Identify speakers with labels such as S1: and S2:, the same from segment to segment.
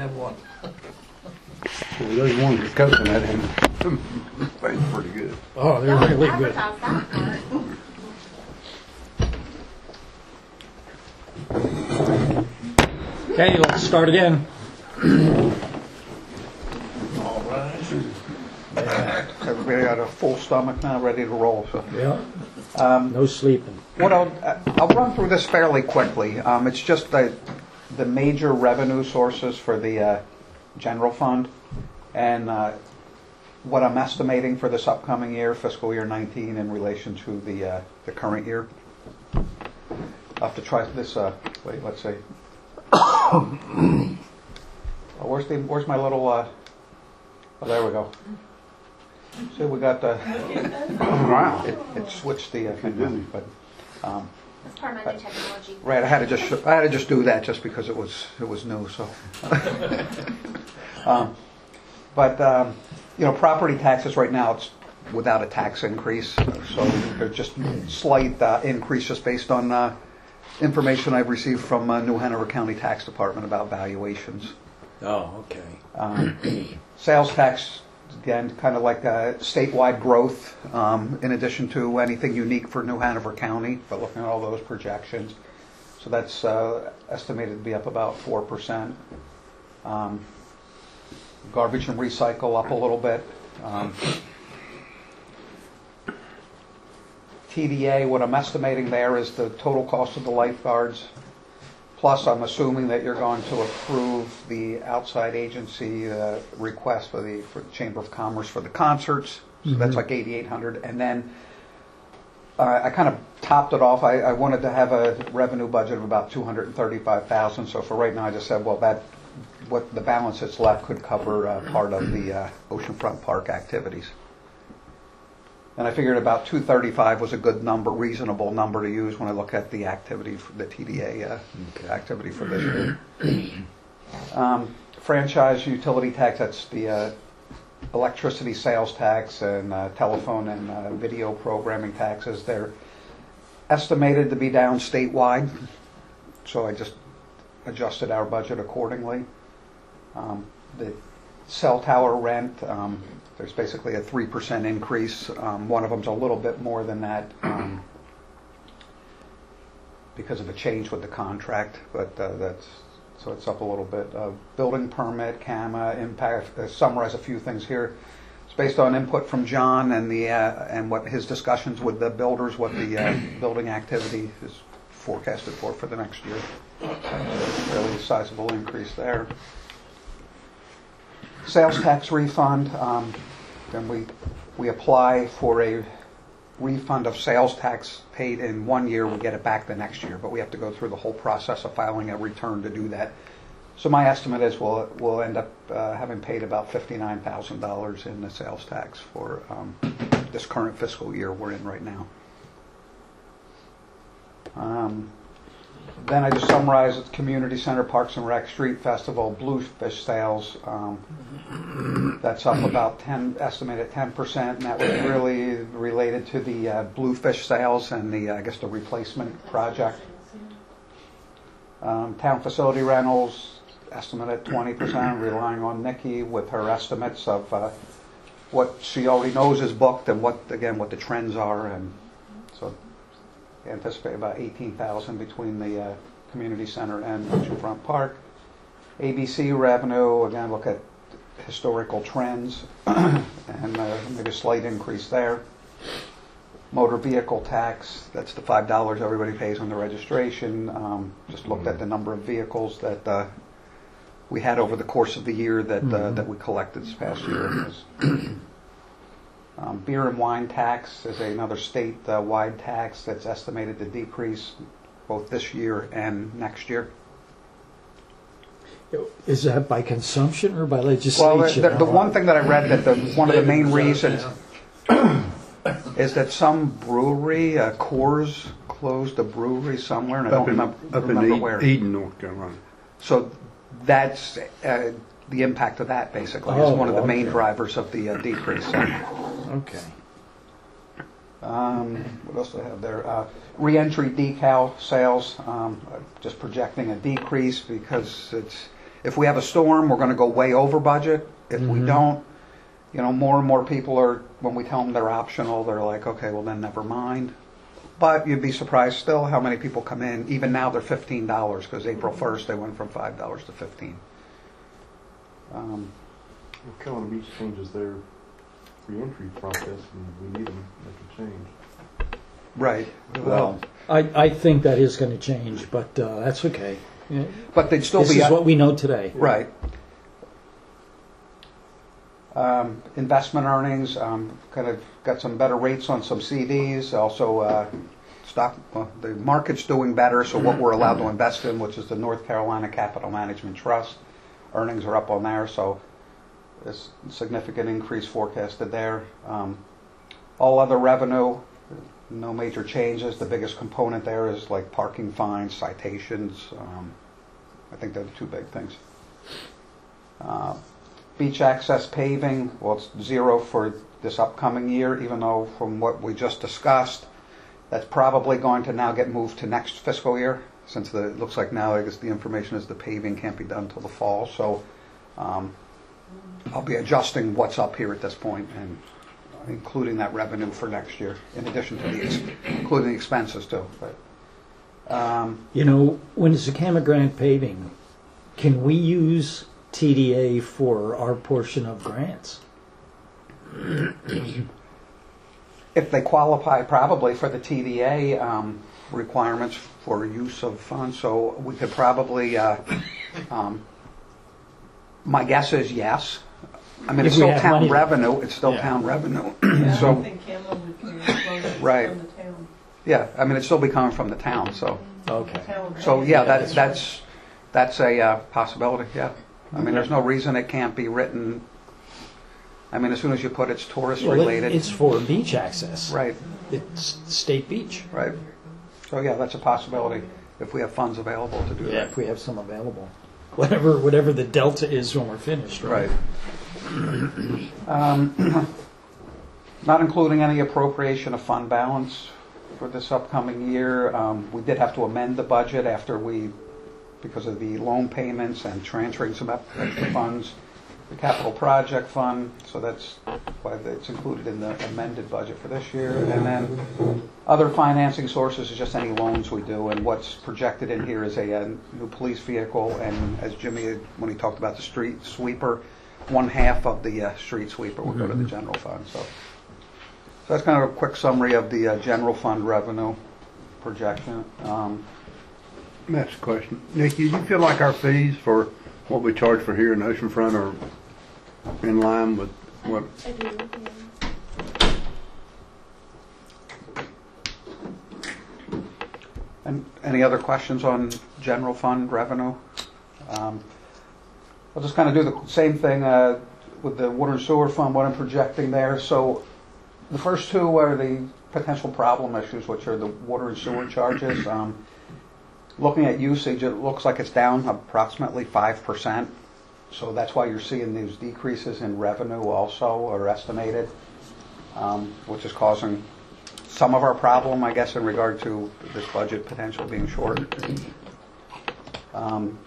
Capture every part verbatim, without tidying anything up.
S1: have one.
S2: Well, those ones with coconut in them, it's pretty good.
S3: Oh, they're
S4: Don't
S3: really good.
S4: advertise that part.
S3: Okay, let's start again.
S1: All right.
S5: Everybody got a full stomach now, ready to roll. So,
S3: Yeah.
S5: um,
S3: No sleeping.
S5: what I'll, uh, I'll run through this fairly quickly. Um, it's just the, the major revenue sources for the uh, general fund, and uh, what I'm estimating for this upcoming year, fiscal year nineteen, in relation to the uh, the current year. I'll have to try this. Uh, wait, let's see. Oh, where's the where's my little? Uh, oh, there we go. See, we got the.
S2: Wow.
S5: It, it switched the uh, thing, but. Um,
S4: That's part of my new technology.
S5: Right, I had to just sh- I had to just do that just because it was it was new. So, um, but um, you know, property taxes right now it's without a tax increase, so there's just slight uh, increase just based on uh, information I've received from uh, New Hanover County Tax Department about valuations.
S3: Oh, okay.
S5: Um, sales tax, again, kind of like uh, statewide growth, um, in addition to anything unique for New Hanover County, but looking at all those projections. So that's uh, estimated to be up about four percent. Um, garbage and recycle up a little bit. Um, T D A, what I'm estimating there is the total cost of the lifeguards. Plus, I'm assuming that you're going to approve the outside agency uh, request for the for the Chamber of Commerce for the concerts. So
S3: Mhm.
S5: that's like eighty-eight hundred. And then uh, I kind of topped it off. I, I wanted to have a revenue budget of about two hundred thirty-five thousand. So for right now, I just said, well, that what the balance that's left could cover uh, part of the uh, oceanfront park activities. And I figured about two thirty-five was a good number, reasonable number to use when I look at the activity, for the T D A uh,
S3: Okay.
S5: activity for this year. Um, franchise utility tax, that's the uh, electricity sales tax and uh, telephone and uh, video programming taxes. They're estimated to be down statewide, so I just adjusted our budget accordingly. Um, the cell tower rent, um, there's basically a three percent increase. Um, one of them's a little bit more than that um, because of a change with the contract, but uh, that's so it's up a little bit. Uh, building permit, C A M A, impact. Uh, summarize a few things here. It's based on input from John and the uh, and what his discussions with the builders, what the uh, building activity is forecasted for for the next year. Fairly sizable increase there. Sales tax refund, um, then we we apply for a refund of sales tax paid in one year, we get it back the next year, but we have to go through the whole process of filing a return to do that. So my estimate is we'll, we'll end up uh, having paid about fifty-nine thousand dollars in the sales tax for um, this current fiscal year we're in right now. Um, Then I just summarized the Community Center, Parks and Rec, Street Festival, Bluefish sales. Um, that's up about ten, estimated ten percent, and that was really related to the uh, Bluefish sales and the, uh, I guess, the replacement project. Um, town facility rentals, estimated twenty percent, relying on Nikki with her estimates of uh, what she already knows is booked and what, again, what the trends are, and so. Anticipate about eighteen thousand between the uh, community center and Oceanfront Park. A B C revenue, again, look at historical trends and uh, maybe a slight increase there. Motor vehicle tax, that's the five dollars everybody pays on the registration. Um, just looked at the number of vehicles that uh, we had over the course of the year that uh,
S3: Mhm.
S5: that we collected this past year. It was Um, beer and wine tax is another state-wide tax that's estimated to decrease both this year and next year.
S3: Is that by consumption or by
S5: Well,
S3: legislation?
S5: the, the one thing that I read that the, one of the main reasons is that some brewery, uh, Coors, closed a brewery somewhere, and I don't
S2: Up in,
S5: remember,
S2: up in
S5: remember
S2: Eden,
S5: where.
S2: Eden, North Carolina.
S5: So that's uh, the impact of that, basically, is
S3: Oh,
S5: one of the main
S3: okay.
S5: drivers of the uh, decrease. So.
S3: Okay.
S5: Um, what else do I have there? Uh, re-entry decal sales, um, just projecting a decrease because it's if we have a storm, we're going to go way over budget. If we don't, you know, more and more people are, when we tell them they're optional, they're like, okay, well then never mind. But you'd be surprised still how many people come in. Even now they're fifteen dollars because April first they went from five dollars to fifteen dollars. Um,
S1: Well, Kelowna Beach changes their reentry process, and we need them to make a change.
S5: right.
S3: Well, I, I think that is going to change, but uh, that's okay. Yeah.
S5: But they'd still
S3: This
S5: be
S3: is
S5: up-
S3: what we know today.
S5: Right. Um, investment earnings, um, kind of got some better rates on some C Ds. Also, uh, stock, well, the market's doing better, so what we're allowed to invest in, which is the North Carolina Capital Management Trust, earnings are up on there, so there's a significant increase forecasted there. Um, all other revenue, no major changes. The biggest component there is like parking fines, citations. Um, I think they're the two big things. Uh, beach access paving, well, it's zero for this upcoming year, even though from what we just discussed, that's probably going to now get moved to next fiscal year, since the, it looks like now, I guess the information is the paving can't be done until the fall. So um, I'll be adjusting what's up here at this point and including that revenue for next year, in addition to the, ex- including the expenses too. But, um,
S3: You know, when it's a Camet grant paving, can we use T D A for our portion of grants?
S5: if they qualify probably for the T D A um, requirements for use of funds, so we could probably, uh, um, my guess is yes. I mean,
S3: If
S5: it's
S3: we
S5: still
S3: have
S5: town
S3: money.
S5: revenue, it's still
S3: Yeah.
S5: town revenue.
S6: Yeah, I
S5: So,
S6: think Campbell would carry it
S5: Right.
S6: from the town.
S5: yeah, I mean, it'd still be coming from the town, so.
S3: Okay.
S6: Town
S5: So,
S6: grant.
S5: yeah, that's, that's, that's a uh, possibility, yeah. I mean, there's no reason it can't be written, I mean, as soon as you put it's tourist
S3: Well, it-
S5: related.
S3: it's for beach access.
S5: Right,
S3: It's state beach.
S5: right. So, yeah, that's a possibility if we have funds available to do
S3: Yeah,
S5: that.
S3: if we have some available. Whatever, whatever the delta is when we're finished, right?
S5: Right. Um, Not including any appropriation of fund balance for this upcoming year. Um, We did have to amend the budget after we, because of the loan payments and transferring some ep- extra funds, the capital project fund, so that's why it's included in the amended budget for this year. And then other financing sources is just any loans we do, and what's projected in here is a, a new police vehicle, and as Jimmy, had- when he talked about the street sweeper, one half of the uh, street sweeper will go to the general fund. So, so that's kind of a quick summary of the uh, general fund revenue projection. Um,
S2: That's the question. Nikki, do you feel like our fees for what we charge for here in Oceanfront are in line with what?
S4: I do, yeah.
S5: And any other questions on general fund revenue? Um, I'll just kind of do the same thing uh, with the water and sewer fund, what I'm projecting there. So the first two are the potential problem issues, which are the water and sewer charges. Um, Looking at usage, it looks like it's down approximately five percent. So that's why you're seeing these decreases in revenue also are estimated, um, which is causing some of our problem, I guess, in regard to this budget potential being short. Um,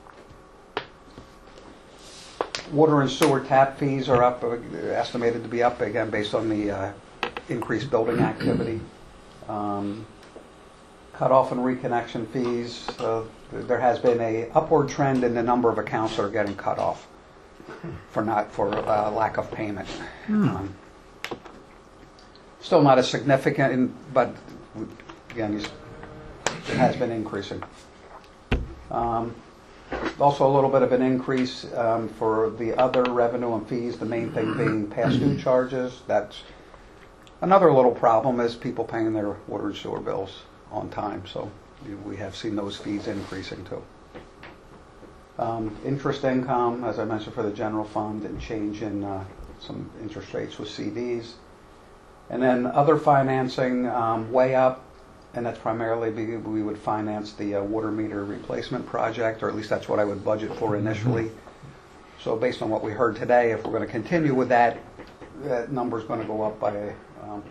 S5: Water and sewer tap fees are up, uh, estimated to be up again based on the uh, increased building activity. Um, Cutoff and reconnection fees, uh, there has been a upward trend in the number of accounts that are getting cut off for not for uh, lack of payment. Um, Still not as significant, but again, it has been increasing. Um, Also a little bit of an increase um, for the other revenue and fees, the main thing being past due charges. That's another little problem is people paying their water and sewer bills on time, so we have seen those fees increasing too. Um, Interest income, as I mentioned, for the general fund, and change in uh, some interest rates with C Ds. And then other financing, um, way up, and that's primarily be, we would finance the uh, water meter replacement project, or at least that's what I would budget for initially. So based on what we heard today, if we're going to continue with that, that number's going to go up by um,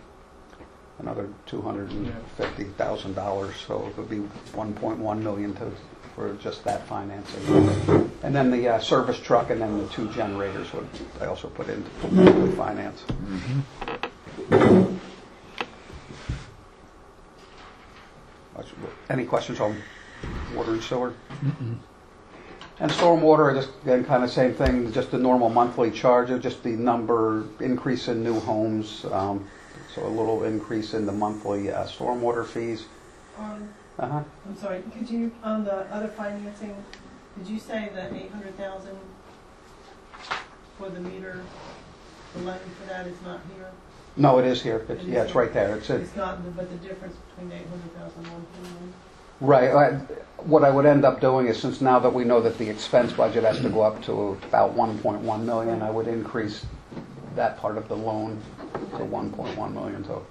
S5: another two hundred fifty thousand dollars. So it would be one point one million dollars to, for just that financing. And then the uh, service truck and then the two generators would, I also put into monthly finance. Any questions on water and sewer? And stormwater, just again, kind of same thing, just the normal monthly charge, just the number, increase in new homes, um, so a little increase in the monthly uh, stormwater fees.
S6: Um,
S5: Uh-huh.
S6: I'm sorry, could you, on the other financing, did you say the eight hundred thousand for the meter, the loan for that is not here?
S5: No, it is here. It's, yeah, it's right there. It's a,
S6: It's not, but the difference between eight hundred thousand and one twenty-one?
S5: right. I, what I would end up doing is, since now that we know that the expense budget has to go up to about one point one million, I would increase that part of the loan to one point one million. So,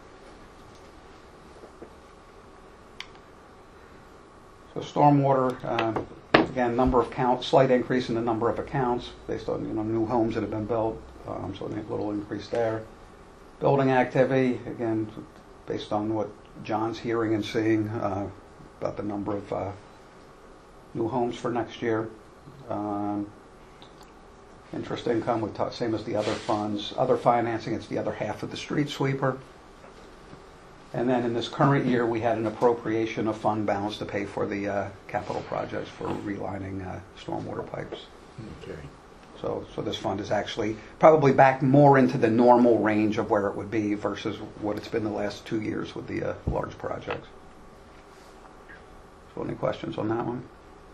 S5: so stormwater, uh, again, number of counts, slight increase in the number of accounts based on, you know, new homes that have been built. Um, so a little increase there. Building activity, again, based on what John's hearing and seeing uh, about the number of uh, new homes for next year. Um, interest income, we talk, same as the other funds. Other financing, it's the other half of the street sweeper. And then in this current year, we had an appropriation of fund balance to pay for the uh, capital projects for relining uh, stormwater pipes.
S3: Okay.
S5: So, so this fund is actually probably back more into the normal range of where it would be versus what it's been the last two years with the uh, large projects. So, any questions on that one?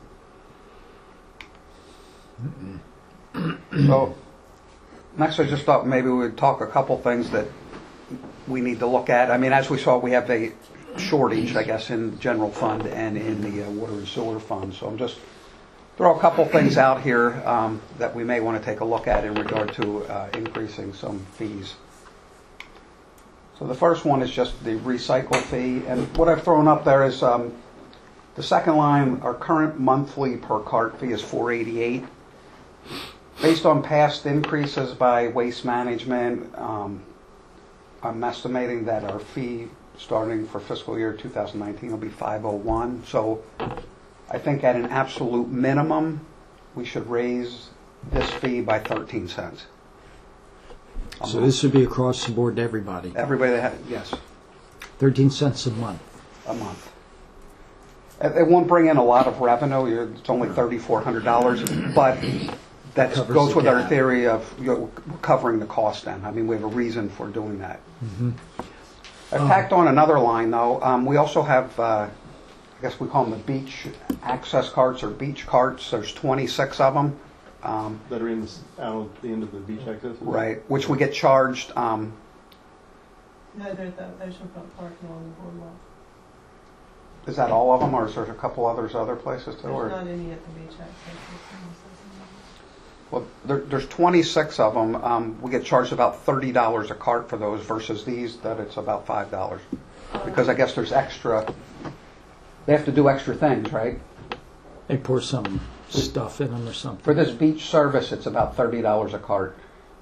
S5: So, next I just thought maybe we would talk a couple things that we need to look at. I mean, as we saw, we have a shortage, I guess, in general fund and in the uh, water and sewer fund. So I'm just throw a couple things out here um, that we may want to take a look at in regard to uh, increasing some fees. So the first one is just the recycle fee, and what I've thrown up there is um, the second line. Our current monthly per cart fee is four eighty-eight. Based on past increases by Waste Management, um, I'm estimating that our fee starting for fiscal year two thousand nineteen will be five oh one. So I think at an absolute minimum, we should raise this fee by thirteen cents.
S3: So this would be across the board to everybody.
S5: Everybody that had, yes,
S3: thirteen cents a month.
S5: a month. It it won't bring in a lot of revenue. You're- It's only thirty-four hundred dollars, but that
S3: Covers
S5: goes
S3: the
S5: with our
S3: gap.
S5: theory of, you know, covering the cost then. I mean, we have a reason for doing that.
S3: Mm-hmm.
S5: I've tacked on another line, though. Um, we also have, uh, I guess we call them the beach access carts or beach carts. There's twenty-six of them. Um,
S1: That are in the, s- out at the end of the beach access?
S5: right, which we get charged. Um,
S6: No, they're at the oceanfront park along the boardwalk.
S5: is that all of them, or is there a couple others other places too?
S6: There's
S5: Or?
S6: not any at the beach access.
S5: Well, there, there's twenty-six of them. Um, we get charged about thirty dollars a cart for those versus these that it's about five dollars. Because I guess there's extra, they have to do extra things, right?
S3: They pour some stuff in them or something.
S5: For this beach service, it's about thirty dollars a cart.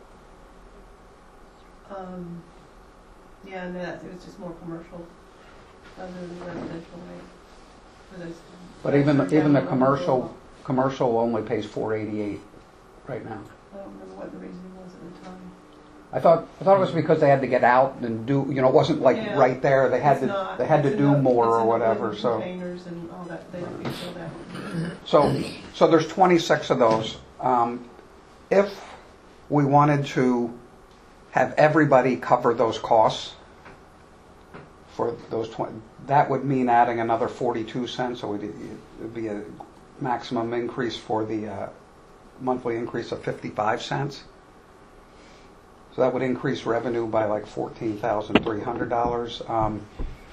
S6: Um, yeah, no, that, it was just more commercial, other than residential rate. For those-
S5: But even, the- even the
S6: Down along
S5: commercial,
S6: boardwalk.
S5: commercial only pays four eighty-eight right now.
S6: I don't remember what the reasoning was at the time.
S5: I thought, I thought it was because they had to get out and do, you know, it wasn't like
S6: Yeah.
S5: right there. They had
S6: It's
S5: to,
S6: not.
S5: they had to
S6: It's
S5: do
S6: in the-
S5: more
S6: it's
S5: or
S6: in the
S5: whatever,
S6: wooden
S5: so.
S6: Containers and all that, they don't get filled out.
S5: So, so there's twenty-six of those. Um, if we wanted to have everybody cover those costs for those twenty, that would mean adding another forty-two cents. So it'd, it'd be a maximum increase for the uh, monthly increase of fifty-five cents. So that would increase revenue by like fourteen thousand three hundred dollars. Um,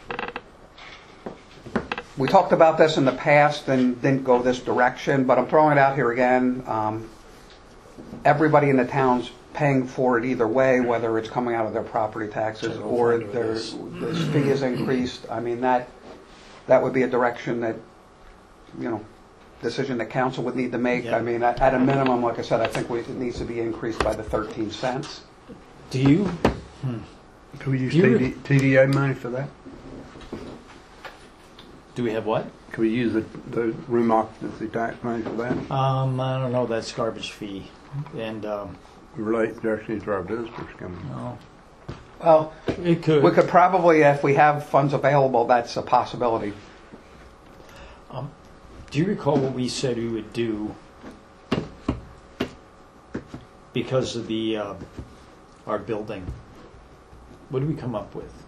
S5: We talked about this in the past and didn't go this direction, but I'm throwing it out here again. Um, everybody in the town's paying for it either way, whether it's coming out of their property taxes
S3: So
S5: or
S3: under
S5: their
S3: this.
S5: this fee is increased. I mean, that that would be a direction that, you know, decision that council would need to make.
S3: Yeah.
S5: I mean, at, at a minimum, like I said, I think we, it needs to be increased by the thirteen cents.
S3: Do you?
S2: Can we use
S3: Do you
S2: T D, T D A money for that?
S3: Do we have what?
S2: Can we use the, the room occupancy tax money for that?
S3: Um, I don't know, that's garbage fee. And, um,
S2: Relate directly to our visitors coming.
S3: no,
S5: Well,
S3: it could.
S5: we could probably, if we have funds available, that's a possibility.
S3: Do you recall what we said we would do because of the, uh, our building? What did we come up with?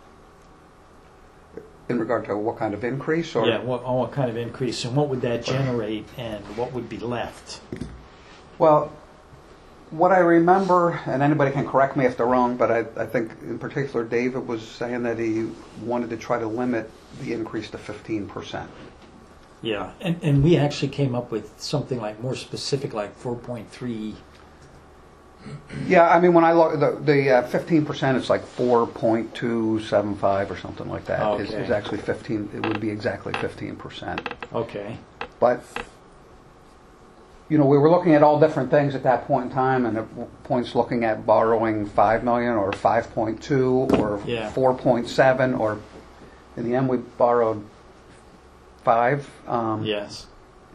S5: In regard to what kind of increase, or?
S3: Yeah, what, on what kind of increase, and what would that generate, and what would be left?
S5: Well, what I remember, and anybody can correct me if they're wrong, but I, I think in particular David was saying that he wanted to try to limit the increase to fifteen percent.
S3: Yeah, and, and we actually came up with something like more specific, like four point three.
S5: Yeah, I mean, when I look, the, the uh, fifteen percent is like four point two seven five or something like that. Is,
S3: Okay.
S5: is actually fifteen, it would be exactly fifteen percent.
S3: Okay.
S5: But, you know, we were looking at all different things at that point in time, and at points looking at borrowing five million or five point two or
S3: Yeah.
S5: four point seven, or in the end we borrowed five. Um,
S3: Yes.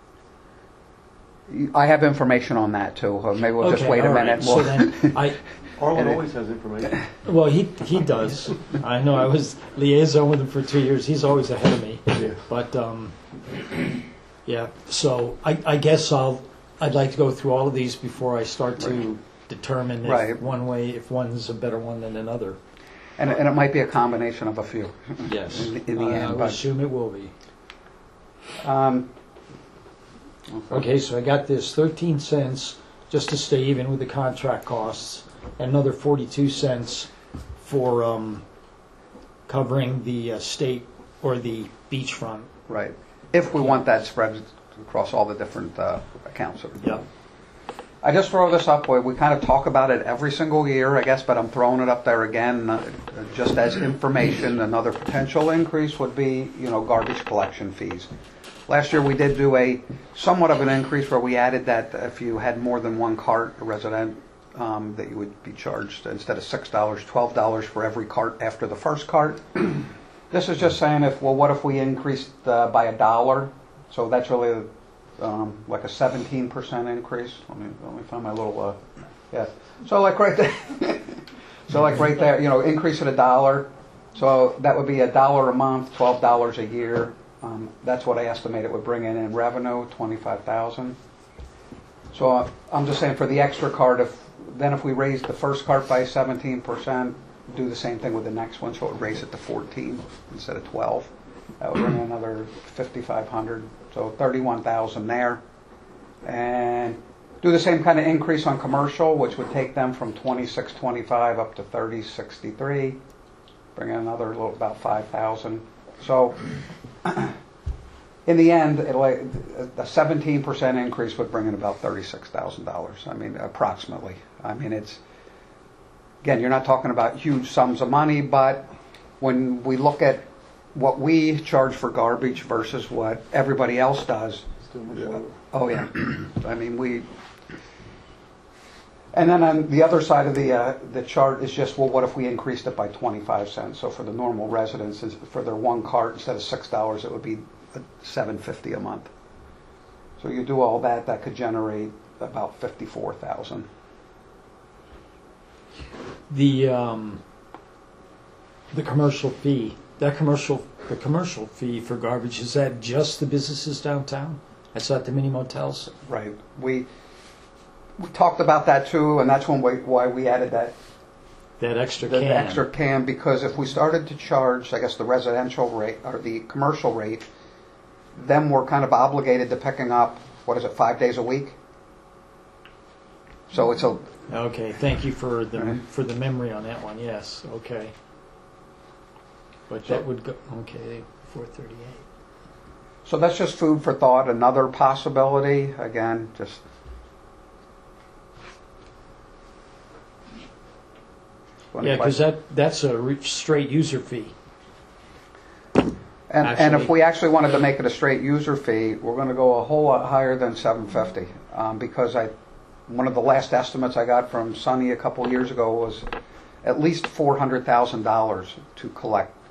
S5: I have information on that too. Uh, Maybe we'll just
S3: Okay,
S5: wait a
S3: all right.
S5: minute.
S3: So
S5: We'll-
S3: then, I,
S1: Arlen
S5: And it-
S1: always has information.
S3: well, he he does. I know. I was liaison with him for two years. He's always ahead of me.
S1: Yeah.
S3: But um, yeah. So I, I guess I'll I'd like to go through all of these before I start to determine if
S5: Right.
S3: one way if one's a better one than another.
S5: and, and it might be a combination of a few.
S3: Yes.
S5: In, in the
S3: I, I
S5: end,
S3: would
S5: but
S3: assume it will be.
S5: um,
S3: Okay, so I got this thirteen cents just to stay even with the contract costs, and another forty-two cents for um, covering the uh, state or the beachfront.
S5: right. If we want that spread across all the different uh, accounts.
S3: Yep.
S5: I just throw this up. We, we kind of talk about it every single year, I guess, but I'm throwing it up there again uh, just as information. Another potential increase would be, you know, garbage collection fees. Last year we did do a somewhat of an increase where we added that if you had more than one cart, a resident, um, that you would be charged instead of six dollars, twelve dollars for every cart after the first cart. This is just saying if, well, what if we increased uh, by a dollar? So that's really um, like a seventeen percent increase. Let me, let me find my little, uh, yeah. So like right there, so like right there, you know, increase at a dollar. So that would be a dollar a month, twelve dollars a year. Um, that's what I estimate it would bring in in revenue, twenty-five thousand. So uh, I'm just saying for the extra cart, if then if we raise the first cart by seventeen percent, do the same thing with the next one, so it would raise it to fourteen instead of twelve. That would bring in another fifty-five hundred, so thirty-one thousand there. And do the same kind of increase on commercial, which would take them from twenty-six twenty-five up to thirty sixty-three. Bring in another little about five thousand. So in the end, it'll, a seventeen percent increase would bring in about thirty-six thousand dollars. I mean, approximately. I mean, it's, again, you're not talking about huge sums of money, but when we look at what we charge for garbage versus what everybody else does,
S1: Still much lower.
S5: oh yeah, I mean, we, and then on the other side of the uh, the chart is just, well, what if we increased it by twenty-five cents? So for the normal residents, for their one cart, instead of six dollars, it would be seven fifty a month. So you do all that, that could generate about fifty-four thousand.
S3: The um, the commercial fee. That commercial the commercial fee for garbage, is that just the businesses downtown? That's not the mini motels?
S5: Right. We we talked about that too, and that's when we, why we added that
S3: That extra
S5: the
S3: can.
S5: extra can, because if we started to charge, I guess, the residential rate or the commercial rate, then we're kind of obligated to picking up, what is it, five days a week? So it's a,
S3: Okay, thank you for the
S5: Right.
S3: for the memory on that one. Yes, okay. But that would go okay, four thirty-eight.
S5: so that's just food for thought. Another possibility, again, just
S3: Yeah, because that that's a re- straight user fee.
S5: And, and if
S3: Actually-
S5: we actually wanted to make it a straight user fee, we're going to go a whole lot higher than seven fifty, um, because I, one of the last estimates I got from Sunny a couple years ago was at least four hundred thousand dollars to collect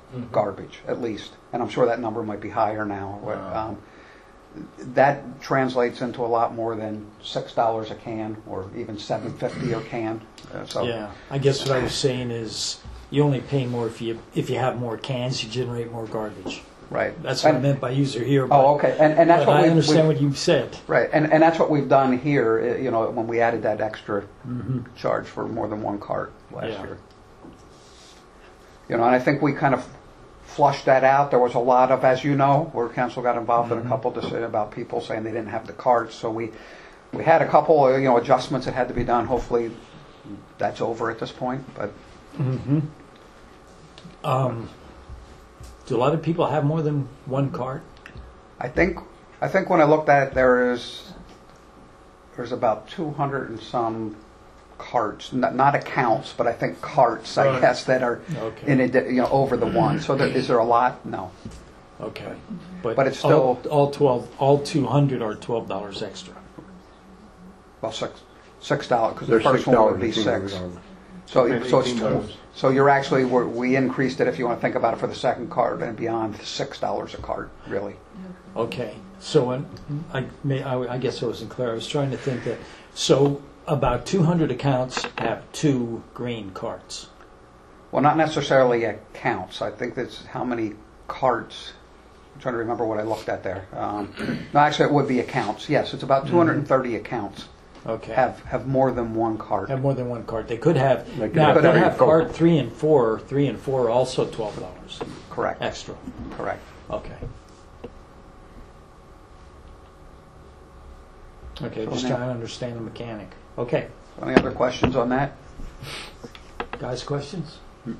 S3: Mhm.
S5: garbage, at least. And I'm sure that number might be higher now.
S3: Wow.
S5: Um, that translates into a lot more than six dollars a can, or even seven fifty a can. Uh, so
S3: Yeah, I guess what I was saying is you only pay more if you if you have more cans, you generate more garbage.
S5: right.
S3: That's what I
S5: And-
S3: meant by user here. But,
S5: Oh, okay. And, and that's
S3: but
S5: what
S3: I
S5: we
S3: understand
S5: we-
S3: what you said.
S5: Right, and, and that's what we've done here, uh, you know, when we added that extra
S3: Hmm.
S5: charge for more than one cart last
S3: Yeah.
S5: year. You know, and I think we kind of flushed that out. There was a lot of, as you know, where council got involved in a couple decisions about people saying they didn't have the carts, so we, we had a couple, uh, you know, adjustments that had to be done. Hopefully, that's over at this point, but
S3: Hmm. Um, do a lot of people have more than one cart?
S5: I think, I think when I looked at it, there is, there's about two hundred and some carts, not, not accounts, but I think carts, I
S3: Right.
S5: guess, that are
S3: Okay.
S5: in addi- you know, over the one. So there, is there a lot? No.
S3: Okay,
S5: But it's
S3: all,
S5: still-
S3: all twelve, all two hundred are twelve dollars extra.
S5: Well, six, six dollars, because the
S2: There's
S5: first
S2: six
S5: one would be
S2: dollars.
S5: six. So,
S1: And
S5: so it's,
S1: eighteen dollars.
S5: so you're actually, we're- we increased it, if you want to think about it, for the second cart and beyond, six dollars a cart, really.
S3: Okay, so when, I may, I, I guess I wasn't clear. I was trying to think that, so about two hundred accounts have two green carts.
S5: Well, not necessarily accounts. I think that's how many carts. I'm trying to remember what I looked at there. Um, no, actually, it would be accounts. Yes, it's about two hundred thirty accounts
S3: Okay.
S5: have have more than one cart.
S3: Have more than one cart. They could have,
S2: They could
S3: now
S5: have
S3: if they
S5: three
S3: have
S2: and four.
S3: cart three and four, three and four are also twelve dollars
S5: Correct.
S3: extra.
S5: Correct.
S3: Okay. Okay,
S5: So
S3: just
S5: now-
S3: trying to understand the mechanic. Okay,
S5: Any other questions on that?
S3: guys, questions?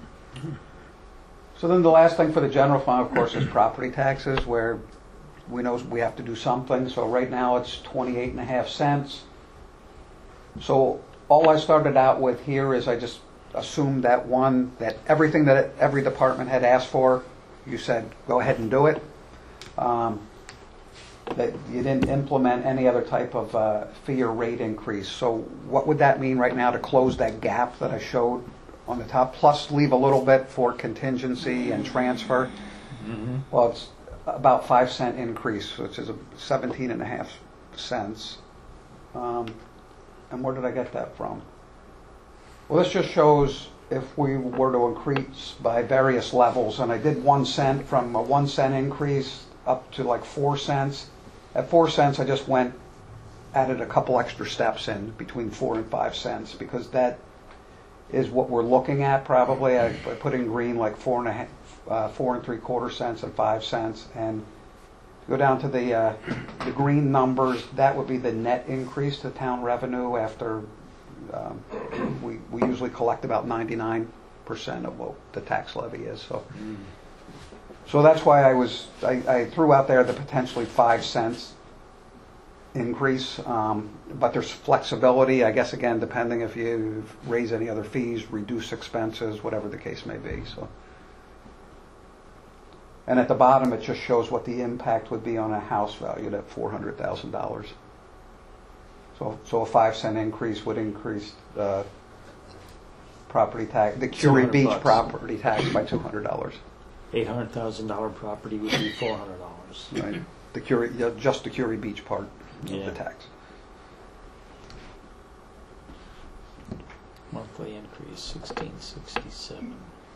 S5: So then the last thing for the general fund, of course, is property taxes, where we know we have to do something. So right now it's twenty-eight and a half cents. So all I started out with here is I just assumed that one, that everything that every department had asked for, you said, go ahead and do it. Um, that you didn't implement any other type of uh, fee or rate increase. So what would that mean right now to close that gap that I showed on the top, plus leave a little bit for contingency and transfer? Well, it's about five cent increase, which is a seventeen and a half cents. Um, and where did I get that from? Well, this just shows if we were to increase by various levels, and I did one cent from a one cent increase up to like four cents. At four cents, I just went, added a couple extra steps in between four and five cents, because that is what we're looking at probably. I, I put in green like four and a half, uh, four and three quarter cents and five cents, and go down to the uh, the green numbers. That would be the net increase to town revenue after um, we we usually collect about ninety-nine percent of what the tax levy is. So. So that's why I was I, I threw out there the potentially five cents increase, um, but there's flexibility, I guess, again, depending if you raise any other fees, reduce expenses, whatever the case may be. So, and at the bottom, it just shows what the impact would be on a house valued at four hundred thousand dollars. So, so a five cent increase would increase the property tax, the Curie
S3: two hundred
S5: Beach
S3: bucks.
S5: property tax by two hundred dollars.
S3: Eight hundred thousand dollar property would be four hundred dollars.
S5: Right. The Curie, yeah, just the Curie Beach part of
S3: Yeah.
S5: the tax.
S3: Monthly increase sixteen sixty seven.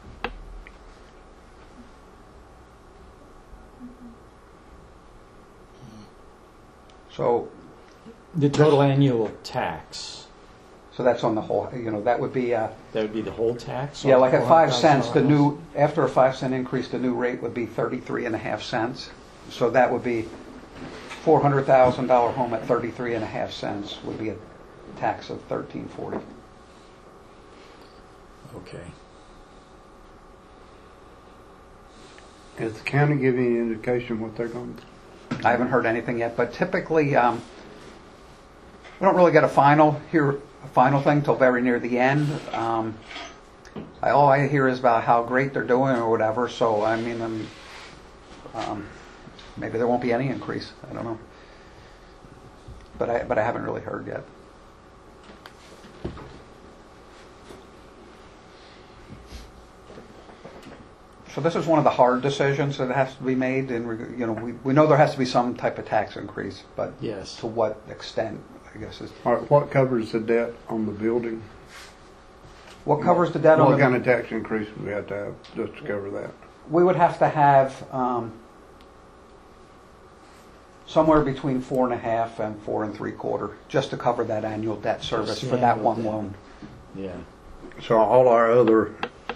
S5: So,
S3: The total annual tax,
S5: so that's on the whole. You know, that would be uh,
S3: that would be the whole tax?
S5: yeah,
S3: all
S5: like at five
S3: four hundred
S5: cents, the
S3: thousand
S5: new
S3: dollars?
S5: after a five cent increase, the new rate would be thirty-three and a half cents. So that would be four hundred thousand dollar home at thirty-three and a half cents would be a tax of thirteen forty.
S3: Okay.
S2: Has the county given any indication what they're going to?
S5: I haven't heard anything yet, but typically um, we don't really get a final hear a final thing till very near the end. Um, I, all I hear is about how great they're doing or whatever. So I mean, um, um, maybe there won't be any increase. I don't know, but I but I haven't really heard yet. So this is one of the hard decisions that has to be made, and, reg- you know, we, we know there has to be some type of tax increase, but
S3: Yes.
S5: to what extent, I guess, is,
S2: All right, what covers the debt on the building?
S5: what covers the debt on
S2: What
S5: the...
S2: kind of tax increase would we have to have just to cover that?
S5: We would have to have um, somewhere between four and a half and four and three quarter, just to cover that annual debt service
S3: Just the
S5: for that
S3: annual
S5: one
S3: debt.
S5: loan.
S3: Yeah.
S2: So all our other,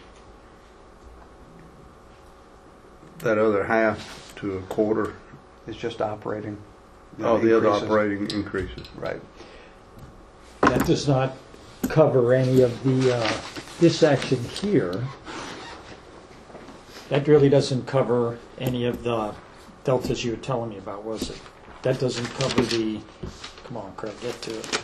S2: that other half to a quarter,
S5: It's just operating. you know,
S2: all the other
S5: increases.
S2: operating increases.
S5: Right.
S3: That does not cover any of the, uh, this action here. That really doesn't cover any of the deltas you were telling me about, was it? That doesn't cover the, come on, Craig, get to it.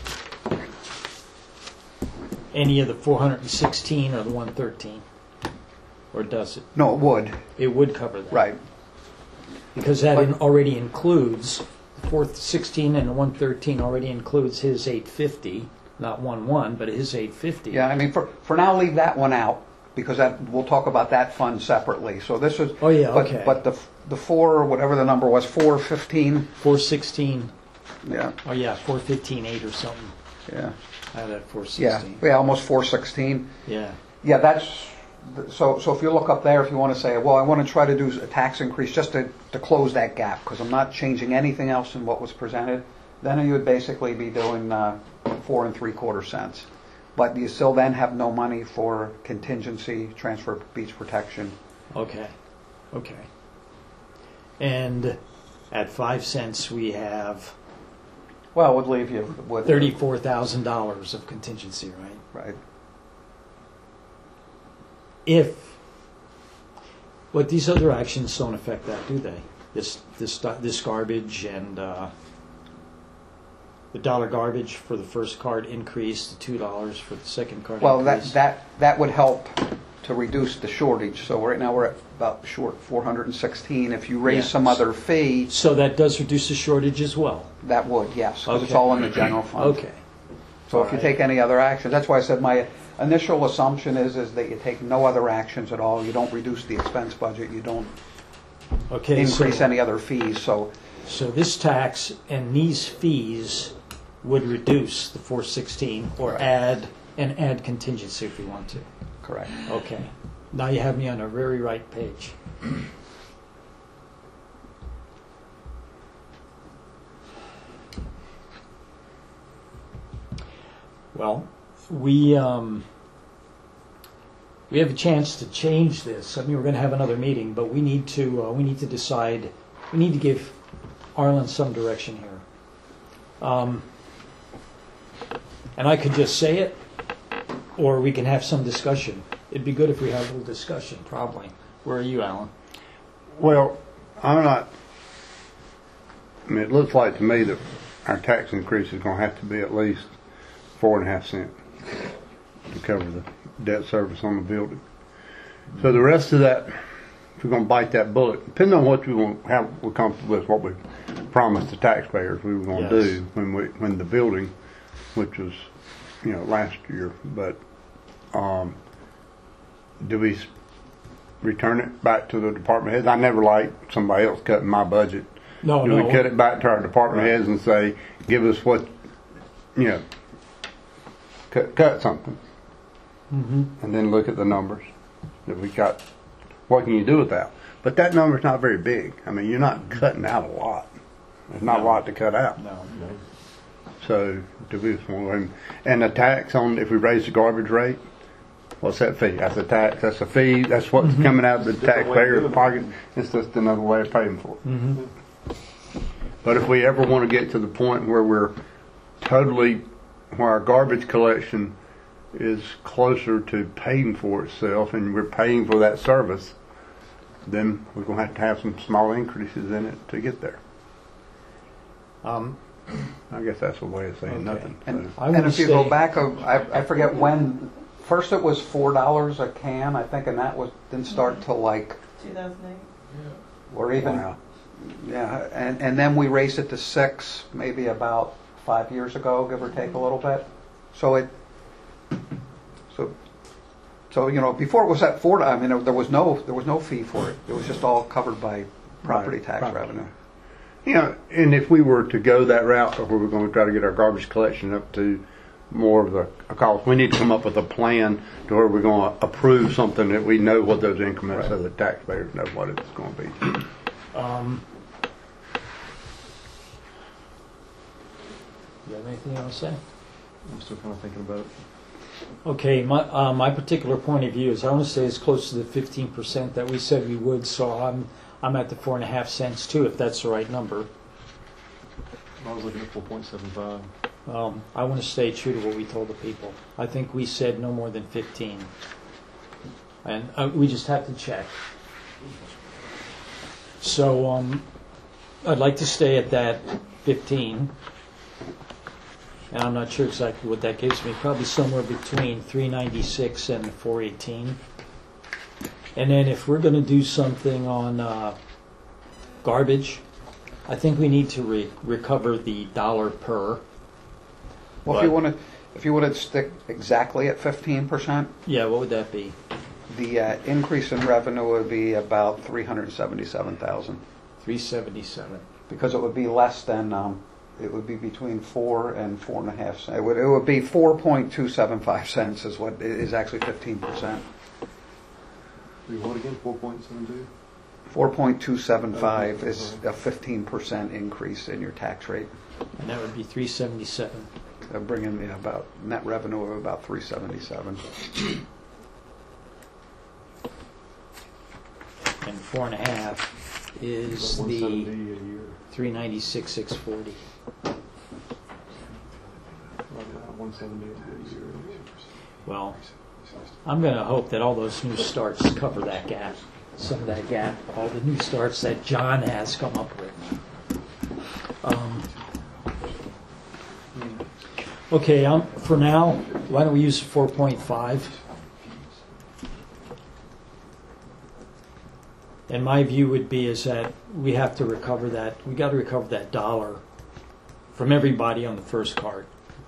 S3: Any of the four hundred sixteen or the one thirteen? Or does it?
S5: No, it would.
S3: It would cover that.
S5: Right.
S3: Because that
S5: But-
S3: in- already includes, the four sixteen and the one thirteen already includes his eight fifty, not one one, but his eight fifty.
S5: Yeah, I mean, for, for now, leave that one out, because that, we'll talk about that fund separately. So this is...
S3: Oh, yeah,
S5: but-
S3: okay.
S5: But the, the four, whatever the number was, four fifteen,
S3: four sixteen,
S5: yeah,
S3: oh yeah, four fifteen eight or something.
S5: yeah,
S3: I had that four
S5: yeah,
S3: sixteen.
S5: yeah, almost four sixteen.
S3: Yeah.
S5: Yeah, that's, so, so if you look up there, if you want to say, well, I want to try to do a tax increase just to, to close that gap, because I'm not changing anything else in what was presented, then you would basically be doing uh, four and three quarter cents. But you still then have no money for contingency, transfer beach protection.
S3: Okay. Okay. And at five cents, we have
S5: Well, it would leave you with...
S3: thirty-four thousand dollars of contingency, right?
S5: Right.
S3: If, but these other actions don't affect that, do they? This, this, this garbage and, uh, the dollar garbage for the first card increase to two dollars for the second card
S5: Well, that,
S3: increase.
S5: that, that would help to reduce the shortage. So right now, we're at about short four hundred sixteen. If you raise
S3: Yeah.
S5: some other fee,
S3: So that does reduce the shortage as well?
S5: that would, yes, because it's
S3: Okay.
S5: all in the general fund.
S3: Okay.
S5: So if you
S3: Alright.
S5: take any other actions, that's why I said my initial assumption is, is that you take no other actions at all. You don't reduce the expense budget. You don't
S3: Okay,
S5: increase
S3: so,
S5: any other fees. So,
S3: so this tax and these fees would reduce the four sixteen or
S5: Right.
S3: add, and add contingency if we want to.
S5: correct.
S3: Okay. Now you have me on a very right page. Well, we, um, we have a chance to change this. I mean, we're going to have another meeting, but we need to, uh, we need to decide, we need to give Arlen some direction here. Um, and I could just say it, or we can have some discussion. It'd be good if we had a little discussion, probably. Where are you, Alan?
S2: Well, I'm not, I mean, it looks like to me that our tax increase is gonna have to be at least four and a half cent to cover the debt service on the building. So the rest of that, if we're gonna bite that bullet, depending on what we want, how we're comfortable with what we promised the taxpayers we were gonna
S3: Yes.
S2: do when we, when the building, which was, you know, last year, but, um, do we s- return it back to the department heads? I never liked somebody else cutting my budget.
S3: No,
S2: Do
S3: no.
S2: we cut it back to our department heads and say, give us what, you know, cut, cut something,
S3: Mm-hmm.
S2: and then look at the numbers that we got. What can you do with that? But that number's not very big. I mean, you're not cutting out a lot. There's not a
S3: No.
S2: lot to cut out.
S3: No.
S2: So, do we, and, and the tax on, if we raise the garbage rate, what's that fee? That's a tax, that's a fee, that's what's
S3: Mm-hmm.
S2: coming out of the
S1: Different way of
S2: taxpayer's
S1: doing it.
S2: pocket. It's just another way of paying for it.
S3: Mm-hmm.
S2: But if we ever want to get to the point where we're totally, where our garbage collection is closer to paying for itself and we're paying for that service, then we're going to have to have some small increases in it to get there.
S3: Um,
S2: I guess that's a way of saying
S3: Okay.
S2: nothing.
S5: And,
S2: So.
S3: I
S5: and
S3: would
S5: if you go
S3: say-
S5: back, uh, I, I forget when, first it was four dollars a can, I think, and that was, didn't start till like,
S6: two thousand eight.
S5: or even,
S2: Wow.
S5: yeah, and, and then we raised it to six, maybe about five years ago, give or take a little bit. So it, so So, you know, before it was at four, I mean, there was no, there was no fee for it. It was just all covered by property
S2: Right,
S5: tax
S2: property.
S5: revenue.
S2: You know, and if we were to go that route, or we were going to try to get our garbage collection up to more of the a cost, we need to come up with a plan to where we're going to approve something that we know what those increments, so the taxpayers know what it's going to be.
S3: Um, you have anything else to say?
S1: I'm still kind of thinking about it.
S3: Okay, my, uh, my particular point of view is I want to stay as close to the fifteen percent that we said we would, so I'm, I'm at the four and a half cents too, if that's the right number.
S1: I was looking at four point seven five.
S3: Um, I want to stay true to what we told the people. I think we said no more than fifteen. And uh, we just have to check. So um, I'd like to stay at that fifteen. And I'm not sure exactly what that gives me. Probably somewhere between three ninety-six and four eighteen. And then if we're going to do something on uh, garbage, I think we need to re- recover the dollar per.
S5: Well, if you want to, if you want to stick exactly at fifteen percent,
S3: Yeah, what would that be?
S5: the uh, increase in revenue would be about three hundred seventy-seven thousand,
S3: three seventy-seven.
S5: because it would be less than, um, it would be between four and four and a half cents. It would, it would be four point two seven five cents is what is actually fifteen percent.
S1: We what again? Four point seven two.
S5: Four point two seven five is a fifteen percent increase in your tax rate.
S3: And that would be three seventy-seven.
S5: Uh, bringing yeah, about net revenue of about three seventy-seven.
S3: And four and a half is
S1: One
S3: the
S1: seventy a year.
S3: three ninety-six, six forty.
S1: One seventy a year.
S3: Well, I'm going to hope that all those new starts cover that gap. Some of that gap, all the new starts that John has come up with. Um, okay, um, for now, why don't we use four point five? And my view would be is that we have to recover that, we got to recover that dollar from everybody on the first card.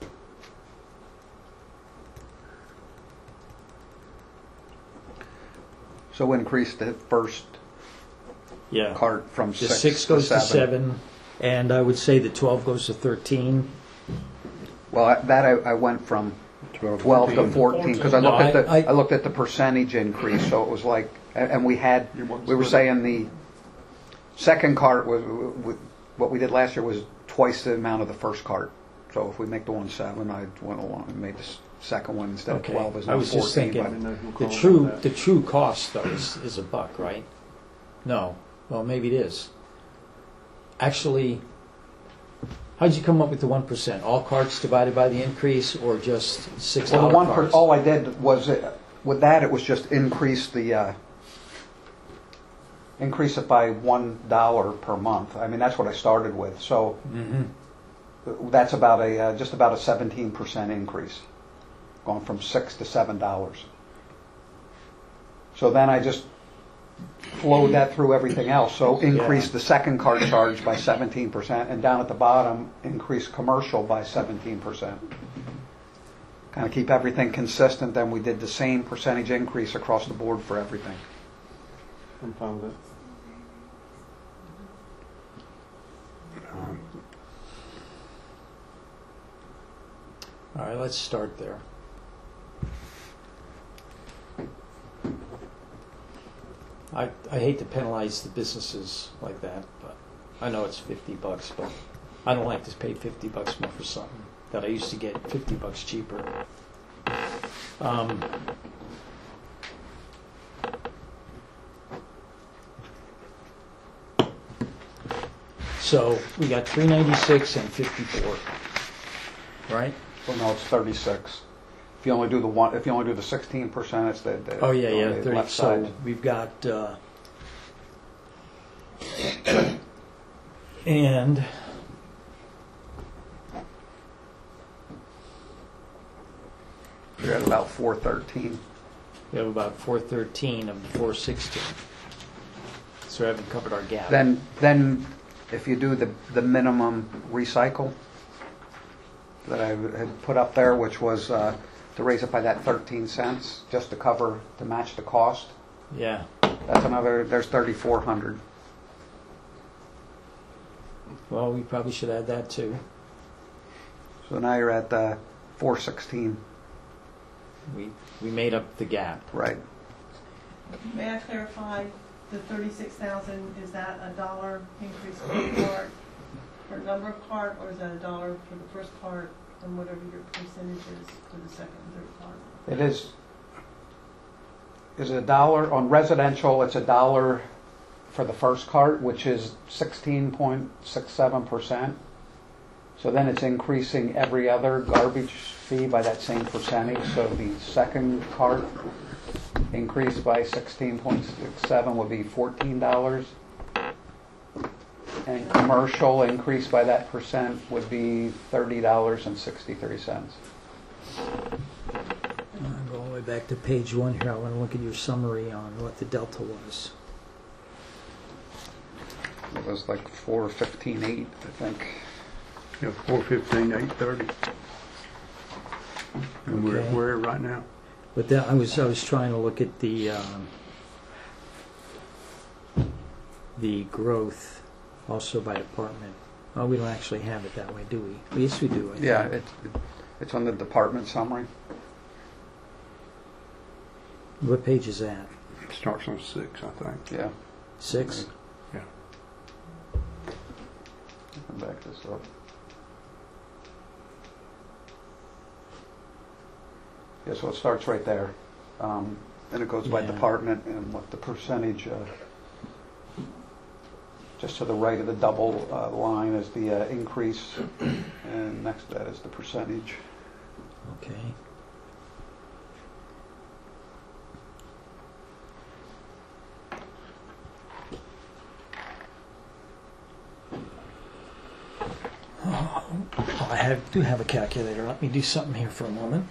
S5: So increase the first
S3: Yeah.
S5: cart from
S3: The
S5: six,
S3: six
S5: to
S3: goes
S5: seven.
S3: to seven, and I would say the twelve goes to thirteen.
S5: Well, I- that I, I went from twelve to fourteen because I
S3: No,
S5: looked at the
S3: I- I-
S5: I looked at the percentage increase. So it was like, and and we had we were saying the second cart was was- what we did last year was twice the amount of the first cart. So if we make the one seven, I went along and made the s- second one instead
S3: Okay.
S5: of twelve is
S3: I
S5: now
S3: was just
S5: fourteen.
S3: thinking-
S1: I didn't know who
S3: The
S1: called
S3: true,
S1: that.
S3: the true cost though is, is a buck, right? No, well maybe it is. Actually, how'd you come up with the one percent? All carts divided by the increase, or just six
S5: Well,
S3: dollar
S5: the one per,
S3: carts?
S5: all I did was uh, with that it was just increase the uh, increase it by one dollar per month. I mean that's what I started with. So
S3: Mhm.
S5: that's about a uh, just about a seventeen percent increase, going from six to seven dollars. So then I just flowed that through everything else. So increase
S3: Yeah.
S5: the second card charge by seventeen percent, and down at the bottom increase commercial by seventeen percent. Kind of keep everything consistent. Then we did the same percentage increase across the board for everything.
S1: I'm fine with it.
S3: All right, let's start there. I, I hate to penalize the businesses like that, but I know it's fifty bucks, but I don't like to pay fifty bucks more for something that I used to get fifty bucks cheaper. Um, so we got three ninety-six and fifty-four, right?
S5: Well, no, it's thirty-six. If you only do the one, if you only do the sixteen percent, it's the, the
S3: Oh, yeah, yeah,
S5: the
S3: thirty,
S5: left
S3: so
S5: side.
S3: we've got, uh, and
S5: You're at about four thirteen.
S3: we have about four thirteen of the four sixteen. So we haven't covered our gap.
S5: Then, then if you do the, the minimum recycle that I had put up there, which was uh, to raise it by that thirteen cents, just to cover, to match the cost.
S3: Yeah.
S5: That's another, there's thirty-four hundred.
S3: Well, we probably should add that too.
S5: So now you're at uh, four sixteen,
S3: We we made up the gap.
S5: right?
S6: May I clarify, the thirty-six thousand, is that a dollar increase per cart, per number of cart, or is that a dollar for the first cart, and whatever your percentage is for the second and third cart?
S5: It is, is it a dollar, on residential, it's a dollar for the first cart, which is sixteen point six seven percent. So then it's increasing every other garbage fee by that same percentage. So the second cart increase by sixteen point six seven would be fourteen dollars. And commercial increase by that percent would be thirty dollars and sixty-three cents.
S3: I'm going all the way back to page one here. I want to look at your summary on what the delta was.
S5: It was like four fifteen eight, I think.
S2: Yeah, four fifteen, eight thirty. And we're,
S3: Okay.
S2: we're right now.
S3: But then I was I was trying to look at the um, the growth also by department. Oh, we don't actually have it that way, do we? Yes, we do. I
S5: Yeah,
S3: think.
S5: it, it's on the department summary.
S3: What page is that?
S2: It starts on six, I think.
S5: Yeah.
S3: Six.
S2: Yeah.
S5: Come back this up. Yeah, so it starts right there. Um, and it goes by
S3: Yeah.
S5: department and what the percentage, uh, just to the right of the double uh, line is the uh, increase, and next to that is the percentage.
S3: Okay. Oh, I have, do have a calculator. Let me do something here for a moment.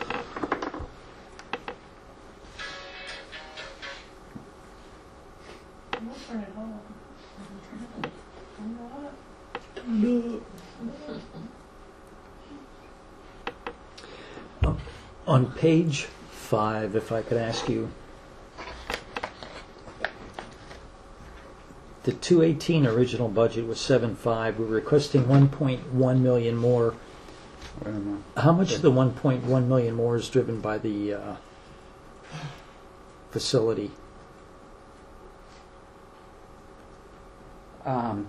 S6: We'll turn it on. You know what?
S3: On page five, if I could ask you, the two eighteen original budget was seven five. We're requesting one point one million more.
S5: Wait a minute.
S3: How much of the one point one million more is driven by the uh, facility?
S5: Um,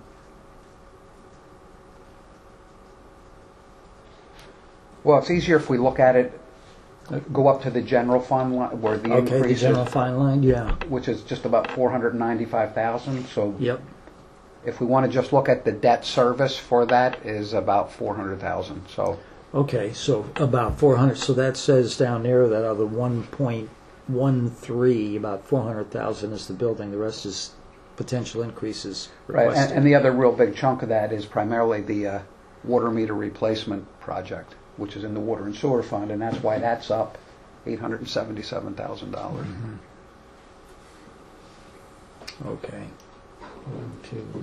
S5: well, it's easier if we look at it, uh, go up to the general fund li- where the
S3: Okay, the
S5: increase
S3: general
S5: is,
S3: fund line, yeah.
S5: which is just about four hundred ninety-five thousand. So
S3: Yep.
S5: if we want to just look at the debt service for that is about four hundred thousand. So
S3: Okay, so about four hundred. So that says down there that out of the one point one three, about four hundred thousand is the building. The rest is potential increases
S5: right, and,
S3: requested.
S5: and the other real big chunk of that is primarily the uh, water meter replacement project, which is in the water and sewer fund, and that's why that's up eight hundred seventy-seven thousand dollars.
S3: Okay. One, two.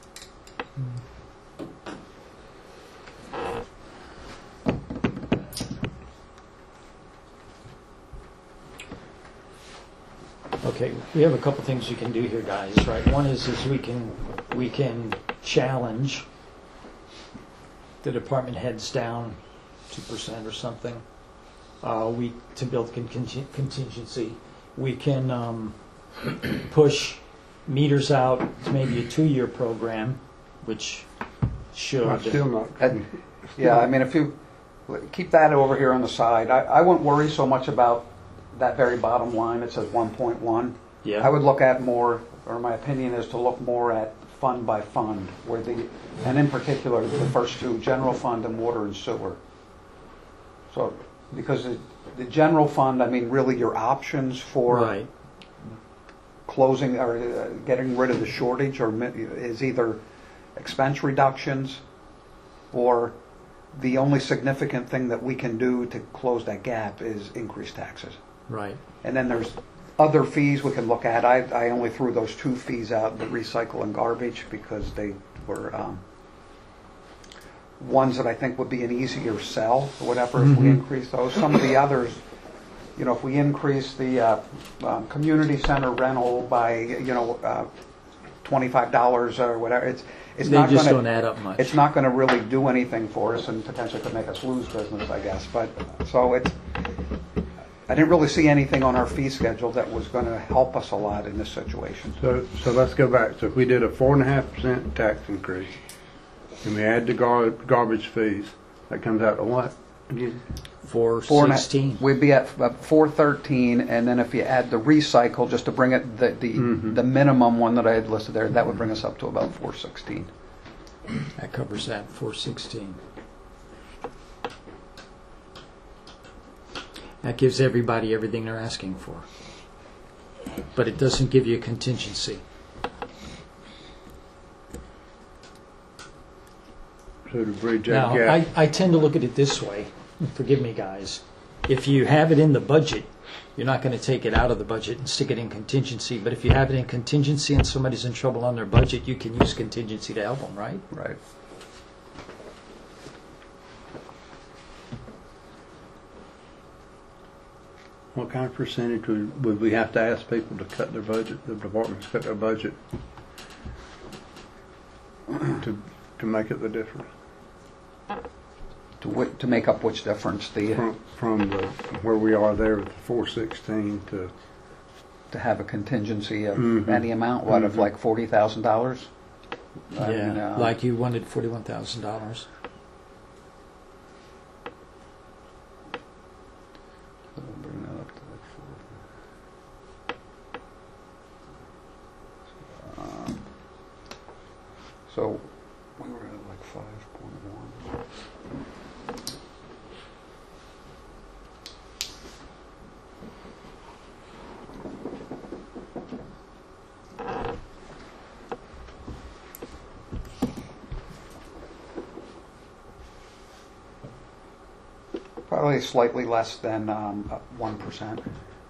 S3: Okay, we have a couple things you can do here, guys, right? One is, is we can, we can challenge the department heads down two percent or something. Uh, we, to build con- contin- contingency. We can, um, push meters out to maybe a two-year program, which should.
S2: I'm still not.
S5: And- Yeah, I mean, if you keep that over here on the side, I, I wouldn't worry so much about that very bottom line. It says one point one.
S3: Yeah.
S5: I would look at more, or my opinion is to look more at fund by fund, where the, and in particular, the first two, general fund and water and sewer. So, because the, the general fund, I mean, really your options for
S3: Right.
S5: closing or uh, getting rid of the shortage or mi- is either expense reductions or the only significant thing that we can do to close that gap is increase taxes.
S3: Right.
S5: And then there's other fees we can look at. I, I only threw those two fees out, the recycle and garbage, because they were um, ones that I think would be an easier sell or whatever if we
S3: Mhm.
S5: increase those. Some of the others, you know, if we increase the uh, um, community center rental by, you know, uh, twenty-five dollars or whatever, it's, it's
S3: They
S5: not
S3: just don't
S5: gonna,
S3: add up much.
S5: it's not gonna really do anything for us and potentially could make us lose business, I guess. But, so it's, I didn't really see anything on our fee schedule that was gonna help us a lot in this situation.
S2: So, so let's go back. So if we did a four and a half percent tax increase, and we add the gar- garbage fees, that comes out to what? Again?
S3: Four
S5: Four and a-
S3: sixteen.
S5: We'd be at four thirteen, and then if you add the recycle, just to bring it, the, the,
S2: Mhm.
S5: the minimum one that I had listed there, that would bring us up to about four sixteen.
S3: That covers that, four sixteen. That gives everybody everything they're asking for. But it doesn't give you a contingency.
S2: So to bridge that
S3: Now,
S2: gap.
S3: I, I tend to look at it this way. Forgive me, guys. If you have it in the budget, you're not going to take it out of the budget and stick it in contingency. But if you have it in contingency and somebody's in trouble on their budget, you can use contingency to help them, right?
S5: Right.
S2: What kind of percentage would, would we have to ask people to cut their budget, the departments cut their budget to, to make it the difference?
S5: To, wi- to make up which difference, the,
S2: From, from the, where we are there with the four sixteen to,
S5: to have a contingency of
S2: Mhm.
S5: any amount, what, of
S2: Mhm.
S5: like forty thousand dollars?
S3: Yeah, like you wanted forty-one thousand dollars.
S5: Bring that up to like four. Um, So, we were at like five point one. Probably slightly less than um, one percent.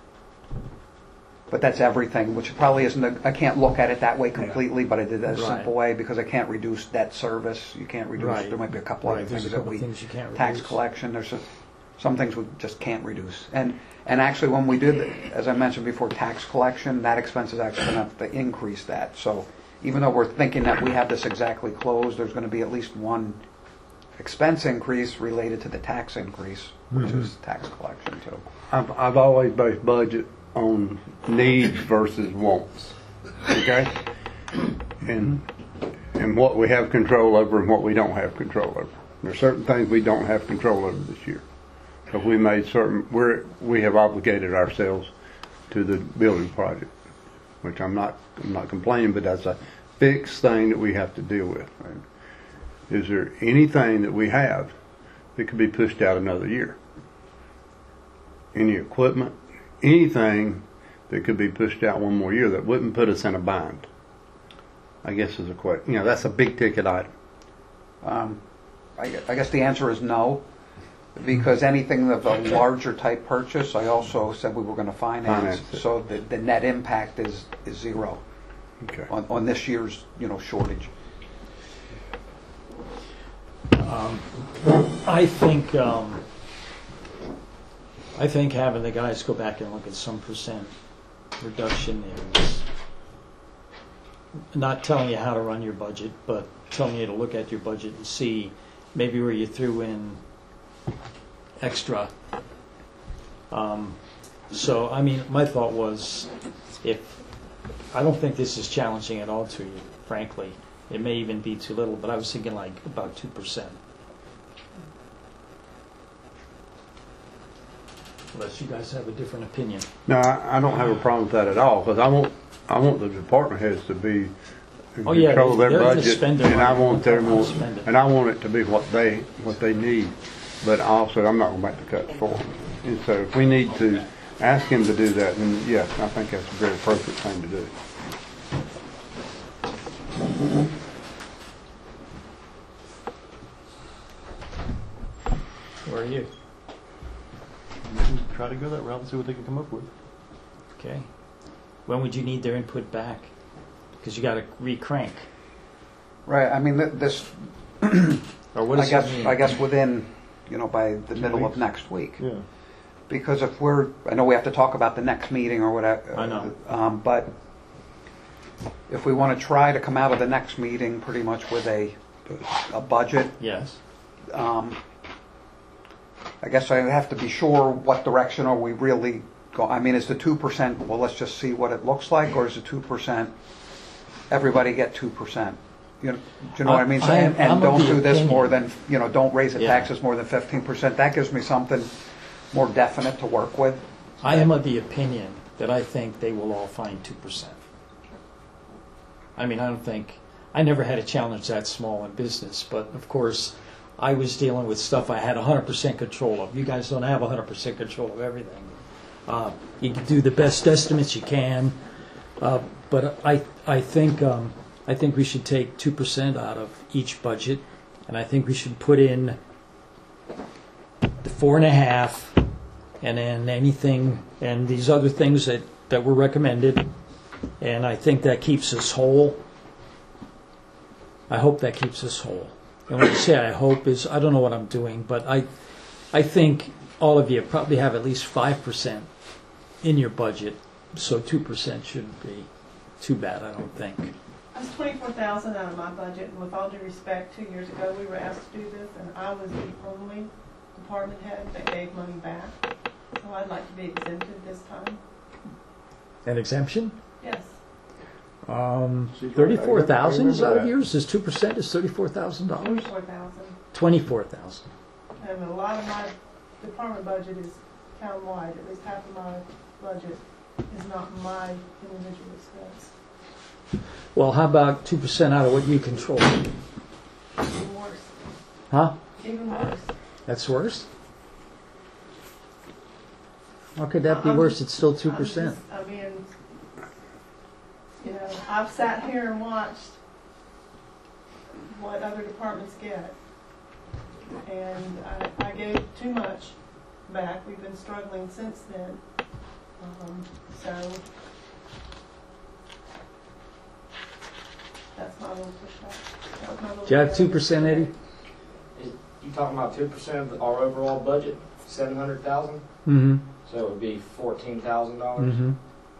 S5: But that's everything, which probably isn't, a- I can't look at it that way completely, but I did that a
S3: Right.
S5: simple way because I can't reduce debt service. You can't reduce,
S3: Right.
S5: there might be a couple other
S3: Right, there's
S5: things
S3: a
S5: that
S3: couple
S5: we,
S3: things you can't
S5: tax
S3: reduce.
S5: collection, there's a- some things we just can't reduce. And, and actually when we did, as I mentioned before, tax collection, that expense is actually going to have to increase that. So even though we're thinking that we have this exactly closed, there's going to be at least one expense increase related to the tax increase, which
S3: Mm-hmm.
S5: is tax collection too.
S2: I've, I've always based budget on needs versus wants. Okay? And, and what we have control over and what we don't have control over. There's certain things we don't have control over this year. So we made certain, we're, we have obligated ourselves to the building project, which I'm not, I'm not complaining, but that's a fixed thing that we have to deal with. Right? Is there anything that we have that could be pushed out another year? Any equipment, anything that could be pushed out one more year that wouldn't put us in a bind? I guess is a question. You know, that's a big ticket item.
S5: Um, I gue- I guess the answer is no, because anything of a larger type purchase, I also said we were going to finance.
S2: Finance it.
S5: So the, the net impact is, is zero
S2: Okay.
S5: on, on this year's, you know, shortage.
S3: Um, I think, um, I think having the guys go back and look at some percent reduction there is not telling you how to run your budget, but telling you to look at your budget and see maybe where you threw in extra. Um, so, I mean, my thought was, if, I don't think this is challenging at all to you, frankly. It may even be too little, but I was thinking like about two percent. Unless you guys have a different opinion.
S2: No, I, I don't have a problem with that at all because I want I want the department heads to be in
S3: Oh, yeah,
S2: control of their
S3: they're to
S2: budget,
S3: spend their
S2: and I
S3: money.
S2: want their
S3: They'll
S2: more,
S3: spend it.
S2: and I want it to be what they what they need. But also, I'm not going to make the cuts for them. And so, if we need to ask him to do that, then yes, I think that's a very appropriate thing to do.
S3: Where are you?
S1: We can try to go that route and see what they can come up with.
S3: Okay. When would you need their input back? Because you got to re-crank.
S5: Right, I mean, th- this,
S3: Or what
S5: I
S3: does
S5: guess,
S3: that mean?
S5: I guess within, you know, by the
S1: Two
S5: middle of
S1: weeks?
S5: next week.
S1: Yeah.
S5: Because if we're, I know we have to talk about the next meeting or whatever.
S3: I know.
S5: Um, but if we want to try to come out of the next meeting pretty much with a, a budget,
S3: Yes.
S5: um, I guess I have to be sure what direction are we really go. I mean, is the two percent, well, let's just see what it looks like, or is the two percent, everybody get two percent? You know, do you know what I mean? So-
S3: I-
S5: And,
S3: I'm
S5: and
S3: of
S5: don't
S3: the
S5: do this more
S3: opinion-
S5: than, you know, don't raise the
S3: Yeah.
S5: taxes more than fifteen percent. That gives me something more definite to work with.
S3: I am of the opinion that I think they will all find two percent. I mean, I don't think, I never had a challenge that small in business, but of course, I was dealing with stuff I had one hundred percent control of. You guys don't have one hundred percent control of everything. Uh, you can do the best estimates you can, uh, but I, I think, um, I think we should take two percent out of each budget, and I think we should put in the four and a half, and then anything, and these other things that, that were recommended, and I think that keeps us whole. I hope that keeps us whole. And when I say I hope is, I don't know what I'm doing, but I, I think all of you probably have at least five percent in your budget, so two percent shouldn't be too bad, I don't think.
S6: That's twenty-four thousand out of my budget, and with all due respect, two years ago, we were asked to do this, and I was the only department head that gave money back. So I'd like to be exempted this time.
S3: An exemption?
S6: Yes.
S3: Um,
S1: She's right.
S3: thirty-four thousand is
S1: I
S3: out
S1: remember
S3: of
S1: that.
S3: yours, is two percent is thirty-four thousand dollars?
S6: Twenty-four thousand.
S3: Twenty-four thousand.
S6: And a lot of my department budget is town-wide, at least half of my budget is not my individual expense.
S3: Well, how about two percent out of what you control?
S6: Even worse,
S3: Huh?
S6: even worse.
S3: That's worse? How could that be
S6: I'm
S3: worse?
S6: just-
S3: It's still two
S6: I'm
S3: percent.
S6: just- I mean, you know, I've sat here and watched what other departments get. And I, I gave too much back. We've been struggling since then. Um, so that's my little pushback. That was my little
S3: Do you have two percent, Eddie?
S7: Is- You talking about two percent of our overall budget, seven hundred thousand?
S3: Mm-hmm.
S7: So it would be fourteen thousand dollars?
S3: Mm-hmm.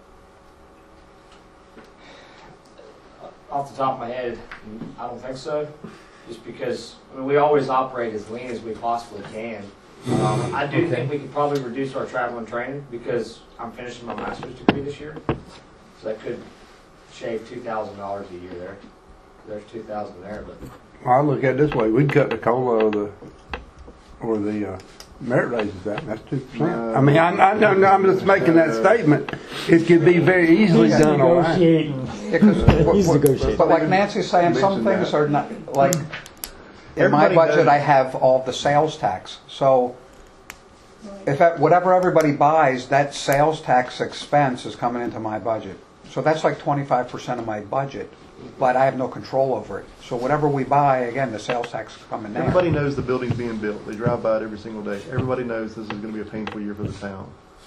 S7: Off the top of my head, I don't think so. Just because, I mean, we always operate as lean as we possibly can. Um, I do
S3: Okay.
S7: think we could probably reduce our travel and training because I'm finishing my master's degree this year. So that could shave two thousand dollars a year there. There's two thousand there, but
S2: Well, I look at it this way: we'd cut the cola or the or the uh, merit raises out. That's two percent.
S1: No.
S2: I mean, I, I, no, no, I'm just making that statement. It could be very easily
S3: He's
S2: done online.
S3: negotiating.
S5: Yeah, 'cause what-
S3: He's
S5: what-
S3: negotiating.
S5: But like Nancy's saying, some
S1: Mention
S5: things
S1: that.
S5: are not, like, in my
S1: Everybody
S5: budget,
S1: knows-
S5: I have all the sales tax. So if, that- whatever everybody buys, that sales tax expense is coming into my budget. So that's like twenty-five percent of my budget, but I have no control over it. So whatever we buy, again, the sales tax is coming there.
S1: Everybody knows the building's being built. They drive by it every single day. Everybody knows this is going to be a painful year for the town.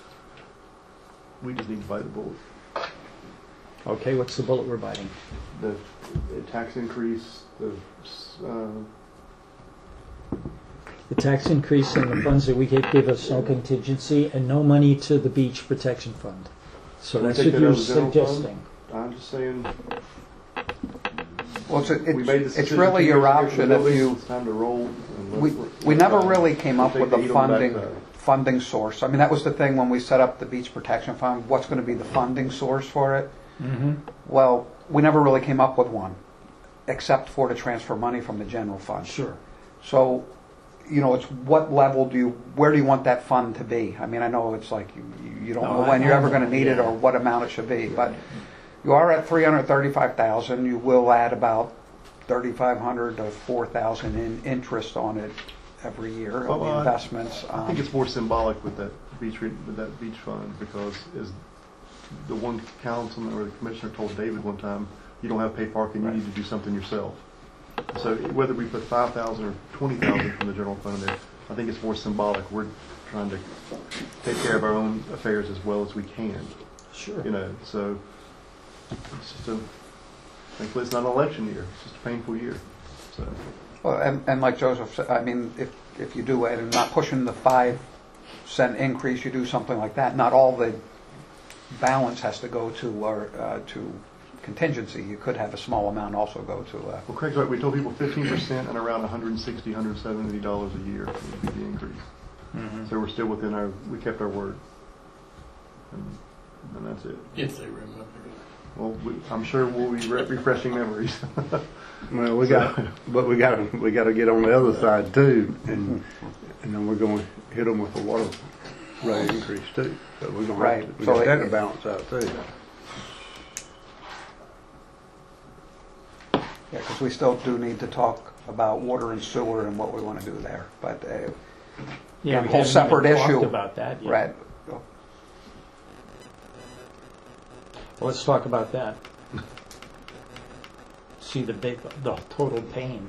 S1: We just need to bite the bullet.
S3: Okay, what's the bullet we're biting?
S1: The, the tax increase, the, uh,
S3: The tax increase in the funds that we get give us no contingency and no money to the beach protection fund. So
S1: Can we
S3: that's
S1: take
S3: what
S1: that
S3: you're
S1: out of the general fund?
S3: suggesting.
S1: I'm just saying,
S5: Well, it's,
S1: we made
S5: it's,
S1: this
S5: it's
S1: decision
S5: really
S1: two
S5: your
S1: years ago for
S5: option
S1: the
S5: if
S1: building.
S5: you,
S1: It's time to roll. and let's
S5: we,
S1: work-
S5: we never
S1: work
S5: really
S1: on it.
S5: came
S1: We'll
S5: up
S1: take
S5: with
S1: the
S5: a
S1: heat on the
S5: funding,
S1: backside.
S5: funding source. I mean, that was the thing when we set up the beach protection fund, what's going to be the funding source for it?
S3: Mm-hmm.
S5: Well, we never really came up with one, except for to transfer money from the general fund.
S3: Sure.
S5: So, you know, it's what level do you, where do you want that fund to be? I mean, I know it's like, you, you don't
S3: No,
S5: know
S3: I-
S5: when you're
S3: I
S5: ever
S3: know,
S5: going to need it
S3: yeah.
S5: or what amount it should be, but you are at three hundred thirty-five thousand. You will add about thirty-five hundred to four thousand in interest on it every year of
S1: Well,
S5: the
S1: I-
S5: investments.
S1: I think
S5: Um,
S1: it's more symbolic with that beach, re- with that beach fund, because as the one councilman or the commissioner told David one time, you don't have to pay parking, you need to do something yourself. So whether we put five thousand or twenty thousand from the general fund in there, I think it's more symbolic. We're trying to take care of our own affairs as well as we can,
S3: Sure.
S1: you know, so it's just a, thankfully it's not an election year, it's just a painful year, so.
S5: Well, and, and like Joseph said, I mean, if, if you do it and not pushing the five cent increase, you do something like that, not all the balance has to go to, or, uh, to contingency. You could have a small amount also go to, uh,
S1: Well, Craig's right, we told people fifteen percent and around one hundred sixty, one hundred seventy dollars a year would be the increase.
S3: Mhm.
S1: So we're still within our, we kept our word. And, and that's it.
S8: If they remember.
S1: Well, we, I'm sure we'll be re- refreshing memories.
S2: Well, we got, but we got to, we got to get on the other side too, and and then we're going to hit them with a water rate increase too. So we're going to
S5: Right.
S2: have to, we
S5: So
S2: got
S5: it-
S2: that to balance out too.
S5: yeah, because we still do need to talk about water and sewer and what we want to do there. But, uh,
S3: Yeah,
S5: a
S3: we
S5: whole
S3: haven't
S5: separate
S3: even talked
S5: issue.
S3: about that yet.
S5: right,
S3: Well, let's talk about that. See the big, the total pain.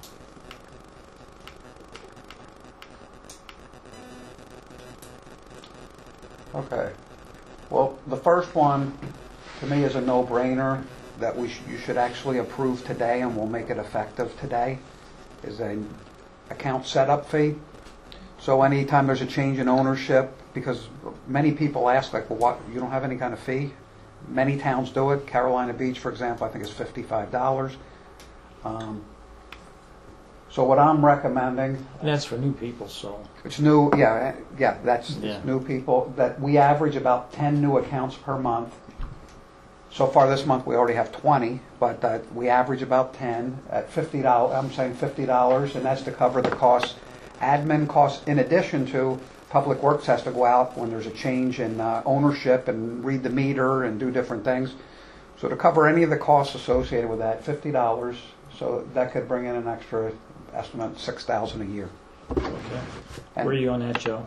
S5: okay. Well, the first one, to me, is a no-brainer that we sh- you should actually approve today, and we'll make it effective today, is a account setup fee. So anytime there's a change in ownership, because many people ask, like, well, what, you don't have any kind of fee? Many towns do it. Carolina Beach, for example, I think is fifty-five dollars. Um, so what I'm recommending,
S3: And that's for new people, so.
S5: it's new, yeah, yeah, that's
S3: Yeah.
S5: it's new people, that we average about ten new accounts per month. So far this month, we already have twenty, but uh, we average about ten at fifty dollars, I'm saying fifty dollars, and that's to cover the costs, admin costs, in addition to Public Works has to go out when there's a change in uh, ownership and read the meter and do different things. So to cover any of the costs associated with that, fifty dollars, so that could bring in an extra estimate, six thousand dollars a year.
S3: Okay.
S5: And-
S3: Where are you on that, Joe?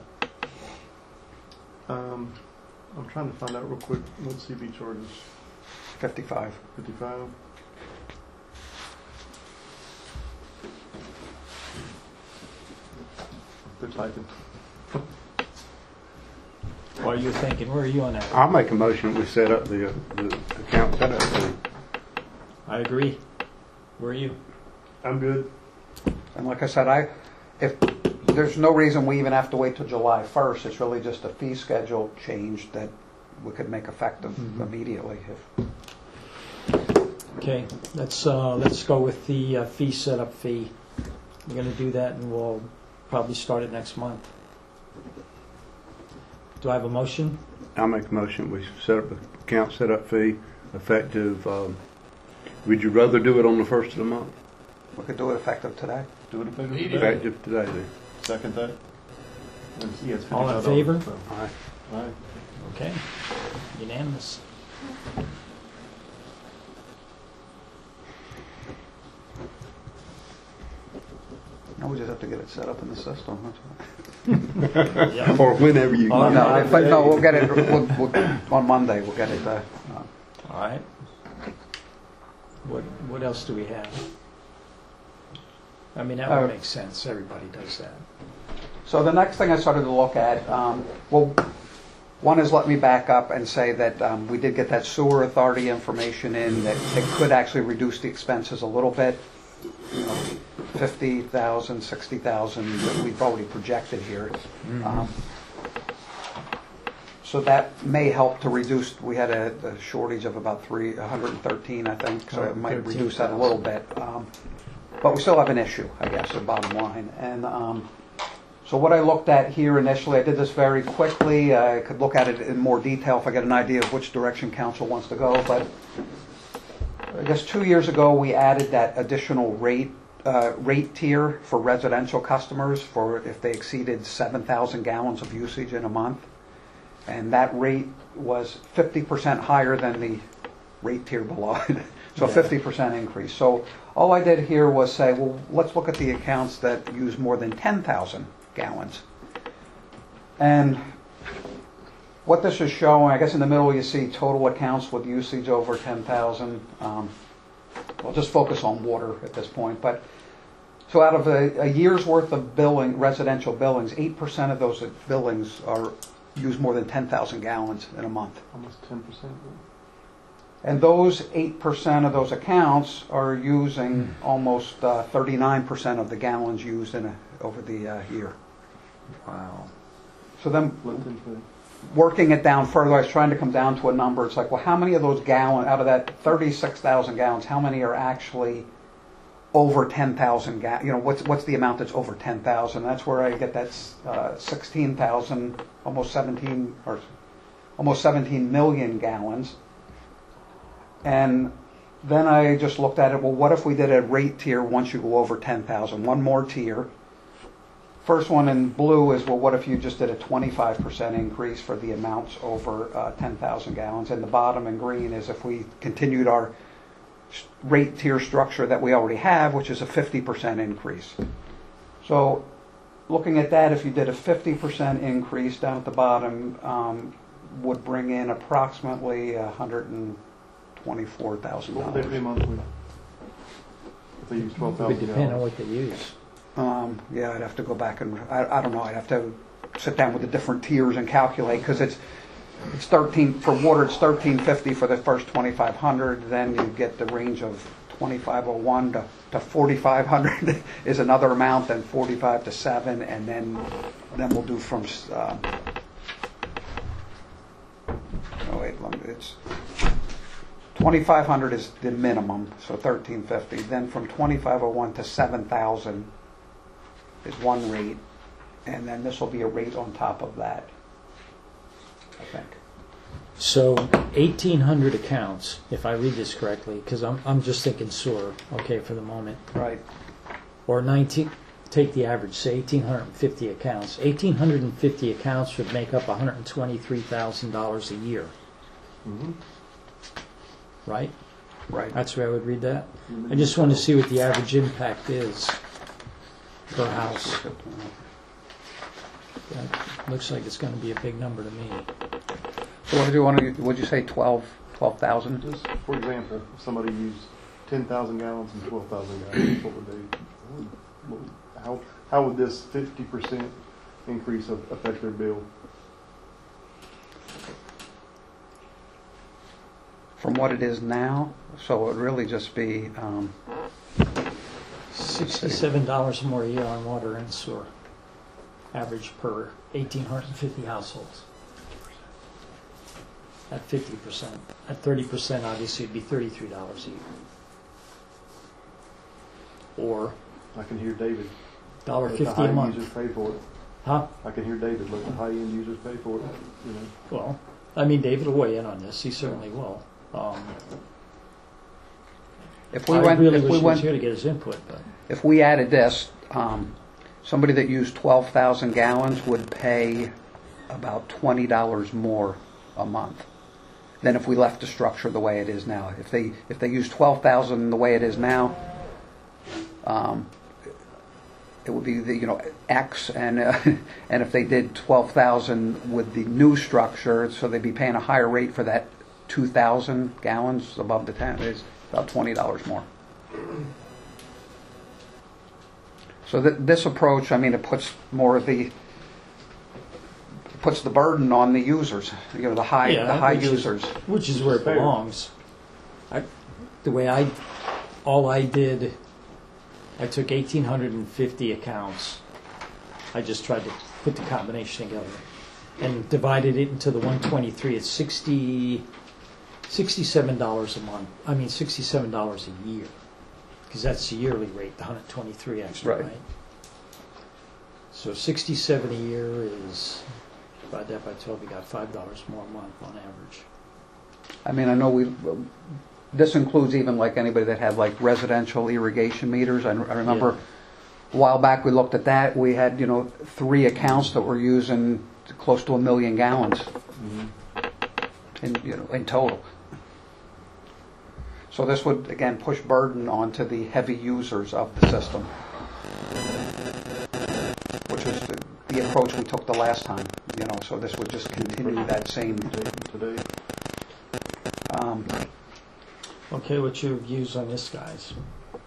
S1: Um, I'm trying to find out real quick what C B charges.
S5: fifty-five.
S1: fifty-five? They're typing.
S3: While you're thinking, where are you on that?
S2: I'll make a motion that we set up the, the account setup fee.
S3: I agree. Where are you?
S1: I'm good.
S5: And like I said, I, if, there's no reason we even have to wait till July first. It's really just a fee schedule change that we could make effective
S3: Mhm.
S5: immediately. If,
S3: Okay, let's, uh, let's go with the uh, fee setup fee. We're gonna do that and we'll probably start it next month. Do I have a motion?
S2: I'll make a motion we set up the account setup fee effective, um, would you rather do it on the first of the month?
S5: we could do it effective today.
S1: Do it effective
S8: Immediate.
S1: today.
S2: Effective today then.
S1: Second that. And it's- yeah, it's
S3: All in
S1: fifty-five dollars,
S3: favor?
S1: so.
S2: All right.
S1: All right.
S3: Okay, unanimous.
S5: Now we just have to get it set up in the system. That's all.
S3: Yeah.
S2: Or whenever you.
S3: Oh,
S2: get
S5: No,
S2: it.
S5: but no, we'll get it, we'll, we'll, on Monday, we'll get it, uh, uh,
S3: All right. What, what else do we have? I mean, that
S5: Uh,
S3: would make sense. Everybody does that.
S5: So the next thing I started to look at, um, well, one is let me back up and say that um, we did get that sewer authority information in, that it could actually reduce the expenses a little bit. You know, fifty thousand, sixty thousand that we've already projected here. Um, So that may help to reduce, we had a a shortage of about three, one hundred thirteen, I think, so it might reduce that a little bit. Um, But we still have an issue, I guess, the bottom line. And um, so what I looked at here initially, I did this very quickly. I could look at it in more detail if I get an idea of which direction council wants to go. But I guess two years ago, we added that additional rate, uh, rate tier for residential customers for if they exceeded seven thousand gallons of usage in a month. And that rate was fifty percent higher than the rate tier below it. So a
S3: Yeah.
S5: fifty percent increase. So all I did here was say, well, let's look at the accounts that use more than ten thousand gallons. And what this is showing, I guess in the middle you see total accounts with usage over ten thousand. Um, we'll just focus on water at this point. But so out of a, a year's worth of billing, residential billings, eight percent of those billings are use more than ten thousand gallons in a month.
S1: Almost ten percent.
S5: And those eight percent of those accounts are using almost uh, thirty-nine percent of the gallons used in a, over the uh, year.
S3: Wow.
S5: So then,
S1: Let them put-
S5: working it down further, I was trying to come down to a number. It's like, well, how many of those gallons, out of that thirty-six thousand gallons, how many are actually over ten thousand gallons? You know, what's what's the amount that's over ten thousand? That's where I get that uh, sixteen thousand, almost seventeen, or almost seventeen million gallons. And then I just looked at it, well, what if we did a rate tier once you go over ten thousand? One more tier. First one in blue is, well, what if you just did a twenty-five percent increase for the amounts over uh, ten thousand gallons? And the bottom in green is if we continued our rate tier structure that we already have, which is a fifty percent increase. So looking at that, if you did a fifty percent increase down at the bottom, um, would bring in approximately one hundred twenty-four thousand
S1: What would they pay
S5: dollars.
S1: monthly? If they use twelve
S3: It would
S1: thousand
S3: depend on
S1: gallons?
S3: what they use.
S5: Um, yeah, I'd have to go back and, I, I don't know, I'd have to sit down with the different tiers and calculate, because it's, it's thirteen, for water, it's thirteen fifty for the first twenty-five hundred, then you get the range of twenty-five oh one to, to forty-five hundred is another amount, then forty-five to seven, and then, then we'll do from, uh, oh wait, let me, it's, twenty-five hundred is the minimum, so thirteen fifty, then from twenty-five oh one to seven thousand is one rate, and then this will be a rate on top of that, I think.
S3: So eighteen hundred accounts, if I read this correctly, because I'm, I'm just thinking sewer, okay, for the moment.
S5: Right.
S3: Or nineteen, take the average, say eighteen fifty accounts. eighteen fifty accounts would make up one hundred twenty-three thousand dollars a year,
S1: Mhm.
S3: right?
S5: Right.
S3: That's where I would read that. I just want to see what the average impact is per house. That looks like it's going to be a big number to me.
S5: So what did you want to, would you say twelve, twelve thousand?
S1: Just, for example, if somebody used ten thousand gallons and twelve thousand gallons, what would they, what would, how, how would this fifty percent increase of- affect their bill?
S5: From what it is now, so it would really just be, um,
S3: Sixty-seven dollars more a year on water and sewer, average per eighteen fifty households. At fifty percent, at thirty percent, obviously it'd be thirty-three dollars a year. Or
S1: I can hear David.
S3: dollar
S1: Let the
S3: fifty a
S1: high
S3: month.
S1: users pay for it.
S3: Huh?
S1: I can hear David, let the high-end users pay for it, you know.
S3: Well, I mean, David will weigh in on this. He certainly will. Um,
S5: if we
S3: I
S5: went,
S3: really
S5: if
S3: wish
S5: we
S3: he was
S5: went,
S3: here to get his input, but
S5: if we added this, um, somebody that used twelve thousand gallons would pay about twenty dollars more a month than if we left the structure the way it is now. If they, if they use twelve thousand the way it is now, um, it would be the, you know, X, and uh, and if they did twelve thousand with the new structure, so they'd be paying a higher rate for that two thousand gallons above the ten, it's about twenty dollars more. So th- this approach, I mean, it puts more of the, puts the burden on the users, you know, the high,
S3: Yeah,
S5: the high
S3: which is-
S5: users.
S3: which is where it
S1: Fair.
S3: belongs. I, the way I, all I did, I took eighteen fifty accounts. I just tried to put the combination together and divided it into the one twenty-three. It's sixty, sixty-seven dollars a month. I mean, sixty-seven dollars a year, because that's the yearly rate, the one hundred twenty-three extra,
S5: Right.
S3: right? So sixty-seven a year is, divide that by twelve, you got five dollars more a month on average.
S5: I mean, I know we, this includes even like anybody that had like residential irrigation meters. I I remember a while back we looked at that. We had, you know, three accounts that were using close to a million gallons in, you know, in total. So this would, again, push burden onto the heavy users of the system, which was the, the approach we took the last time, you know, so this would just continue that same.
S1: Today,
S5: Um,
S3: Okay, what's your views on this, guys?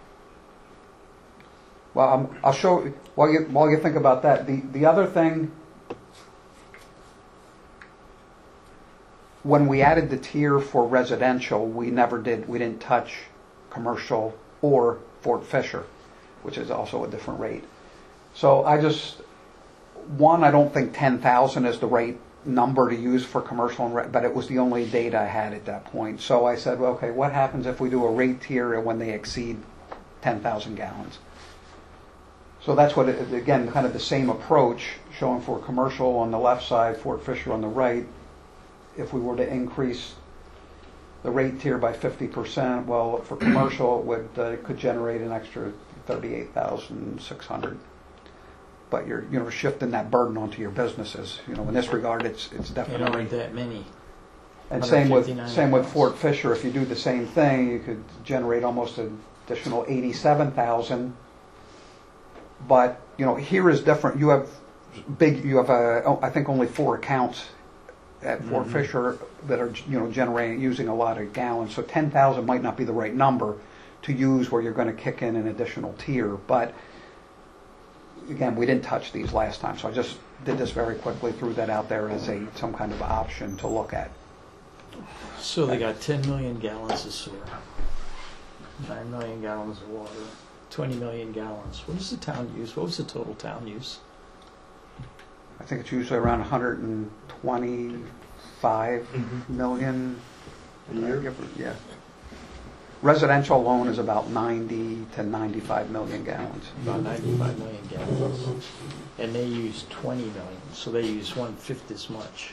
S5: Well, um, I'll show while you while you think about that. The the other thing when we added the tier for residential, we never did, we didn't touch commercial or Fort Fisher, which is also a different rate. So I just, one, I don't think ten thousand is the right number to use for commercial, and re- but it was the only data I had at that point. So I said, well, okay, what happens if we do a rate tier when they exceed ten thousand gallons? So that's what, it, again, kind of the same approach, showing for commercial on the left side, Fort Fisher on the right. If we were to increase the rate tier by fifty percent, well, for commercial, it would, uh, it could generate an extra thirty-eight thousand six hundred. But you're, you know, shifting that burden onto your businesses. You know, in this regard, it's it's
S3: There
S5: definitely.
S3: aren't that many.
S5: And same with
S3: one hundred fifty-nine
S5: same with
S3: accounts.
S5: Fort Fisher. If you do the same thing, you could generate almost an additional eighty-seven thousand. But you know, here is different. You have big. You have a, oh, I think only four accounts at Fort
S3: Mhm.
S5: Fisher that are, you know, generating using a lot of gallons. So ten thousand might not be the right number to use where you're going to kick in an additional tier. But again, we didn't touch these last time, so I just did this very quickly, threw that out there as a some kind of option to look at.
S3: So they got ten million gallons of sewer, nine million gallons of water, twenty million gallons. What does the town use? What was the total town use?
S5: I think it's usually around one hundred twenty-five million
S1: A year?
S5: Yeah. Residential alone is about ninety to ninety-five million gallons.
S3: About ninety-five million gallons. And they use twenty million, so they use one-fifth as much.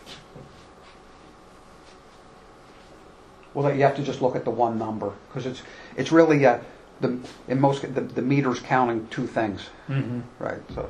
S5: Well, you have to just look at the one number because it's it's really uh, the in most the, the meter's counting two things,
S3: Mm-hmm.
S5: right? So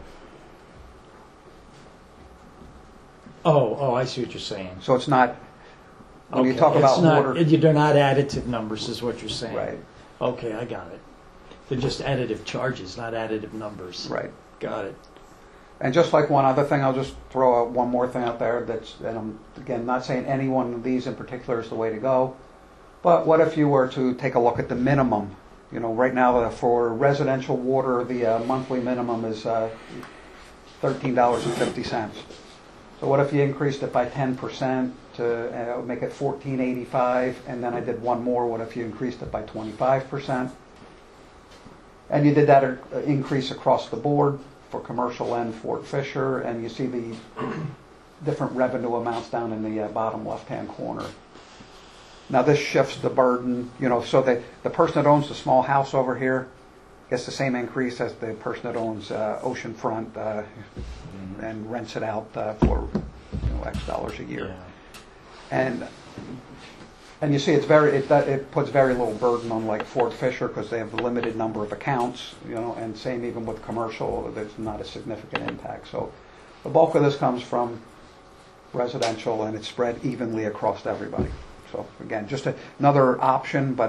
S3: Oh, oh, I see what you're saying.
S5: so it's not when you
S3: Okay,
S5: talk
S3: it's
S5: about
S3: not-
S5: water,
S3: They're not additive numbers, is what you're saying.
S5: right?
S3: Okay, I got it. They're just additive charges, not additive numbers.
S5: Right.
S3: Got it.
S5: And just like one other thing, I'll just throw out one more thing out there that's, and I'm, again, not saying any one of these in particular is the way to go, but what if you were to take a look at the minimum? You know, right now uh, for residential water, the uh, monthly minimum is uh, thirteen dollars and fifty cents. So what if you increased it by ten percent to uh, make it fourteen eighty-five, and then I did one more, what if you increased it by twenty-five percent? And you did that uh, increase across the board for commercial and Fort Fisher, and you see the different revenue amounts down in the uh, bottom left-hand corner. Now this shifts the burden, you know, so the, the person that owns the small house over here gets the same increase as the person that owns uh, oceanfront uh, and rents it out uh, for, you know, X dollars a year.
S3: Yeah.
S5: And and you see, it's very it it puts very little burden on like Fort Fisher because they have a limited number of accounts, you know, and same even with commercial, there's not a significant impact. So the bulk of this comes from residential, and it's spread evenly across everybody. So again, just a, another option, but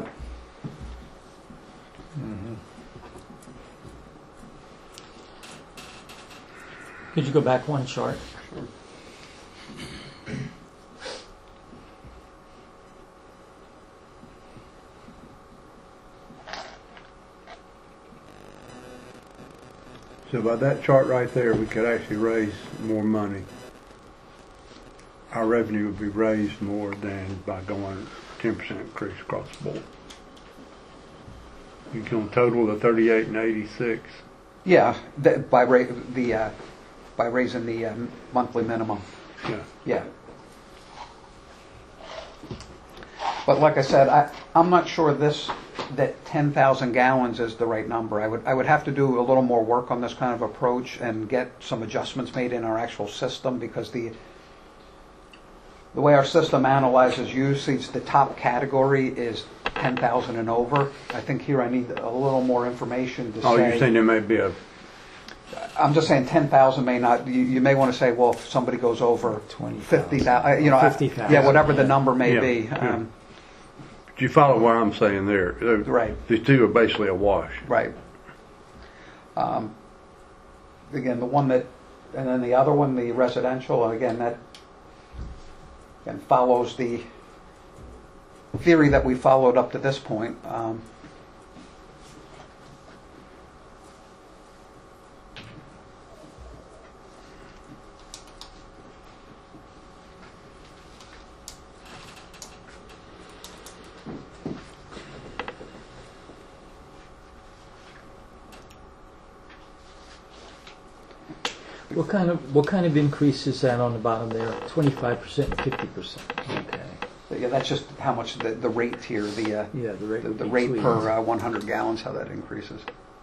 S3: Mm-hmm. Could you go back one chart?
S2: So by that chart right there, we could actually raise more money. Our revenue would be raised more than by going ten percent increase across the board. You can total the thirty-eight and eighty-six.
S5: yeah, the, by ra- the uh, by raising the um, monthly minimum.
S2: Yeah.
S5: Yeah. But like I said, I, I'm not sure this, that ten thousand gallons is the right number. I would, I would have to do a little more work on this kind of approach and get some adjustments made in our actual system because the, the way our system analyzes usage, the top category is ten thousand and over. I think here I need a little more information to
S2: Oh,
S5: say.
S2: you're saying there may be a,
S5: I'm just saying ten thousand may not, you, you may want to say, well, if somebody goes over
S3: twenty
S5: fifty thousand, you know, I-
S3: fifty thousand.
S5: yeah, whatever the number may
S2: Yeah,
S5: be.
S2: yeah.
S5: Um,
S2: do you follow what I'm saying there? They're-
S5: Right.
S2: The two are basically a wash.
S5: Right. Um, again, the one that, and then the other one, the residential, and again, that again, follows the theory that we followed up to this point. Um,
S3: What kind of, what kind of increase is that on the bottom there? Twenty-five percent and fifty percent? Okay.
S5: Yeah, that's just how much the, the rate tier, the, uh,
S3: Yeah, the rate
S5: the,
S3: would
S5: the
S3: be
S5: rate
S3: tweaked.
S5: per uh, one hundred gallons, how that increases.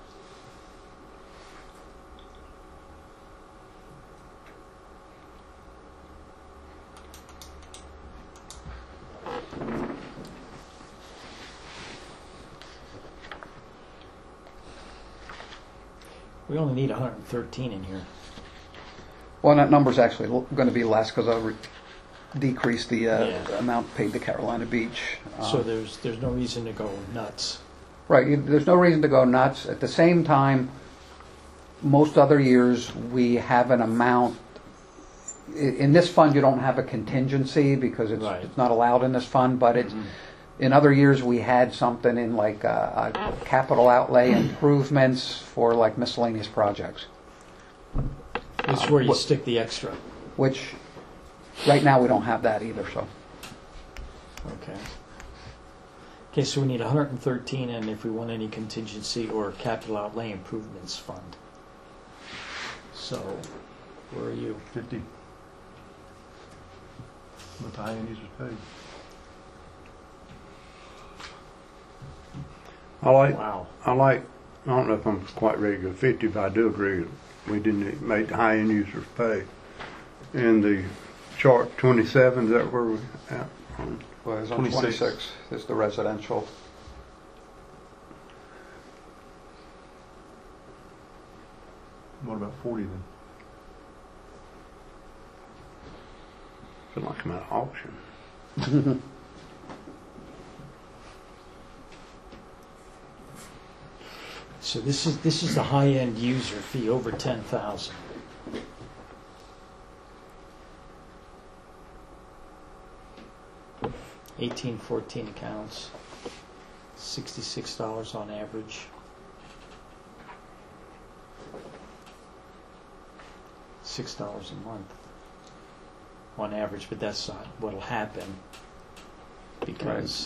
S3: We only need one hundred thirteen in here.
S5: Well, that number's actually going to be less because I'll re- decrease the uh,
S3: Yeah.
S5: amount paid to Carolina Beach.
S3: So
S5: Um,
S3: there's, there's no reason to go nuts.
S5: Right, you- there's no reason to go nuts. At the same time, most other years, we have an amount, i- in this fund, you don't have a contingency because it's,
S3: Right.
S5: it's not allowed in this fund, but it's, in other years, we had something in like uh, uh, capital outlay improvements for like miscellaneous projects,
S3: It's where you
S5: what-
S3: stick the extra.
S5: which, right now, we don't have that either, so.
S3: Okay. Okay, so we need one hundred thirteen, and if we want any contingency or capital outlay improvements fund. So, where are you?
S1: Fifty. What the high-end users paid.
S2: I like,
S3: Wow.
S2: I like, I don't know if I'm quite ready to go fifty, but I do agree, we didn't make the high-end users pay. In the chart twenty-seven, is that where we at?
S5: Well, it's on
S1: twenty-six.
S5: twenty-six is the residential.
S1: What about forty then?
S2: Feel like I'm at an auction.
S3: So this is, this is the high-end user fee, over ten thousand. Eighteen, fourteen accounts, sixty-six dollars on average. Six dollars a month on average, but that's not what'll happen because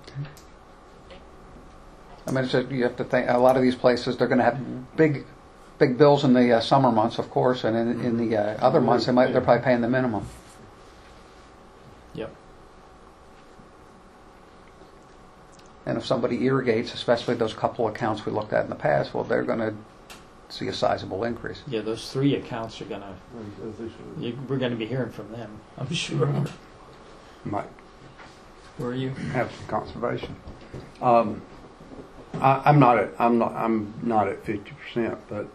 S5: I mean, it's a, you have to think, a lot of these places, they're going to have big, big bills in the uh, summer months, of course, and in, in the uh, other months, they might, they're probably paying the minimum.
S3: Yep.
S5: And if somebody irrigates, especially those couple accounts we looked at in the past, well, they're going to see a sizable increase.
S3: Yeah, those three accounts are gonna,
S1: As- as they should.
S3: you, we're gonna be hearing from them, I'm sure.
S2: Might
S3: Where are you?
S2: have some conservation. Um, I, I'm not at, I'm not, I'm not at fifty percent, but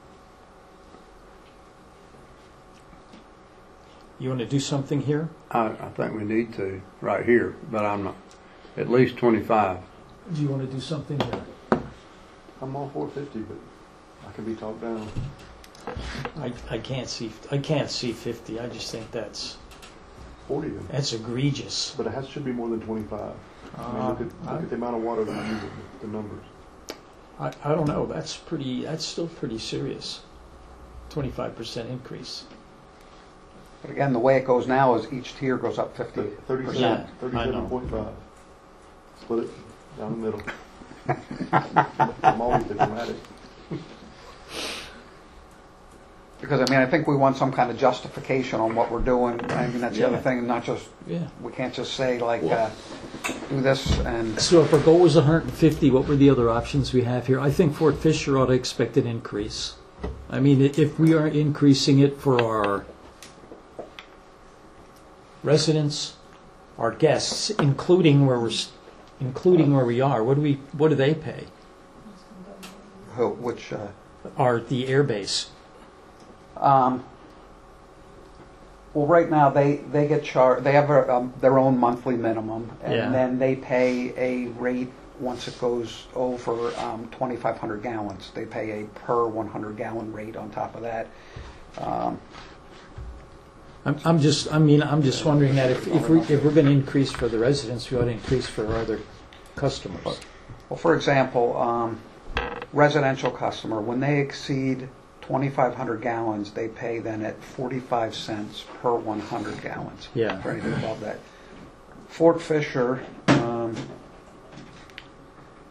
S3: You wanna do something here?
S2: I, I think we need to, right here, but I'm not, at least twenty-five.
S3: Do you wanna do something here?
S1: I'm all for fifty, but I can be talked down.
S3: I, I can't see, I can't see fifty, I just think that's,
S1: Forty then.
S3: that's egregious.
S1: But it has, should be more than twenty-five. I mean, look at, look at the amount of water that we use, the numbers.
S3: I, I don't know, that's pretty, that's still pretty serious. Twenty-five percent increase.
S5: But again, the way it goes now is each tier goes up fifty
S1: Th-
S5: percent.
S3: Yeah,
S1: Thirty-seven,
S3: I
S1: thirty-seven
S3: know.
S1: point five. Split it down the middle. I'm always diplomatic.
S5: Because, I mean, I think we want some kind of justification on what we're doing. I mean, that's the other
S3: Yeah.
S5: thing, not just,
S3: Yeah.
S5: we can't just say like, uh, do this and,
S3: So if our goal was one hundred fifty, what were the other options we have here? I think Fort Fisher ought to expect an increase. I mean, i- if we are increasing it for our residents, our guests, including where we're, s- including where we are, what do we, what do they pay?
S5: who- which, uh,
S3: Our, the airbase.
S5: Um, well, right now they, they get charged. They have a, um, their own monthly minimum, and
S3: Yeah.
S5: then they pay a rate once it goes over um, twenty-five hundred gallons. They pay a per one hundred gallon rate on top of that. Um,
S3: I'm, I'm just, I mean, I'm just wondering that if, if we, if we're gonna increase for the residents, we ought to increase for our other customers.
S5: well, for example, um, residential customer, when they exceed twenty-five hundred gallons, they pay then at forty-five cents per one hundred gallons.
S3: Yeah.
S5: For anything above that. Fort Fisher, um,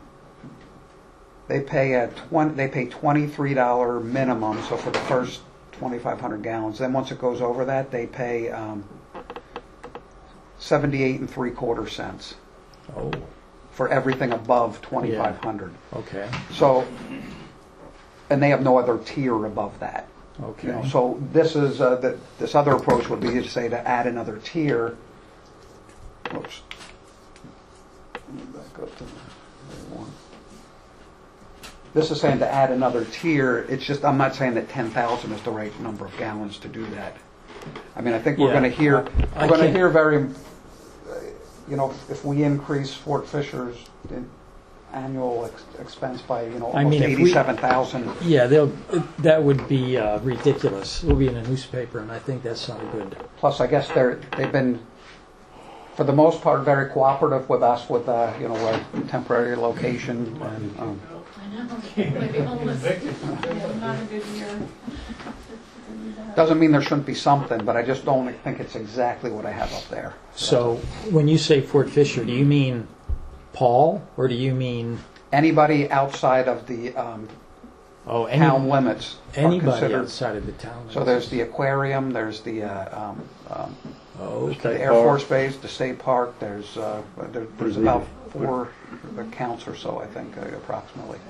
S5: they pay at twenty, they pay twenty-three dollar minimum, so for the first twenty-five hundred gallons. Then once it goes over that, they pay um, seventy-eight and three quarter cents
S3: Oh,
S5: for everything above twenty-five hundred.
S3: okay,
S5: So, and they have no other tier above that. You know,
S3: okay.
S5: so this is uh, the, this other approach would be to say to add another tier. Oops. Let me back up to the one. This is saying to add another tier. It's just I'm not saying that ten thousand is the right number of gallons to do that. I mean, I think we're
S3: Yeah,
S5: going to hear
S3: I- I
S5: we're going to
S3: can't-
S5: hear very, uh, you know, if we increase Fort Fisher's in- annual ex- expense by you know
S3: I
S5: almost
S3: mean, if we-
S5: eighty-seven thousand.
S3: Yeah, they'll, that would be uh, ridiculous. It'll be in a newspaper, and I think that's not good.
S5: Plus, I guess they're, they've been, for the most part, very cooperative with us with, uh, you know, our temporary location. And, um,
S4: I know, maybe homeless.
S6: Yeah, not a good year.
S5: doesn't mean there shouldn't be something, but I just don't think it's exactly what I have up there.
S3: So, when you say Fort Fisher, do you mean Paul, or do you mean,
S5: Anybody outside of the um,
S3: oh, any,
S5: town limits are
S3: anybody
S5: considered.
S3: outside of the town?
S5: So there's the aquarium, there's the uh, um, um,
S3: Oh,
S5: the
S3: okay.
S5: Air Force Base, the state park. There's uh, there, there's about four accounts or so, I think, uh, approximately.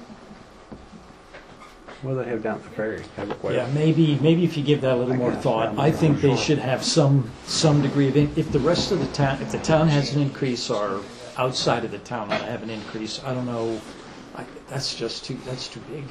S2: What do they have down at the ferry? Have a
S3: Yeah, maybe, maybe if you give that a little
S5: I
S3: more
S5: guess,
S3: thought,
S5: I'm
S3: I
S5: not
S3: think they
S5: sure.
S3: should have some, some degree of, in- if the rest of the town, if the town has an increase, or outside of the town ought to have an increase, I don't know, I, that's just too, that's too big.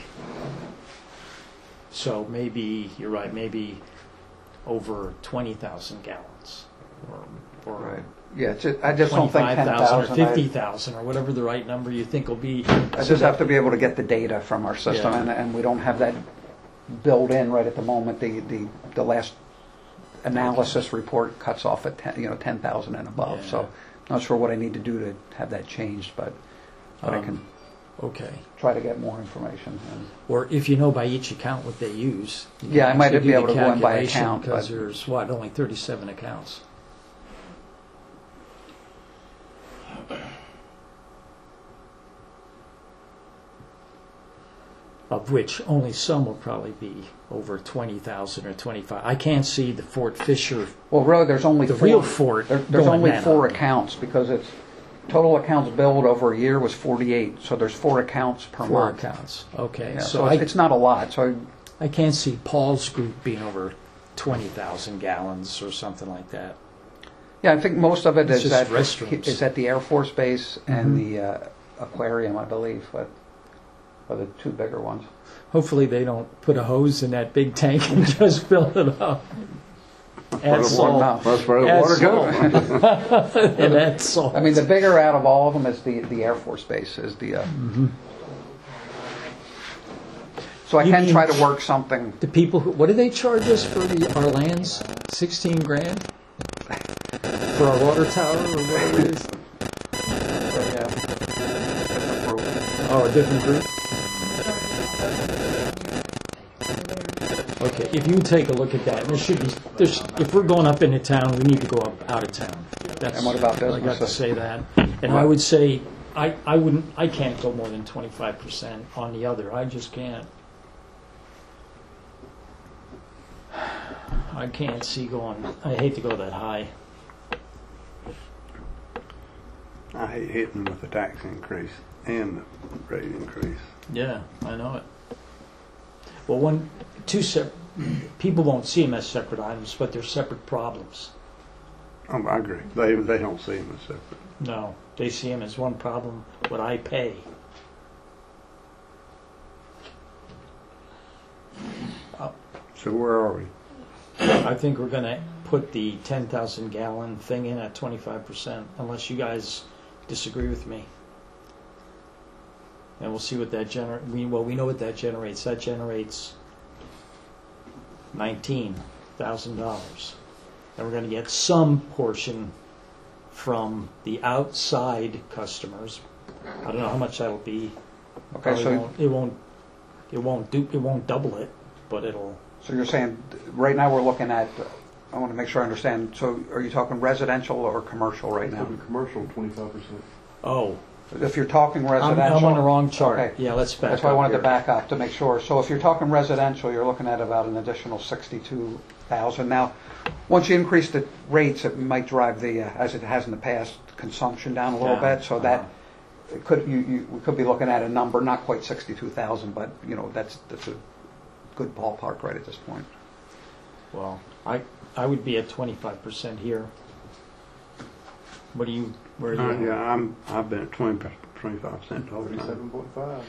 S3: So maybe, you're right, maybe over twenty thousand gallons, or, or
S5: Right. Yeah, it's just, I just don't think ten
S3: twenty-five thousand, or
S5: thousand.
S3: fifty thousand, or whatever the right number you think will be.
S5: I just have to be able to get the data from our system,
S3: Yeah.
S5: and, and we don't have that built in right at the moment. The the, the last analysis report cuts off at ten, you know ten thousand and above.
S3: Yeah.
S5: So not sure what I need to do to have that changed, but but I
S3: Um,
S5: can
S3: Okay.
S5: try to get more information. And,
S3: Or if you know by each account what they use. you
S5: Yeah,
S3: can
S5: I might
S3: actually
S5: be
S3: do
S5: able
S3: the
S5: to go in by
S3: calculation,
S5: account,
S3: Because
S5: but-
S3: there's, what, only thirty-seven accounts. Of which only some will probably be over twenty thousand or twenty-five. I can't see the Fort Fisher,
S5: well, really, there's only
S3: the
S5: four,
S3: real fort.
S5: there, there's
S3: going
S5: only
S3: that
S5: four
S3: high.
S5: accounts because it's total accounts billed over a year was forty-eight. So there's four accounts per
S3: Four
S5: month.
S3: accounts, okay.
S5: Yeah,
S3: So
S5: so
S3: I,
S5: it's, it's not a lot. So
S3: I can't see Paul's group being over twenty thousand gallons or something like that.
S5: yeah, I think most of it
S3: It's
S5: is
S3: just
S5: at
S3: restrooms.
S5: is at the Air Force Base and
S3: Mhm.
S5: the uh, aquarium, I believe, but are the two bigger ones.
S3: Hopefully they don't put a hose in that big tank and just fill it up. Add salt.
S5: No.
S2: That's where the
S3: Add
S2: water
S3: salt.
S2: goes.
S3: And add salt.
S5: I mean, the bigger out of all of them is the the Air Force Base is the. Uh,
S3: Mhm.
S5: so I
S3: You
S5: can
S3: mean-
S5: try to work something.
S3: The people who, what do they charge us for the, our lands? Sixteen grand? For our water tower or whatever it is? Oh, a different group? Okay, if you take a look at that, there should be, there's, if we're going up into town, we need to go up out of town. That's,
S5: And what about
S3: I got to
S5: businesses?
S3: say that. And I would say, I, I wouldn't, I can't go more than twenty-five percent on the other. I just can't. I can't see going, I hate to go that high.
S2: I hate hitting with the tax increase and the rate increase.
S3: Yeah, I know it. Well, one, two sep, people won't see them as separate items, but they're separate problems.
S2: Um, I agree. They they don't see them as separate.
S3: No, they see them as one problem, what I pay.
S2: So where are we?
S3: I think we're gonna put the ten thousand gallon thing in at twenty-five percent, unless you guys disagree with me. And we'll see what that gener, we, well, we know what that generates. That generates nineteen thousand dollars. And we're gonna get some portion from the outside customers. I don't know how much that'll be.
S5: Okay,
S3: Probably
S5: so
S3: won't- It won't, it won't do, it won't double it, but it'll,
S5: so you're saying right now we're looking at. I want to make sure I understand. So are you talking residential or commercial right now?
S1: Talking commercial, twenty-five percent.
S3: oh,
S5: If you're talking
S3: I'm,
S5: residential.
S3: I'm on the wrong chart.
S5: Okay.
S3: Yeah, let's back
S5: That's why I
S3: up
S5: wanted to
S3: here.
S5: back up to make sure. So if you're talking residential, you're looking at about an additional sixty-two thousand. Now, once you increase the rates, it might drive the, uh, as it has in the past, consumption down a little
S3: Down.
S5: bit. So that
S3: Uh-huh.
S5: it could you, you we could be looking at a number not quite sixty-two thousand, but you know that's that's a good ballpark right at this point.
S3: Well, I, I would be at twenty-five percent here. What do you, where are
S2: Uh,
S3: you?
S2: yeah, I'm, I've been at twenty, twenty-five cent the whole time.
S1: Thirty-seven point five.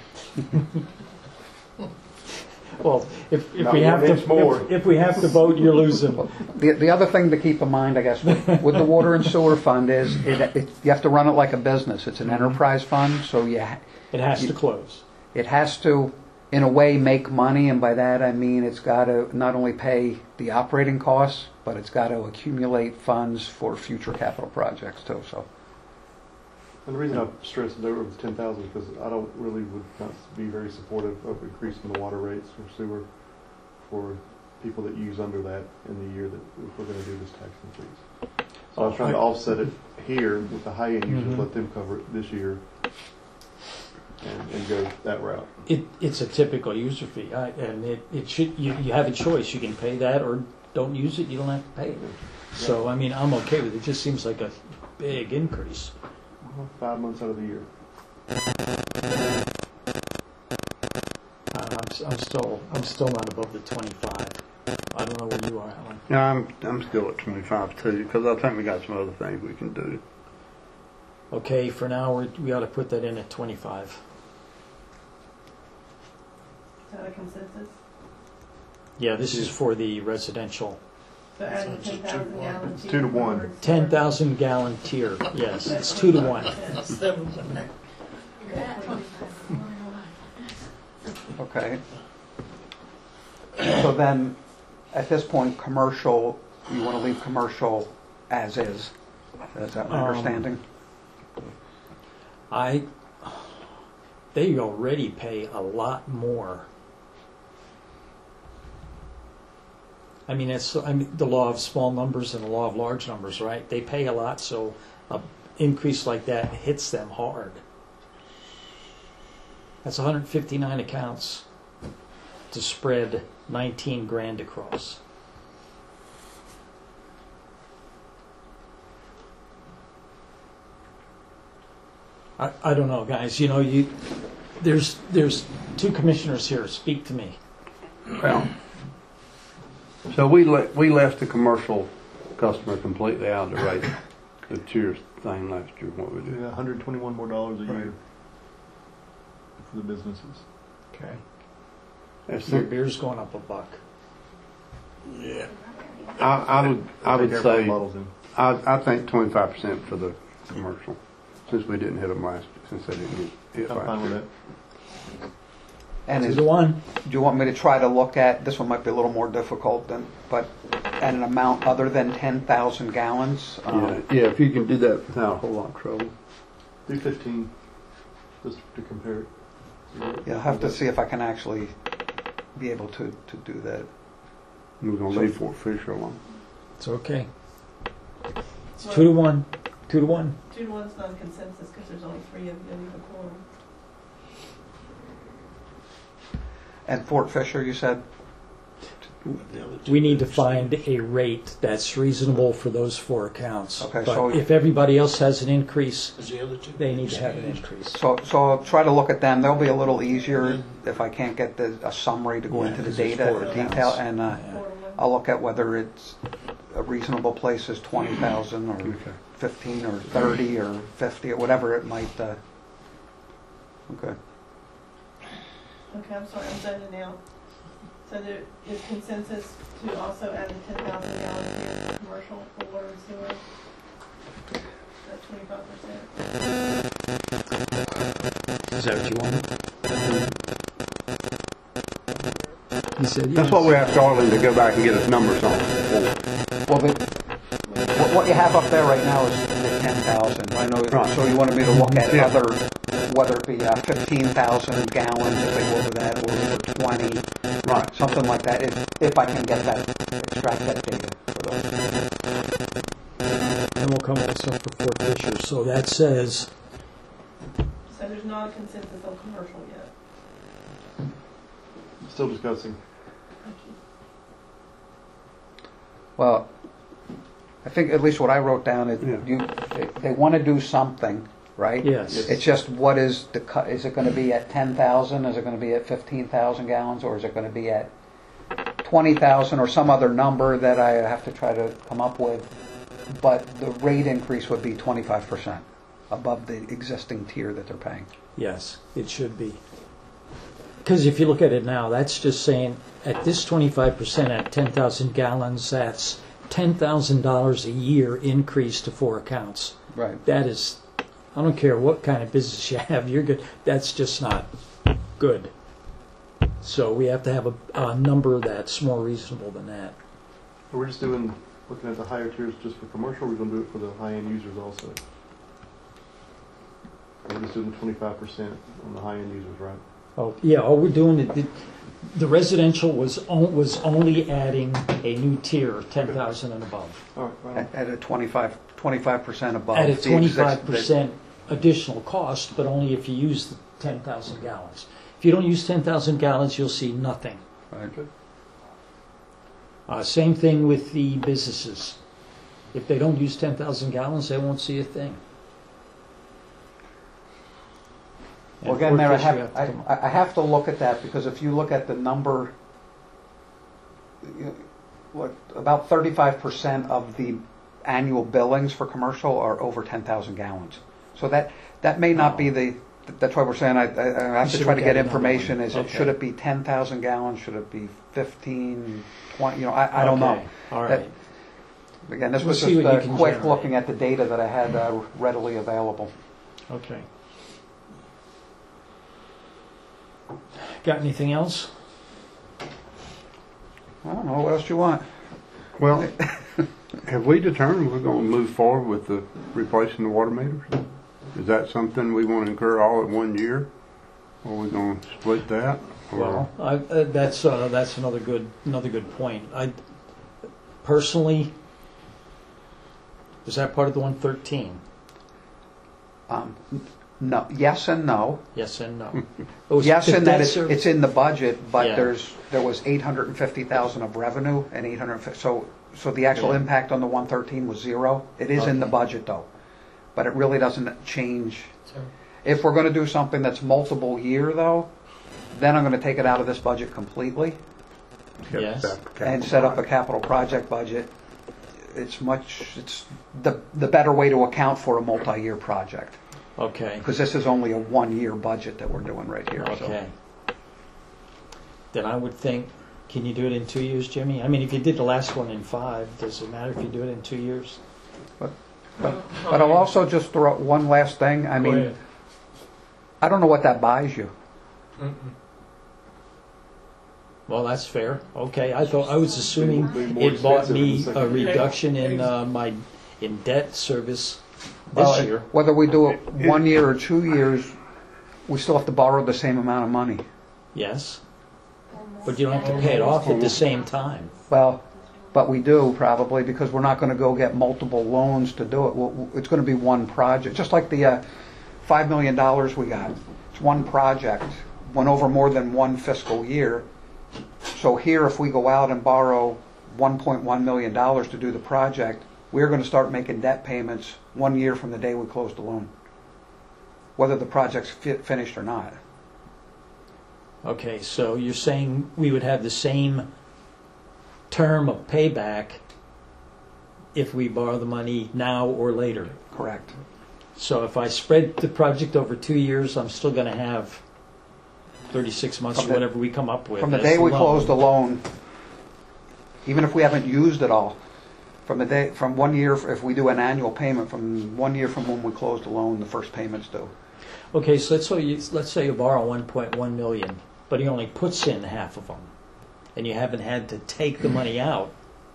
S3: Well, if, if
S1: Not
S3: we have
S1: one
S3: to,
S1: inch more.
S3: if, if we have to vote, you're losing.
S5: The, the other thing to keep in mind, I guess, with, with the water and sewer fund is it, it, you have to run it like a business. It's an enterprise fund, so you, ha-
S3: It has to close.
S5: it has to, in a way, make money, and by that I mean it's got to not only pay the operating costs, but it's got to accumulate funds for future capital projects too. So,
S1: And the reason I stressed it over was ten thousand is because I don't really would not be very supportive of increasing the water rates for sewer for people that use under that in the year that if we're going to do this tax increase. So I was trying to offset it here with the high end users,
S3: Mhm.
S1: let them cover it this year and, and go that route.
S3: It, it's a typical user fee, I, and it, it should, you, you have a choice. You can pay that or don't use it, you don't have to pay it. So, I mean, I'm okay with it. It just seems like a big increase.
S1: Well, Five months out of the year.
S3: Uh, I'm, s- I'm still, I'm still not above the twenty-five. I don't know where you are, Alan.
S2: Yeah, I'm, I'm still at twenty-five too, because I think we got some other things we can do.
S3: Okay, for now, we, we ought to put that in at twenty-five.
S6: Is that a consensus?
S3: Yeah, this is for the residential.
S6: So adding ten thousand gallons.
S1: It's two to one.
S3: ten thousand gallon tier, yes, it's two to one.
S5: okay. So then, at this point, commercial, you want to leave commercial as is. Is that my
S3: Um,
S5: understanding?
S3: I, they already pay a lot more. I mean, it's, I mean, the law of small numbers and the law of large numbers, right? They pay a lot, so a increase like that hits them hard. That's one hundred fifty-nine accounts to spread nineteen grand across. I, I don't know, guys. You know, you there's there's two commissioners here. Speak to me.
S2: Well, so we le- we left the commercial customer completely out of the rate, the tier thing last year. What we did.
S1: Yeah, one hundred twenty-one more dollars a
S2: Right.
S1: year for the businesses.
S3: Okay.
S2: That's
S3: Your
S2: it.
S3: beer's going up a buck.
S2: I, I would I would
S1: Take everybody
S2: say
S1: bottles in.
S2: I I think twenty-five percent for the commercial, since we didn't hit them last since they didn't get hit
S1: I'm fine
S2: last
S1: with
S2: year.
S1: that.
S5: And
S3: Two
S5: is,
S3: to one.
S5: do you want me to try to look at, this one might be a little more difficult than, but at an amount other than ten thousand gallons?
S2: Yeah,
S5: Um,
S2: yeah. If you can do that without a whole lot of trouble.
S1: Do fifteen, just to compare it.
S5: Yeah, I'll have to see if I can actually be able to, to do that.
S2: We're gonna leave Fort Fisher alone.
S3: It's okay. It's two to one. Two to one.
S6: Two to one's not a consensus because there's only three of you in the quorum.
S5: And Fort Fisher, you said?
S3: We need to find a rate that's reasonable for those four accounts.
S5: Okay,
S3: But
S5: so-
S3: if everybody else has an increase, they need to have an increase.
S5: So, so I'll try to look at them. They'll be a little easier if I can't get the, a summary to go
S3: Yeah,
S5: into the
S3: 'cause there's
S5: data,
S3: four
S5: the
S3: accounts.
S5: detail, and uh,
S3: Yeah.
S6: Four to one.
S5: I'll look at whether it's a reasonable place is twenty thousand or
S2: Okay.
S5: fifteen or thirty or fifty or whatever it might, uh, okay.
S6: Okay, I'm sorry, I'm zoning out. So there is consensus to also add the ten thousand gallons here for commercial for water and sewer. At twenty-five percent.
S3: Is that what you wanted? He said yes.
S2: That's what we asked Arlene to go back and get us numbers on.
S5: Well, the, what, what you have up there right now is the ten thousand. I know,
S2: Right.
S5: so you wanted me to look at
S2: Yeah.
S5: other, whether it be uh, fifteen thousand gallons, if they go over that, or over twenty,
S2: Right.
S5: something like that, if, if I can get that, extract that data for those.
S3: And we'll come up with some for Fort Fisher. So that says
S6: there's not a consensus on commercial yet.
S1: Still discussing.
S6: Thank you.
S5: Well, I think at least what I wrote down is
S2: Yeah.
S5: you, they, they want to do something, right?
S3: Yes.
S1: Yes.
S5: It's just what is the cut? Is it going to be at ten thousand? Is it going to be at fifteen thousand gallons, or is it going to be at twenty thousand, or some other number that I have to try to come up with? But the rate increase would be twenty-five percent above the existing tier that they're paying.
S3: Yes, it should be. Because if you look at it now, that's just saying at this twenty-five percent at ten thousand gallons, that's ten thousand dollars a year increase to four accounts.
S5: Right.
S3: That is, I don't care what kind of business you have, you're good. That's just not good. So we have to have a, a number that's more reasonable than that.
S1: We're just doing, looking at the higher tiers just for commercial, or we're going to do it for the high-end users also? We're just doing twenty-five percent on the high-end users, right?
S3: Oh, yeah, all we're doing, the, the residential was, on, was only adding a new tier, ten thousand and above.
S1: All right, right on.
S5: At, at a twenty-five, twenty-five percent above.
S3: At a
S5: the exist-
S3: twenty-five percent additional cost, but only if you use the ten thousand gallons. If you don't use ten thousand gallons, you'll see nothing.
S5: Right.
S3: Uh, same thing with the businesses. If they don't use ten thousand gallons, they won't see a thing.
S5: Well,
S3: And
S5: again, there I
S3: Fort Fisher
S5: have,
S3: to come up.
S5: I, I have to look at that, because if you look at the number, you- what, about thirty-five percent of the annual billings for commercial are over ten thousand gallons. So that, that may not be the, that's why we're saying I, I I have to
S3: should
S5: try to
S3: look
S5: get
S3: at another
S5: information.
S3: one.
S5: Is it,
S3: Okay.
S5: should it be ten thousand gallons? Should it be fifteen, twenty, you know, I, I don't know.
S3: Okay, all
S5: That-
S3: right.
S5: Again, this
S3: We'll
S5: was
S3: see
S5: just
S3: what you
S5: uh,
S3: can
S5: quick
S3: generate.
S5: looking at the data that I had uh, readily available.
S3: Okay. Got anything else?
S5: I don't know, what else do you want?
S2: Well, have we determined we're going to move forward with the replacing the water meters? Is that something we want to incur all at one year? Or are we going to split that? Or-
S3: Well, I, uh, that's uh, that's another good another good point. I personally, was that part of the one thirteen?
S5: Um, No, yes and no.
S3: Yes and no. It was
S5: Yes,
S3: the
S5: in that
S3: debt
S5: it's,
S3: service-
S5: it's in the budget, but
S3: Yeah.
S5: there's, there was eight hundred and fifty thousand of revenue and eight hundred, so, so the actual
S3: Yeah.
S5: impact on the one thirteen was zero. It is in the
S3: Okay.
S5: budget though, but it really doesn't change. If we're gonna do something that's multiple year though, then I'm gonna take it out of this budget completely
S2: Get
S3: Yes.
S2: that capital
S5: and set up a
S2: project.
S5: capital project budget. It's much, it's the, the better way to account for a multi-year project.
S3: Okay.
S5: Because this is only a one-year budget that we're doing right here. so.
S3: Okay. Then I would think, can you do it in two years, Jimmy? I mean, if you did the last one in five, does it matter if you do it in two years?
S5: But I'll also just throw out one last thing. I
S3: Go
S5: mean,
S3: ahead.
S5: I don't know what that buys you.
S3: Well, that's fair. Okay, I thought, I was assuming
S1: Be more
S3: it bought
S1: expensive in
S3: me
S1: the
S3: a
S1: second year.
S3: reduction in uh, my, in debt service this
S5: Well,
S3: year.
S5: Whether we do it one year or two years, we still have to borrow the same amount of money.
S3: Yes. But you don't have to pay it off at the same time.
S5: Well, but we do probably, because we're not going to go get multiple loans to do it. We'll- It's going to be one project, just like the uh, five million dollars we got. It's one project, went over more than one fiscal year. So here, if we go out and borrow one point one million dollars to do the project, we're going to start making debt payments one year from the day we close the loan, whether the project's fi- finished or not.
S3: Okay, so you're saying we would have the same term of payback if we borrow the money now or later.
S5: Correct.
S3: So if I spread the project over two years, I'm still going to have thirty-six months
S5: From
S3: or
S5: the-
S3: whatever we come up with.
S5: From the
S3: as
S5: day we
S3: loan.
S5: close the loan, even if we haven't used it all, from the day, from one year, if we do an annual payment, from one year from when we close the loan, the first payment's due.
S3: Okay, so let's say you, let's say you borrow one point one million, but he only puts in half of them, and you haven't had to take the money out.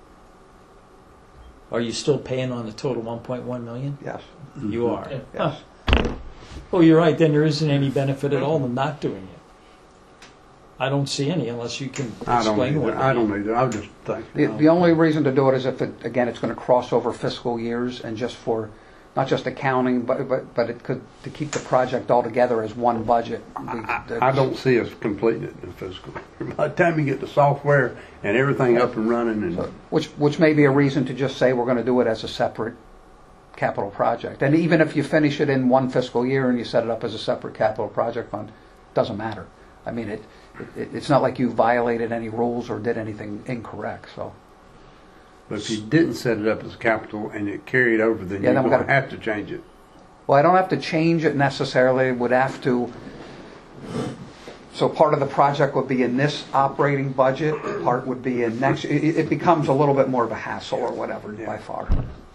S3: Are you still paying on the total one point one million?
S5: Yes,
S3: You are.
S5: yes.
S3: Huh. Oh, you're right. Then there isn't any benefit at all in not doing it. I don't see any unless you can
S2: I don't
S3: explain
S2: need
S3: what.
S2: it. I don't need it. I was just thinking.
S5: The, the only reason to do it is if, it, again, it's going to cross over fiscal years and just for, not just accounting, but, but, but it could, to keep the project all together as one budget.
S2: I, I don't see us completing it in fiscal. By the time you get the software and everything up and running and.
S5: Which, which may be a reason to just say we're going to do it as a separate capital project. And even if you finish it in one fiscal year and you set it up as a separate capital project fund, doesn't matter. I mean, it, it it's not like you violated any rules or did anything incorrect, so.
S2: But if you didn't set it up as capital and it carried over, then
S5: Yeah,
S2: you're
S5: then we
S2: going to
S5: gotta-
S2: have to change it.
S5: Well, I don't have to change it necessarily, would have to, so part of the project would be in this operating budget, part would be in next, it, it becomes a little bit more of a hassle or whatever by far.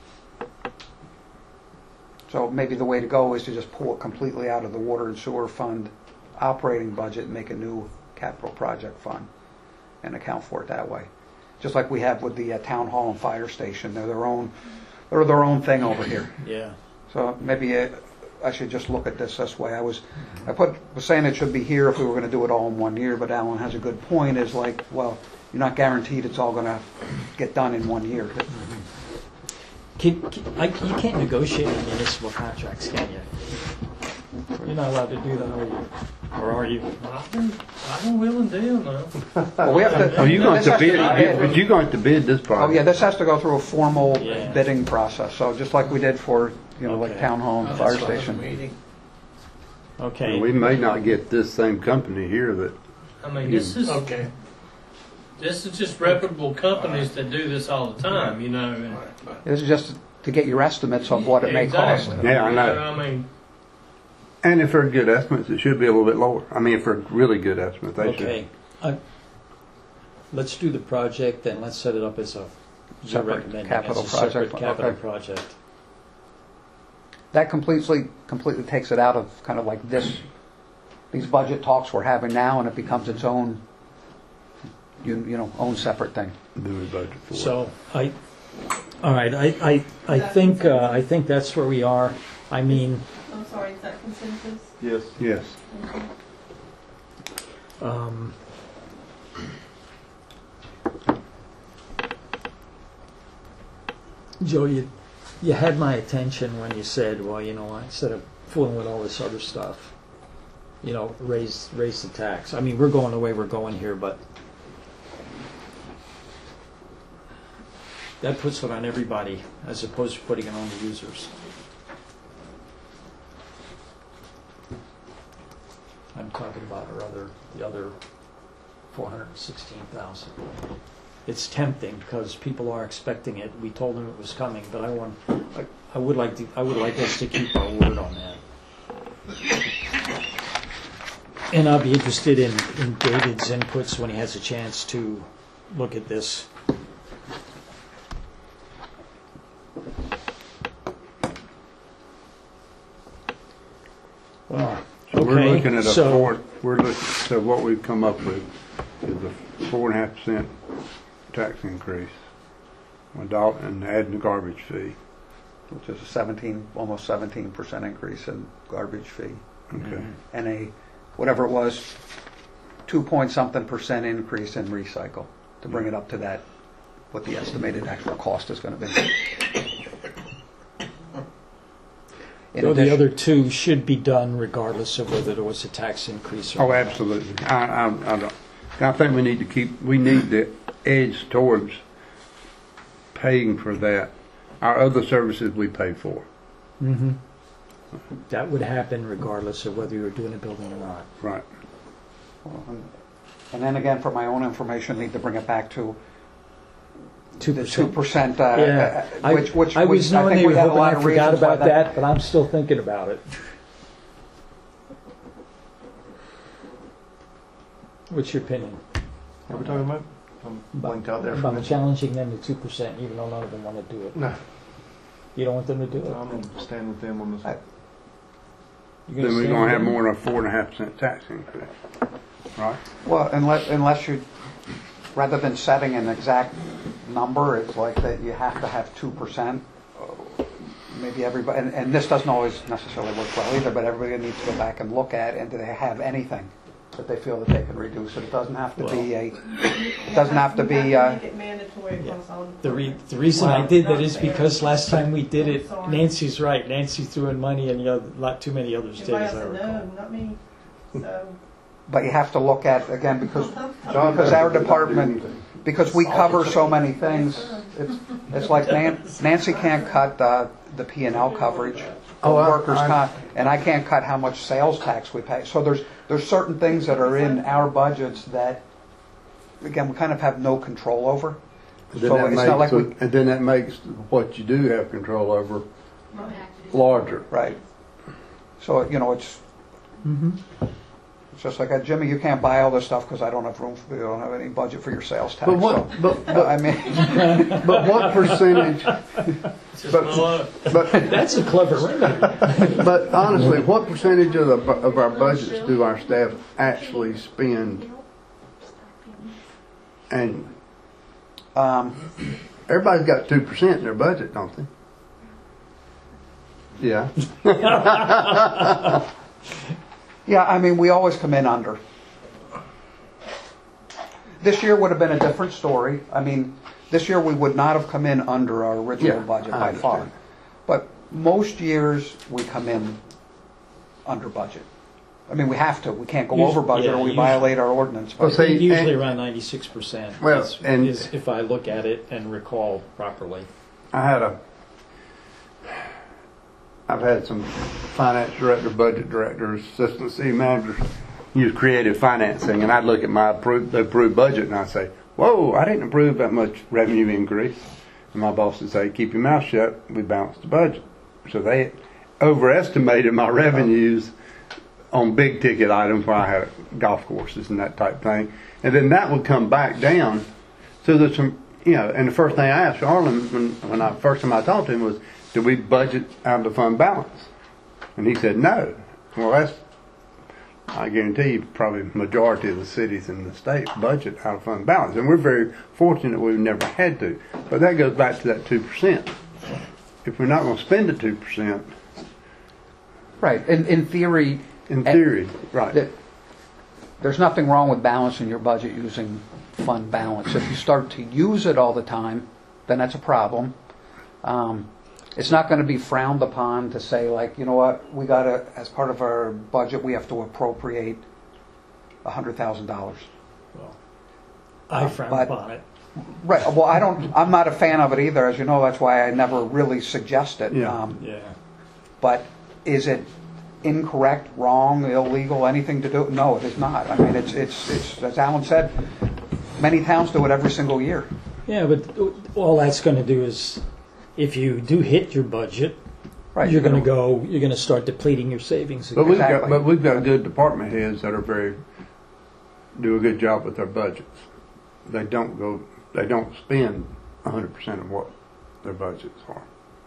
S5: So maybe the way to go is to just pull it completely out of the water and sewer fund operating budget and make a new capital project fund and account for it that way. Just like we have with the uh, town hall and fire station, they're their own, they're their own thing over here.
S3: Yeah.
S5: So maybe uh, I should just look at this this way. I was, I put, was saying it should be here if we were going to do it all in one year, but Alan has a good point, is like, well, you're not guaranteed it's all going to get done in one year.
S3: Can, can, I, you can't negotiate in municipal contracts, can you? You're not allowed to do that, are you? Or are you?
S8: I can, I can will and deal now.
S5: Well, we have to.
S2: Oh, you're going
S5: this
S2: to
S5: has
S2: bid,
S5: be
S2: but you're going to bid this
S5: Oh,
S2: project.
S5: yeah, this has to go through a formal
S3: Yeah.
S5: bidding process, so just like we did for, you know, like
S3: Okay.
S5: town hall and fire station.
S8: Meeting.
S3: Okay.
S2: And we may not get this same company here that,
S8: I mean, this is,
S9: Okay.
S8: this is just reputable companies that do this all the time, you know. And
S5: This is just to get your estimates of what it may cost.
S8: Exactly.
S2: Yeah, I know.
S8: You I mean,
S2: and if they're good estimates, it should be a little bit lower. I mean, if they're really good estimates, they should.
S3: Okay. I- Let's do the project and let's set it up as a, you're
S5: Separate
S3: recommending,
S5: capital
S3: as a separate
S5: project,
S3: capital
S5: okay.
S3: project.
S5: That completely, completely takes it out of kind of like this, these budget talks we're having now, and it becomes its own, you, you know, own separate thing.
S2: Do we budget for it?
S3: So I, all right, I, I, I think, uh, I think that's where we are. I mean,
S6: I'm sorry, is that consensus?
S1: Yes.
S2: Yes.
S6: Okay.
S3: um, Joe, you, you had my attention when you said, well, you know, instead of fooling with all this other stuff, you know, raise, raise the tax. I mean, we're going the way we're going here, but that puts it on everybody as opposed to putting it on the users. I'm talking about our other, the other four hundred sixteen thousand. It's tempting because people are expecting it. We told them it was coming, but I want, I, I would like to, I would like us to keep our word on that. And I'll be interested in, in David's inputs when he has a chance to look at this. Well,
S2: So we're
S3: okay,
S2: looking at a
S3: so-
S2: four, we're looking, so what we've come up with is a four and a half percent tax increase. A dollar, and adding the garbage fee.
S5: Which is a seventeen, almost seventeen percent increase in garbage fee.
S2: Okay.
S5: And a, whatever it was, two point something percent increase in recycle to bring it up to that, what the estimated actual cost is going to be. In
S3: So the
S5: addition-
S3: other two should be done regardless of whether there was a tax increase or
S2: Oh,
S3: not.
S2: absolutely. I, I, I don't, I think we need to keep, we need to edge towards paying for that. Our other services we pay for.
S3: Mm-hmm. That would happen regardless of whether you were doing a building or not.
S2: Right.
S5: And then again, for my own information, need to bring it back to
S3: Two
S5: the two
S3: percent.
S5: percent, uh,
S3: Yeah,
S5: uh,
S3: I,
S5: which, which
S3: I
S5: we-
S3: was knowing
S5: think
S3: you
S5: we
S3: were
S5: have a
S3: hoping
S5: lot
S3: I
S5: of
S3: forgot
S5: reasons why
S3: about that, but I'm still thinking about it. What's your opinion?
S1: What are we talking about? I'm blanked out there for a
S3: About
S1: minute.
S3: challenging them to two percent, even though none of them want to do it.
S1: No,
S3: You don't want them to do it?
S1: I'm gonna stand with them on this.
S5: I-
S3: You're
S2: Then we're
S3: stand
S2: gonna
S3: with
S2: have
S3: them?
S2: more than a four and a half percent tax increase. Right?
S5: Well, unless, unless you, rather than setting an exact number, it's like that you have to have two percent. Maybe everybody, and, and this doesn't always necessarily work well either, but everybody needs to go back and look at, and do they have anything that they feel that they can reduce it. It doesn't have to be a,
S6: You
S5: doesn't have to
S6: you
S5: be,
S6: have
S5: uh,
S6: to make it mandatory across all
S3: The, re-
S6: departments.
S3: the reason I
S5: Well,
S3: did that
S6: not
S3: is
S6: fair.
S3: because last time we did it,
S6: Sorry.
S3: Nancy's right. Nancy threw in money and the other, lot too many others did,
S6: Everybody
S3: as
S6: else
S3: I
S6: said,
S3: recall.
S6: no, not me. So,
S5: but you have to look at, again, because,
S2: John
S5: because our
S2: doesn't do
S5: department,
S2: anything.
S5: because we cover so many things, it's, it's like Nan- Nancy can't cut uh, the P and L coverage,
S2: Oh, I-
S5: workers'
S2: I-
S5: comp, and I can't cut how much sales tax we pay. So there's, there's certain things that are in our budgets that, again, we kind of have no control over.
S2: And then
S5: So
S2: that
S5: it's not like
S2: makes,
S5: we,
S2: and then that makes what you do have control over
S6: right.
S2: larger.
S5: right. So, you know, it's,
S3: Mm-hmm.
S5: it's just like, uh, Jimmy, you can't buy all this stuff because I don't have room, for you don't have any budget for your sales tax.
S2: But what,
S5: So,
S2: but,
S5: uh, I
S2: but,
S5: mean,
S2: but what percentage,
S8: It's just
S2: But-
S8: my luck.
S2: but,
S3: That's a clever remedy.
S2: but honestly, what percentage of the, bu- of our budgets do our staff actually spend? And
S5: um,
S2: everybody's got two percent in their budget, don't they? Yeah.
S5: yeah, I mean, we always come in under. This year would have been a different story. I mean, this year we would not have come in under our original
S2: Yeah,
S5: budget
S2: I
S5: by far.
S2: understand.
S5: But most years we come in under budget. I mean, we have to. We can't go
S3: Usu-
S5: over budget
S3: yeah,
S5: or we
S3: usually.
S5: violate our ordinance.
S2: Well,
S5: But
S2: see,
S3: Usually
S2: and-
S3: around ninety-six percent.
S2: Well,
S3: is,
S2: and-
S3: is if I look at it and recall properly.
S2: I had a, I've had some finance director, budget directors, assistant city managers use creative financing, and I'd look at my approved, the approved budget and I'd say, whoa, I didn't approve that much revenue increase. And my boss would say, keep your mouth shut, we balanced the budget. So they overestimated my revenues on big ticket items where I had golf courses and that type of thing. And then that would come back down. So there's some, you know, and the first thing I asked Arlen when, when I first time I talked to him was, did we budget out of the fund balance? And he said, no. Well, that's, I guarantee you, probably majority of the cities in the state budget out of fund balance. And we're very fortunate we've never had to. But that goes back to that two percent. If we're not going to spend the two percent,
S5: right, in, in theory,
S2: in theory, right.
S5: that there's nothing wrong with balancing your budget using fund balance. If you start to use it all the time, then that's a problem. Um, it's not going to be frowned upon to say, like, you know what, we got to, as part of our budget, we have to appropriate one hundred thousand dollars.
S3: Well, I frown
S5: But-
S3: upon it.
S5: Right, well, I don't, I'm not a fan of it either, as you know, that's why I never really suggest it.
S2: Yeah.
S5: Um,
S3: Yeah.
S5: But is it incorrect, wrong, illegal, anything to do? No, it is not. I mean, it's, it's, it's, as Alan said, many towns do it every single year.
S3: Yeah, but all that's going to do is, if you do hit your budget,
S5: Right.
S3: you're going to go, you're going to start depleting your savings
S2: But
S3: again.
S2: we've got,
S5: Exactly.
S2: but we've got good department heads that are very, do a good job with their budgets. They don't go, they don't spend a hundred percent of what their budgets are.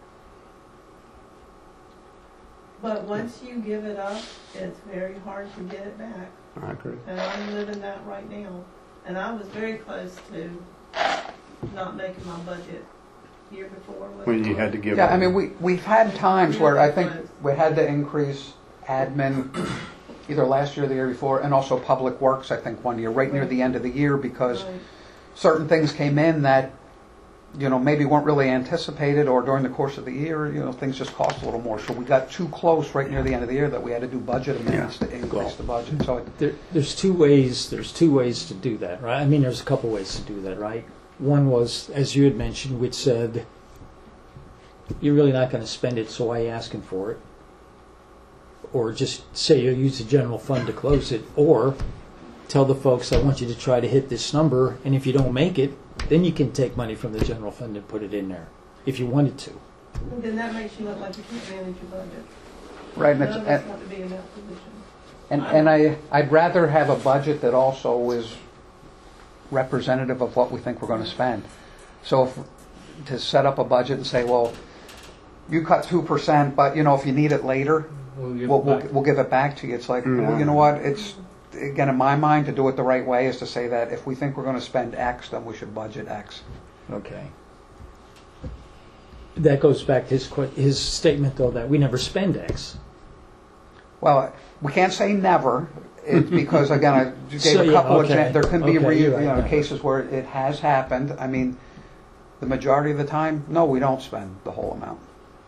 S6: But once you give it up, it's very hard to get it back.
S2: I agree.
S6: And I'm living that right now. And I was very close to not making my budget year before. was
S2: When you
S6: it?
S2: had to give.
S5: Yeah,
S2: up.
S5: I mean, we, we've had times where I think we had to increase admin either last year or the year before, and also public works, I think, one year, right near the end of the year, because
S6: Right.
S5: certain things came in that, you know, maybe weren't really anticipated, or during the course of the year, you know, things just cost a little more. So we got too close right near the end of the year that we had to do budget amendments to increase the budget. So it-
S3: There, there's two ways. There's two ways to do that, right? I mean, there's a couple ways to do that, right? One was, as you had mentioned, which said, "You're really not going to spend it, so why are you asking for it?" Or just say you'll use the general fund to close it, or tell the folks, "I want you to try to hit this number, and if you don't make it, then you can take money from the general fund and put it in there, if you wanted to."
S6: Then that makes you look like you can't manage your budget.
S5: right, and,
S6: None
S5: it's,
S6: of us
S5: and,
S6: want to be in that position.
S5: and, and I, I'd rather have a budget that also is representative of what we think we're going to spend. So if, to set up a budget and say, well, you cut two percent, but, you know, if you need it later,
S8: We'll give
S5: we'll,
S8: it
S5: we'll,
S8: back.
S5: we'll give it back to you. It's like,
S2: Yeah.
S5: well, you know what, it's, again, in my mind, to do it the right way is to say that if we think we're going to spend X, then we should budget X.
S3: Okay. That goes back to his que- his statement, though, that we never spend X.
S5: Well, we can't say never. it's because, again, I gave
S3: So,
S5: a
S3: yeah,
S5: couple of
S3: okay.
S5: examples. There can be,
S3: Okay,
S5: re-
S3: you're
S5: you
S3: right,
S5: know,
S3: yeah.
S5: cases where it has happened. I mean, the majority of the time, no, we don't spend the whole amount.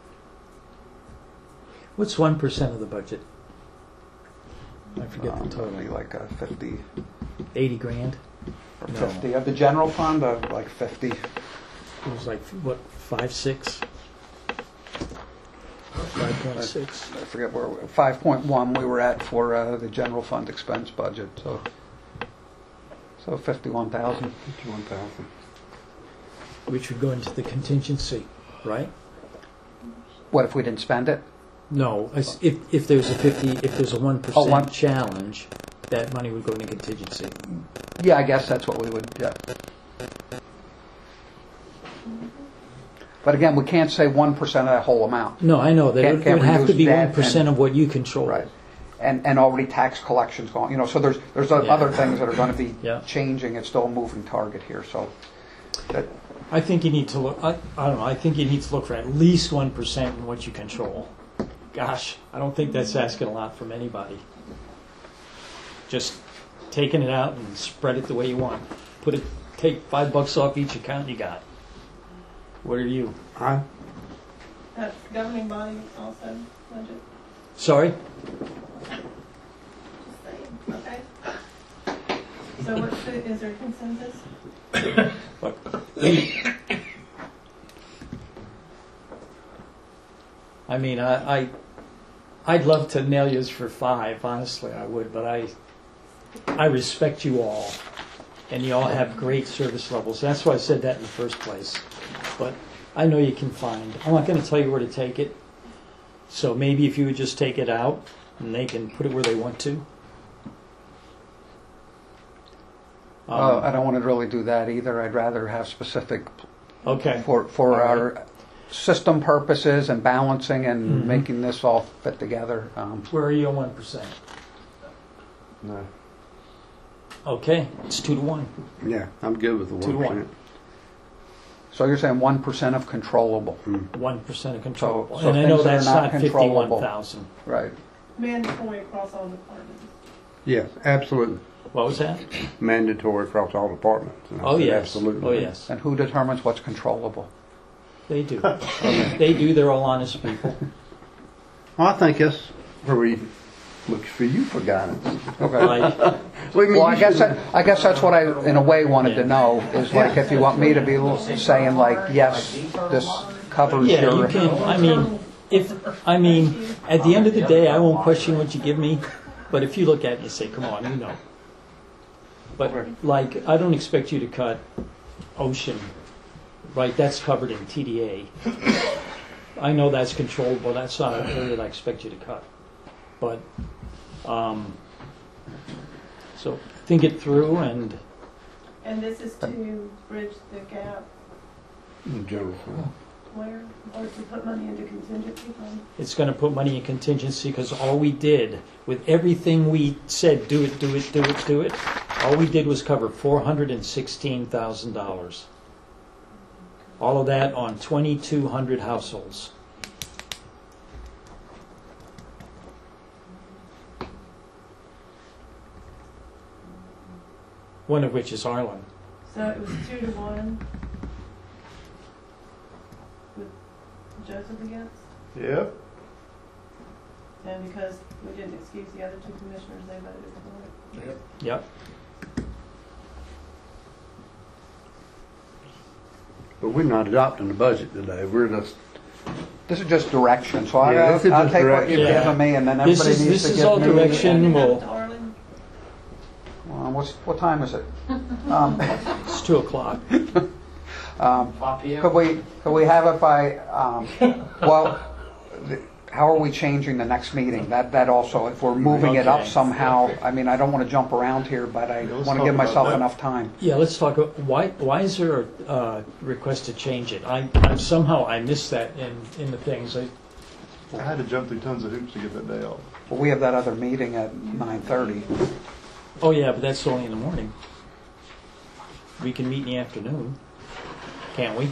S3: What's one percent of the budget? I forget
S5: Um,
S3: the total.
S5: maybe like a fifty
S3: Eighty grand.
S5: or
S3: No.
S5: fifty. Of the general fund, uh, like fifty.
S3: It was like what, five six? Five point six.
S5: I forget where, five point one we were at for uh, the general fund expense budget, so, so fifty-one thousand.
S2: Fifty-one thousand.
S3: Which would go into the contingency, right?
S5: What if we didn't spend it?
S3: No, I s- if if there's a fifty, if there's a one
S5: Oh, one-
S3: percent challenge, that money would go into contingency.
S5: Yeah, I guess that's what we would, yeah. But again, we can't say one percent of that whole amount.
S3: No, I know that
S5: Can't-
S3: it
S5: can't
S3: would have to
S5: reduce
S3: be
S5: debt
S3: one percent
S5: and-
S3: of what you control.
S5: Right. And, and already tax collections going, you know, so there's, there's
S3: Yeah.
S5: other things that are going to be
S3: Yeah.
S5: changing. It's still a moving target here, so. that-
S3: I think you need to look. I, I don't know. I think you need to look for at least one percent in what you control. Gosh, I don't think that's asking a lot from anybody. Just taking it out and spread it the way you want. Put it. Take five bucks off each account you got. What are you?
S2: I,
S6: That's governing body also, budget,
S3: Sorry.
S6: just saying, okay? So what's the, is there consensus?
S3: Look, I mean, I, I, I'd love to nail yous for five. Honestly, I would, but I, I respect you all, and you all have great service levels. That's why I said that in the first place. But I know you can find. I'm not going to tell you where to take it. So maybe if you would just take it out, and they can put it where they want to. Um,
S5: Uh, I don't want to really do that either. I'd rather have specific
S3: okay.
S5: for, for
S3: All
S5: our system purposes and balancing and
S3: Mhm.
S5: making this all fit together. Um,
S3: Where are you at one percent?
S2: no.
S3: Okay, it's two to one.
S2: Yeah, I'm good with the
S3: Two to
S2: one
S3: one.
S2: percent.
S5: So you're saying one percent of controllable,
S3: One percent of controllable,
S5: So- so
S3: and I know
S5: things that are
S3: that's
S5: not
S3: not
S5: controllable.
S3: fifty-one thousand.
S5: right?
S6: Mandatory across all departments.
S2: Yes, absolutely.
S3: What was that?
S2: Mandatory across all departments. And I
S3: Oh
S2: said
S3: yes.
S2: Absolutely.
S3: Oh yes.
S5: And who determines what's controllable?
S3: They do. They do. They're all honest people.
S2: Well, I think that's where we look for you for guidance.
S5: Okay.
S3: Like,
S2: Well, I mean,
S5: Well, I
S2: you
S5: guess
S2: should-
S5: that, I guess that's what I, in a way, wanted
S3: Yeah.
S5: to know, is like if you want me to be saying like, yes, this covers
S3: yeah, you
S5: your,
S3: can. I mean, if I mean, at the end of the day, I won't question what you give me. But if you look at it and say, "Come on, you know," but like, I don't expect you to cut ocean, right? That's covered in T D A. I know that's controllable. That's not an area that I expect you to cut. But um, so think it through, and
S6: And this is to bridge the gap
S2: in general fund.
S6: where, or to put money into contingency fund?
S3: it's going to put money in contingency because all we did with everything we said, do it, do it, do it, do it. All we did was cover four hundred and sixteen thousand dollars. All of that on twenty-two hundred households. One of which is Harlan.
S6: So it was two to one with Joseph against,
S1: Yep.
S6: and because we didn't excuse the other two commissioners, they voted for it.
S3: Yep.
S2: But we're not adopting the budget today. We're just,
S5: this is just direction, so I,
S2: Yeah, this is
S5: I'll
S2: just
S5: take what
S2: direction.
S5: you've
S3: Yeah.
S5: given me, and then
S3: This
S5: everybody
S3: is-
S5: needs
S3: this
S5: to
S3: is
S5: give
S3: all
S5: me.
S3: direction.
S6: And
S3: Well-
S6: Arlen,
S5: Uh, what's, what time is it? Um,
S3: It's two o'clock.
S5: um,
S7: five P M?
S5: Could we, could we have it by, um, well, the- how are we changing the next meeting? That, that also, if we're moving it up
S3: Okay.
S5: somehow, I mean, I don't want to jump around here, but I
S1: Yeah, let's
S5: want to
S1: talk
S5: give
S1: about
S5: myself
S1: that.
S5: enough time.
S3: Yeah, let's talk. about- Why? Why is there a uh, request to change it? I, I somehow I missed that in in the things. I,
S1: I had to jump through tons of hoops to get that day off.
S5: Well, we have that other meeting at nine thirty.
S3: oh yeah, but that's only in the morning. We can meet in the afternoon, can't we?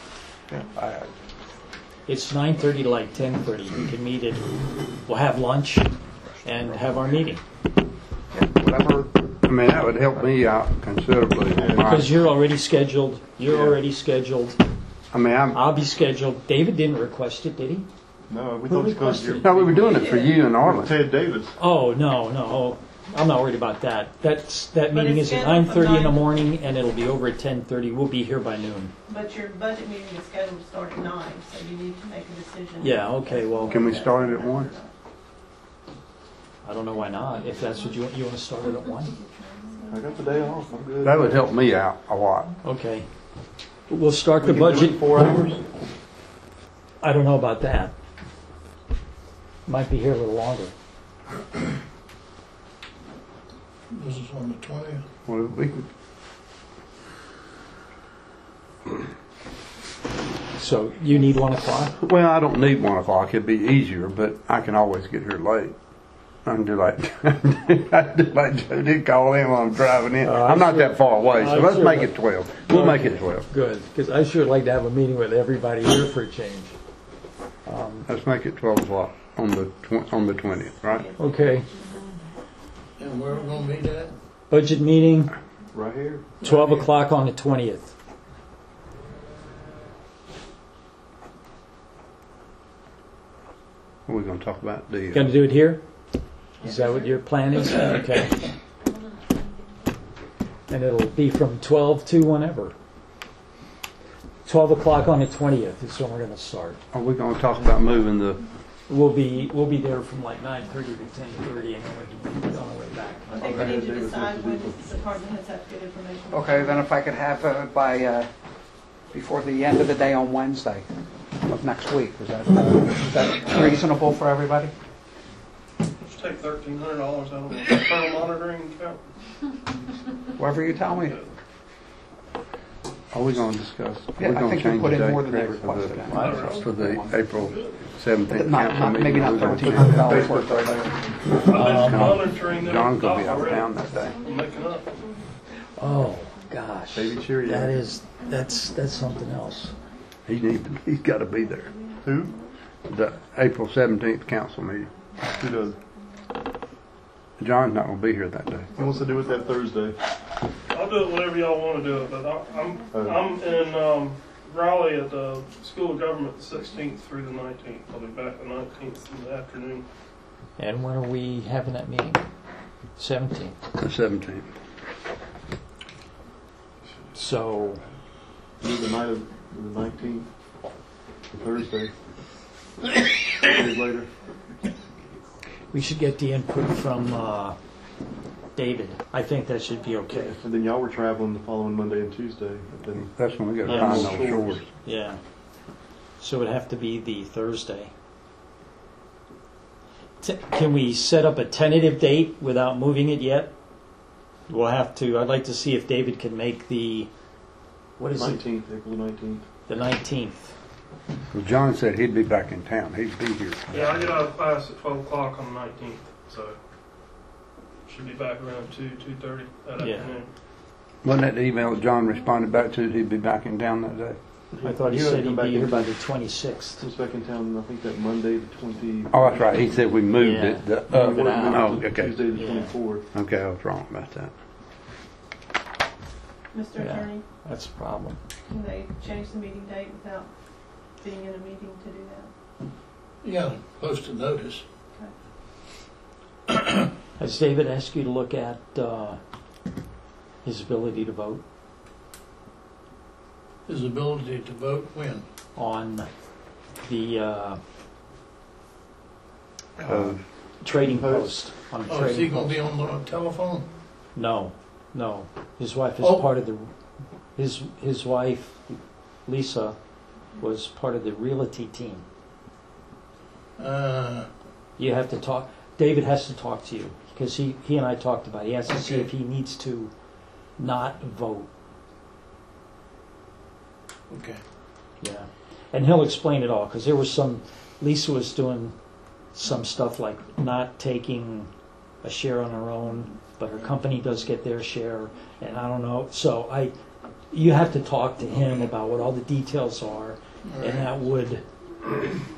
S3: It's nine thirty to like ten thirty. We can meet it. We'll have lunch and have our meeting.
S1: whatever.
S2: I mean, that would help me out considerably. on my-
S3: Because you're already scheduled, you're
S1: Yeah.
S3: already scheduled,
S2: I mean, I'm,
S3: I'll be scheduled. David didn't request it, did he?
S1: No, we
S3: Who
S1: thought it was because
S3: requested
S1: you're
S2: no, we were doing it for you and Arlen.
S1: Ted Davis.
S3: Oh, no, no, I'm not worried about that. That's, that
S6: But
S3: meeting
S6: it's
S3: is at
S6: scheduled
S3: nine
S6: for
S3: thirty in the
S6: nine.
S3: morning, and it'll be over at ten thirty. We'll be here by noon.
S6: But your budget meeting is scheduled to start at nine, so you need to make a decision.
S3: Yeah, okay, well,
S2: Can we start it at one?
S3: I don't know why not, if that's what you, want. You want to start it at one?
S1: I got the day off. I'm good.
S2: That would help me out a lot.
S3: Okay. We'll start
S1: We
S3: the
S1: can do it
S3: budget.
S1: in four hours.
S3: I don't know about that. Might be here a little longer.
S8: This is on the twentieth.
S2: Well, we could,
S3: So you need one o'clock?
S2: well, I don't need one o'clock. It'd be easier, but I can always get here late. I can do like, I do like Joe did call in while I'm driving in.
S3: Uh,
S2: I'm not that far away, so
S3: I'm
S2: let's
S3: sure
S2: make
S3: that-
S2: it twelve. We'll make it twelve.
S3: Good, because I sure like to have a meeting with everybody here for a change. Um,
S2: Let's make it twelve o'clock on the tw- on the twentieth, right?
S3: Okay,
S8: And where we gonna meet at?
S3: budget meeting,
S1: Right here.
S3: twelve o'clock on the twentieth.
S2: We're going to talk about the.
S3: Going to do it here? Is that what your plan is? Okay. And it'll be from twelve to whenever. twelve o'clock on the twentieth is when we're going to start.
S2: Are we going to talk about moving the?
S3: We'll be, we'll be there from like nine thirty to ten thirty, and then we'll be on our way back.
S6: I think we need to decide when the department heads have to get information.
S5: Okay, then if I could have uh, by, uh, before the end of the day on Wednesday of next week, is that, uh, is that reasonable for everybody?
S8: Let's take thirteen hundred dollars out of the internal monitoring account.
S5: Whatever you tell me.
S2: Are we going to discuss?
S5: Yeah,
S2: we're
S5: I
S2: going
S5: think
S2: to
S5: we
S2: change
S5: put
S2: the
S5: in
S2: date,
S5: more than they
S2: correct, for
S5: requested.
S2: the, for the April seventeenth
S5: Not,
S2: council
S5: not,
S2: meeting.
S5: maybe not
S2: We're gonna
S5: thirteen
S2: put-
S5: hundred dollars worth of
S8: I've been
S3: Um,
S8: monitoring them.
S2: John's gonna be out of
S8: already.
S2: town that day.
S8: I'm making up.
S3: Oh, gosh.
S1: Baby Cheerio.
S3: That is, that's, that's something else.
S2: He need, he's got to be there.
S1: Who?
S2: The April seventeenth council meeting.
S1: Who does?
S2: John's not going to be here that day.
S1: He wants to do it that Thursday.
S8: I'll do it whenever y'all want to do it, but I- I'm,
S1: Oh.
S8: I'm in um, Raleigh at the School of Government the sixteenth through the nineteenth. I'll be back the nineteenth in the afternoon.
S3: And when are we having that meeting? seventeenth.
S2: The seventeenth.
S3: So,
S1: Do the night of the nineteenth, the Thursday. Two days later.
S3: we should get the input from uh, David. I think that should be okay.
S1: And then y'all were traveling the following Monday and Tuesday. But then
S2: That's when we got to
S3: Yeah.
S2: find those shores.
S3: Yeah. So it'd have to be the Thursday. T- can we set up a tentative date without moving it yet? We'll have to. I'd like to see if David can make the, what is it,
S1: nineteenth, April nineteenth.
S3: the nineteenth.
S2: Well, John said he'd be back in town. He'd be here.
S8: Yeah, I get out of class at twelve o'clock on the nineteenth, so should be back around two, two thirty that
S3: Yeah.
S8: afternoon.
S2: Wasn't that the email that John responded back to? He'd be back in town that day.
S3: I thought he
S1: You had to
S3: said
S1: come
S3: he'd
S1: back
S3: be here
S1: in-
S3: by the twenty-sixth.
S1: Comes back in town, I think that Monday, the twenty.
S2: Oh, that's right. He said we moved
S3: Yeah.
S2: it. The,
S3: Move
S2: uh,
S3: it out.
S2: oh, okay.
S1: Tuesday, the
S3: Yeah.
S1: twenty-fourth.
S2: Okay, I was wrong about that.
S6: Mister
S3: Yeah.
S6: Attorney,
S3: That's a problem.
S6: can they change the meeting date without being in a meeting to do that?
S8: You gotta post a notice.
S3: Has David asked you to look at uh, his ability to vote
S8: His ability to vote when?
S3: on the uh,
S2: Uh,
S3: trading
S1: Post.
S3: post? On the
S8: Oh, is he
S3: trading
S8: gonna
S3: post.
S8: be on the telephone?
S3: No, no. His wife is
S8: Oh.
S3: part of the. His his wife, Lisa, was part of the realty team.
S8: Uh,
S3: You have to talk. David has to talk to you because he he and I talked about it. He has to see
S8: Okay.
S3: if he needs to not vote.
S8: okay.
S3: Yeah, and he'll explain it all because there was some. Lisa was doing some stuff like not taking a share on her own, but her company does get their share, and I don't know. So I, you have to talk to him about what all the details are,
S8: All
S3: and
S8: right.
S3: that would,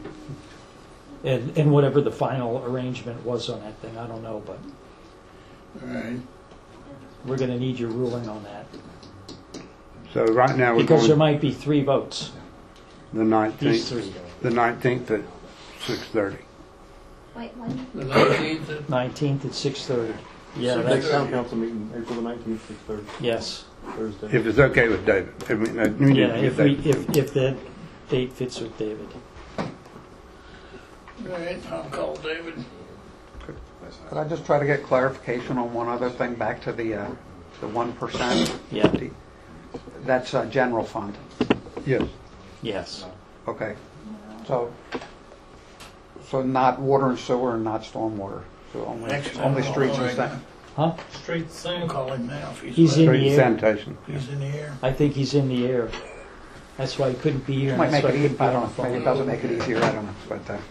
S3: and and whatever the final arrangement was on that thing, I don't know, but
S9: Right.
S3: We're gonna need your ruling on that.
S2: So right now we're
S3: Because there
S2: going
S3: might be three votes,
S2: the
S3: these
S2: nineteenth,
S3: three.
S2: the nineteenth at six thirty.
S4: Wait, when?
S9: The nineteenth,
S3: Nineteenth at six thirty. Yeah,
S9: Six
S1: Next
S3: that's,
S1: town council meeting, April the nineteenth, six thirty,
S3: yes.
S1: Thursday.
S2: If it's okay with David. I mean, uh, we need
S3: Yeah,
S2: to get
S3: if we,
S2: David.
S3: if, if that date fits with David.
S9: all right, I'll call David.
S5: Could I just try to get clarification on one other thing, back to the, uh, the one percent?
S3: Yeah,
S5: That's uh, general fund.
S2: Yes.
S3: yes.
S5: Okay. So, so not water and sewer and not stormwater. So only,
S9: Next time
S5: only
S9: I'll
S5: streets and
S9: call
S5: stuff.
S9: him.
S3: Huh?
S9: Straight thing. Call him now if he's.
S3: He's in
S9: ready.
S3: the
S2: Street
S3: air.
S2: sanitation.
S9: He's in the air.
S3: I think he's in the air. That's why he couldn't be here. and
S5: Might
S3: that's
S5: make
S3: why
S5: it
S3: he
S5: easy,
S3: couldn't
S5: I
S3: be on
S5: don't
S3: the
S5: know, maybe
S3: phone.
S5: it doesn't make it easier, I don't know, but, uh,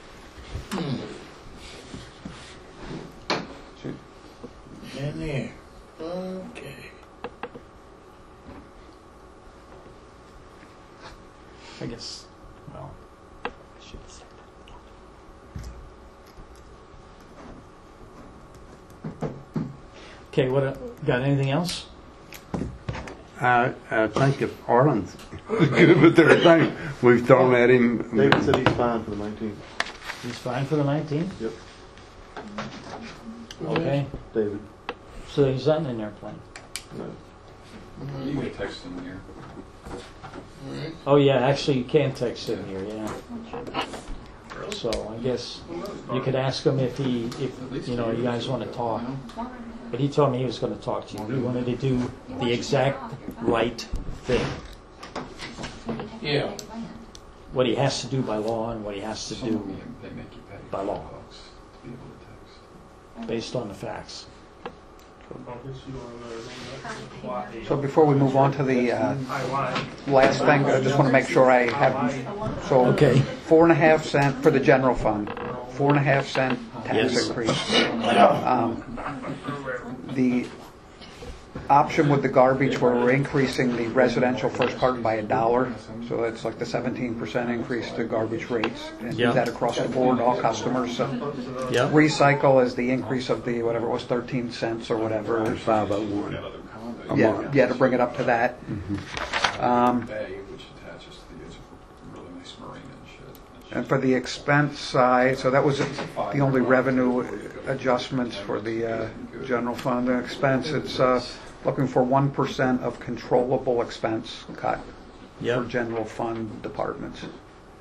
S9: In the air. Okay.
S3: I guess, well, I should say that. Okay, what, uh, got anything else?
S2: I, I think if Arlen's good with everything we've thrown at him.
S1: David said he's fine for the nineteenth.
S3: He's fine for the nineteenth?
S1: Yep,
S3: Okay,
S1: David.
S3: so he's not in an airplane.
S1: No.
S10: You can text him here.
S3: Oh, yeah, actually, you can text him here, yeah. So I guess you could ask him if he, if, you know, you guys want to talk. But he told me he was going to talk to you. He wanted to do the exact right thing.
S9: Yeah.
S3: What he has to do by law and what he has to
S10: Some
S3: do
S10: of them, they make you pay
S3: by law.
S10: bucks to be able to text.
S3: based on the facts.
S5: So before we move on to the uh, last thing, I just want to make sure I have, so
S3: Okay.
S5: four and a half cent for the general fund, four and a half cent tax
S3: Yes.
S5: increase. Um, The option with the garbage where we're increasing the residential first part by a dollar, so that's like the seventeen percent increase to garbage rates. And do
S3: Yeah.
S5: that across the board, all customers. So
S3: Yep.
S5: recycle is the increase of the, whatever it was, thirteen cents or whatever.
S2: Five oh one. A
S5: Yeah,
S2: month.
S5: yeah, to bring it up to that. Um,
S10: Bay, which attaches to the, it's a really nice marina and shit.
S5: And for the expense side, so that was the only revenue adjustments for the uh, general fund expense. It's uh, looking for one percent of controllable expense cut for
S3: Yep.
S5: general fund departments.
S10: See,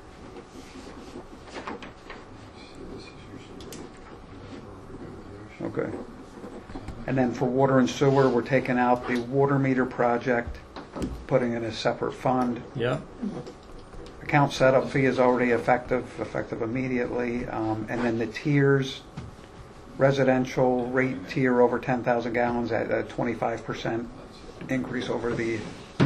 S10: this is usually right.
S5: Okay. And then for water and sewer, we're taking out the water meter project, putting in a separate fund.
S3: Yep.
S5: Account setup fee is already effective, effective immediately. Um, and then the tiers, residential rate tier over ten thousand gallons at a twenty-five percent increase over the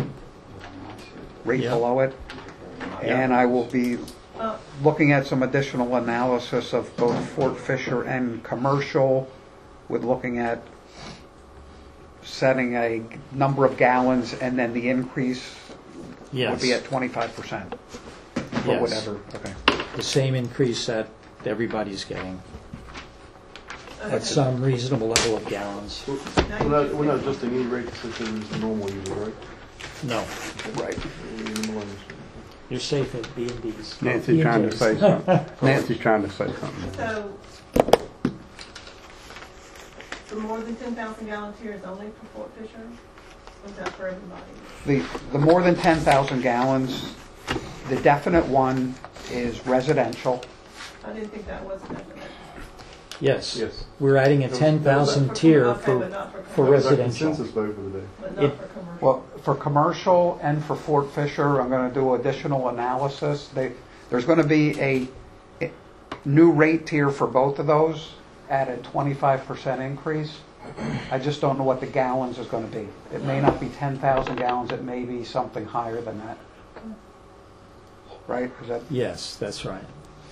S5: rate
S3: Yeah.
S5: below it. And I will be
S6: Uh,
S5: looking at some additional analysis of both Fort Fisher and commercial, with looking at setting a number of gallons, and then the increase would
S3: Yes.
S5: be at twenty-five percent. For
S3: Yes.
S5: whatever, okay.
S3: The same increase that everybody's getting at some reasonable level of gallons.
S1: We're not, we're not adjusting any rate system as normal usually, right?
S3: No,
S5: Right.
S3: you're safe at B and B's.
S2: Nancy's trying to say something. Nancy's trying to say something.
S6: So, the more than ten thousand gallon tier is only for Fort Fisher? Or is that for everybody?
S5: The, the more than ten thousand gallons, the definite one is residential.
S6: I didn't think that was definite.
S3: Yes.
S1: Yes.
S3: We're adding a ten thousand
S6: For-
S3: tier
S6: okay,
S3: for,
S6: but not for
S3: for
S6: commercial.
S1: That was our
S3: residential.
S1: consensus vote for the day.
S6: But not
S3: it-
S6: for commercial.
S5: Well, for commercial and for Fort Fisher, I'm going to do additional analysis. They, there's going to be a, a new rate tier for both of those at a twenty-five percent increase. I just don't know what the gallons is going to be. It may not be ten thousand gallons, it may be something higher than that. Right? Is that,
S3: Yes, that's right.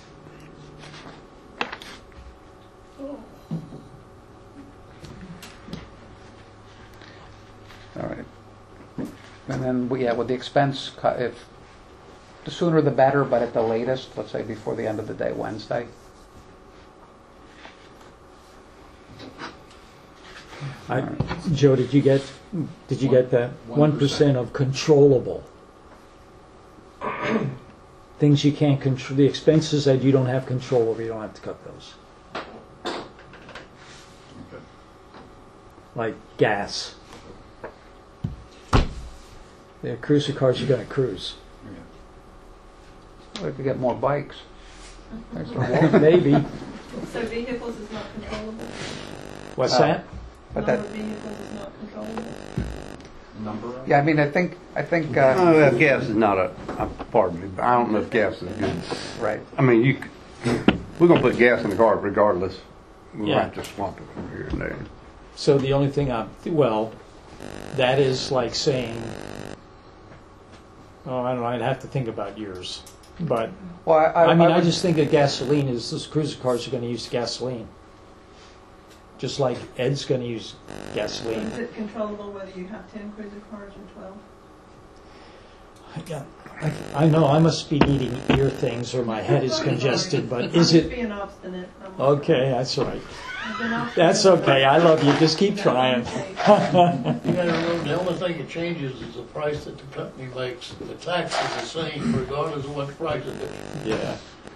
S5: all right. And then, we- yeah, with the expense cut, if, the sooner the better, but at the latest, let's say before the end of the day, Wednesday.
S3: I, Joe, did you get, did you get that? One percent of controllable. Things you can't control, the expenses that you don't have control over, you don't have to cut those.
S10: Okay.
S3: Like gas. The cruiser cars, you're gonna cruise.
S5: We could get more bikes. Thanks for
S3: Well, maybe.
S6: So vehicles is not controllable?
S3: What's
S5: Uh,
S3: that?
S5: But
S6: Number
S5: that,
S6: of vehicles is not controllable?
S10: Number of?
S5: yeah, I mean, I think, I think,
S2: Uh,
S5: uh,
S2: that gas is not a, uh, pardon me, but I don't know if gas is good.
S5: right.
S2: I mean, you, c- we're gonna put gas in the car regardless. We'll
S3: Yeah.
S2: have to swap it from here and there.
S3: So the only thing I, well, that is like saying, oh, I don't know, I'd have to think about yours. But,
S5: Well, I, I,
S3: I mean, I
S5: would-
S3: just think that gasoline is, those cruiser cars are gonna use gasoline. Just like Ed's gonna use gasoline.
S6: Is it controllable whether you have ten cruiser cars or twelve?
S3: Yeah, I, I know, I must be needing ear things or my head is congested, but is
S6: I'm just
S3: it,
S6: being obstinate. I'm-
S3: okay, that's all right.
S6: I've been obstinate.
S3: That's okay, I love you, just keep trying.
S9: You gotta remember, the only thing that changes is the price that the company makes. The tax is the same regardless of what price it is.
S3: Yeah.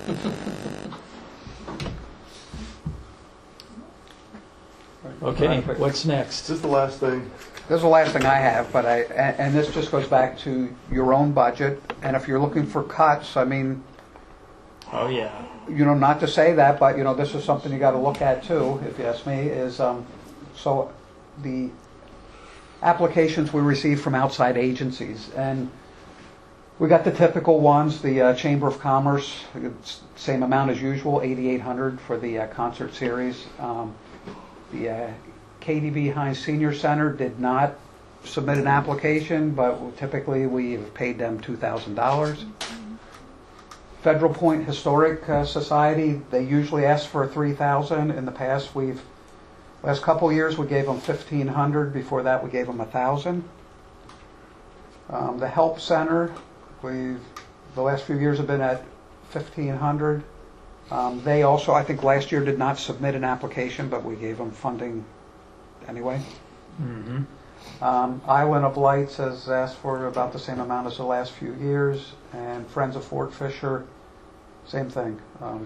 S3: Okay, what's next?
S1: Is this the last thing?
S5: This is the last thing I have, but I, and, and this just goes back to your own budget, and if you're looking for cuts, I mean,
S3: Oh, yeah.
S5: you know, not to say that, but, you know, this is something you gotta look at too, if you ask me, is, um, so the applications we receive from outside agencies, and we got the typical ones, the uh, Chamber of Commerce, it's same amount as usual, eighty-eight hundred for the uh, concert series. Um, the uh, K D B Hines Senior Center did not submit an application, but typically we have paid them two thousand dollars. Federal Point Historic uh, Society, they usually ask for three thousand dollars. In the past, we've, last couple of years, we gave them fifteen hundred dollars. Before that, we gave them one thousand dollars. Um, the Help Center, we've, the last few years have been at fifteen hundred dollars. Um, they also, I think last year did not submit an application, but we gave them funding anyway.
S3: Mm-hmm.
S5: Um, Island of Lights has asked for about the same amount as the last few years, and Friends of Fort Fisher, same thing. Um,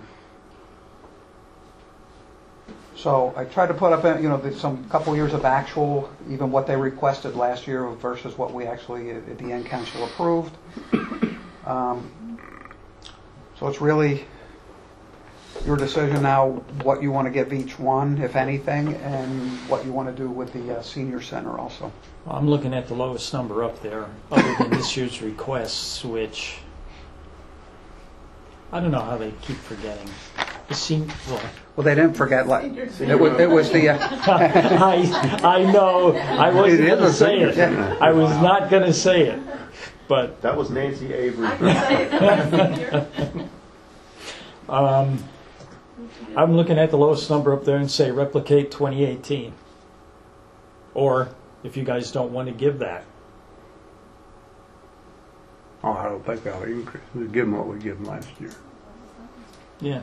S5: so I tried to put up, you know, some couple years of actual, even what they requested last year versus what we actually at the end council approved. Um, so it's really your decision now what you want to give each one, if anything, and what you want to do with the uh, senior center also.
S3: Well, I'm looking at the lowest number up there, other than this year's requests, which I don't know how they keep forgetting. It seemed, well,
S5: Well, they didn't forget. Like, it was it was the. Uh,
S3: I, I know, I wasn't
S2: It is
S3: going
S2: a
S3: to say
S2: senior
S3: it.
S2: center.
S3: I was not going to say it, but
S1: That was Nancy Avery.
S6: I can say it for senior.
S3: um, I'm looking at the lowest number up there and say replicate twenty eighteen. Or if you guys don't want to give that.
S2: Oh, I don't think that'll increase. We'll give them what we give them last year.
S3: Yeah.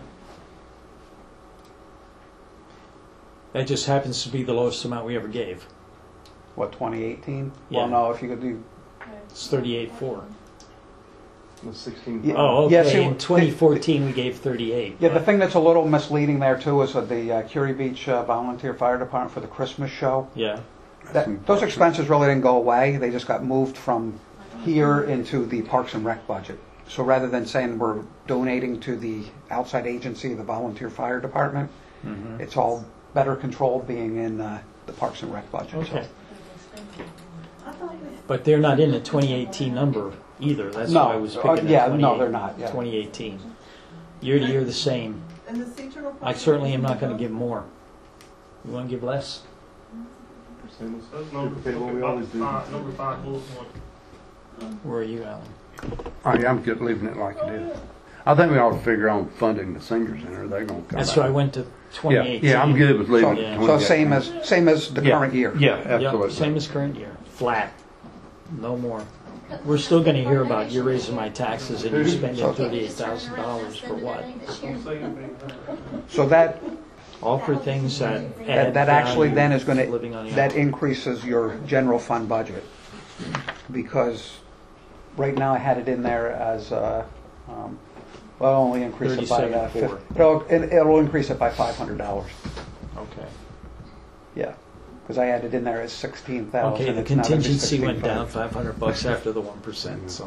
S3: That just happens to be the lowest amount we ever gave.
S5: what twenty eighteen?
S3: Yeah.
S5: Well, no. If you could do.
S3: It's thirty-eight four.
S1: It was sixteen.
S5: Yeah.
S3: Oh, okay.
S5: Yeah, see,
S3: In twenty fourteen, we gave thirty-eight.
S5: Yeah, the
S3: but-
S5: thing that's a little misleading there too is that the uh, Curie Beach uh, Volunteer Fire Department for the Christmas show.
S3: Yeah.
S5: That, those expenses really didn't go away. They just got moved from here into the Parks and Rec budget. So rather than saying we're donating to the outside agency, the Volunteer Fire Department,
S3: Mhm.
S5: it's all better controlled being in uh, the Parks and Rec budget.
S3: Okay.
S6: I thought we-
S3: But they're not in the twenty eighteen number either. That's
S5: No.
S3: why I was
S5: Uh,
S3: picking
S5: yeah,
S3: the
S5: no, they're not, yeah.
S3: twenty eighteen. Year to year the same.
S6: And the seasonal.
S3: I certainly am not going to give more. You want to give less?
S8: That's number,
S1: Okay, well, we always do.
S8: five, number five, bullet one.
S3: Where are you, Alan?
S2: Oh, yeah, I'm good leaving it like it is. I think we ought to figure on funding the senior center. They're going to come
S3: That's
S2: out.
S3: why I went to twenty
S2: Yeah,
S3: eighteen.
S2: yeah, I'm good with leaving
S5: So,
S2: it.
S3: Yeah.
S5: so same as same as the
S2: Yeah.
S5: current year.
S2: Yeah,
S3: Yep,
S2: absolutely.
S3: same as current year. Flat. No more. We're still going to hear about you raising my taxes and you spending thirty-eight thousand dollars for what?
S8: I'm saying being high.
S5: So that
S3: all for things that add
S5: That, that actually
S3: value
S5: then is going
S3: to living on
S5: to,
S3: the
S5: that
S3: island.
S5: increases your general fund budget. Because right now I had it in there as, uh, um, well, I'll only increase it by, uh,
S3: thirty-seven
S5: fif-
S3: four.
S5: it'll, it- it'll increase it by five hundred dollars.
S3: Okay.
S5: Yeah, because I had it in there as sixteen thousand.
S3: Okay, the contingency went down five hundred bucks after the one percent, so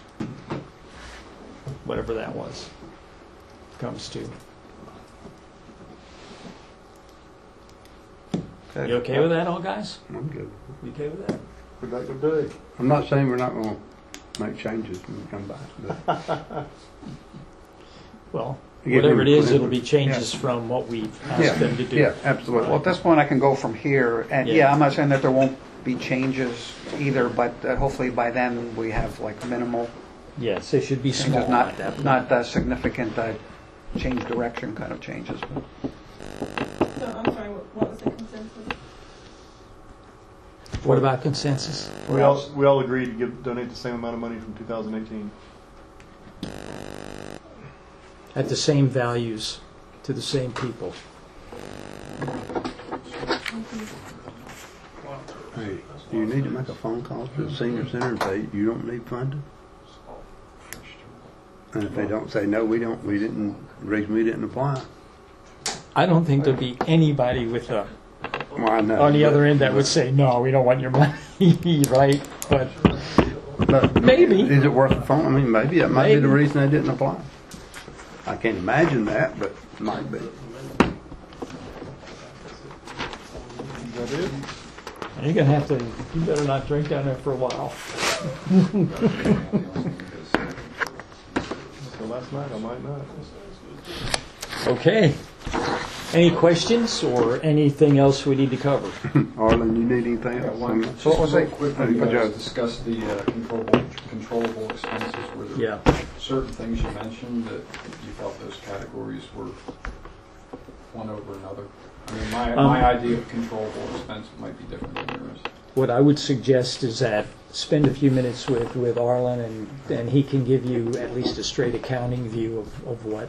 S3: whatever that was comes to. You okay with that, all guys?
S2: I'm good.
S3: You okay with that?
S1: Productive day.
S2: I'm not saying we're not going to make changes when we come back, but
S3: Well,
S2: Give
S3: whatever it
S2: them
S3: is,
S2: clear-
S3: it'll be changes from what we've asked
S2: yeah,
S3: them to do.
S2: yeah, absolutely.
S5: Well, at this point, I can go from here, and
S3: Yeah.
S5: yeah, I'm not saying that there won't be changes either, but uh, hopefully by then we have like minimal
S3: Yes, they should be small
S5: changes,
S3: at
S5: not,
S3: that point.
S5: not uh, significant uh, change direction kind of changes.
S6: So, I'm sorry, what what was the consensus?
S3: What about consensus?
S1: We all, we all agreed to give, donate the same amount of money from two thousand eighteen.
S3: At the same values to the same people.
S2: Hey, do you need to make a phone call to the senior center and say you don't need funding? And if they don't say no, we don't, we didn't, the reason we didn't apply.
S3: I don't think there'd be anybody with a,
S2: Well, I know.
S3: on the
S2: but-
S3: other end that would say, no, we don't want your money, right? But
S2: but
S3: maybe.
S2: Is it worth the phone? I mean, maybe that might be the
S3: Maybe.
S2: reason they didn't apply. I can't imagine that, but it might be.
S1: Is that it?
S3: you're gonna have to, you better not drink down there for a while.
S1: So last night I might not.
S3: Okay. Any questions or anything else we need to cover?
S2: Arlen, you need anything
S10: Yeah,
S2: else?
S10: one,
S2: Um,
S10: just real
S2: say?
S10: quick,
S2: Uh,
S10: you
S2: Joe.
S10: guys discussed the uh, controllable, controllable expenses. Were there
S3: Yeah.
S10: certain things you mentioned that you felt those categories were one over another? I mean, my,
S3: Um,
S10: my idea of controllable expense might be different than yours.
S3: What I would suggest is that spend a few minutes with, with Arlen and, and he can give you at least a straight accounting view of, of what.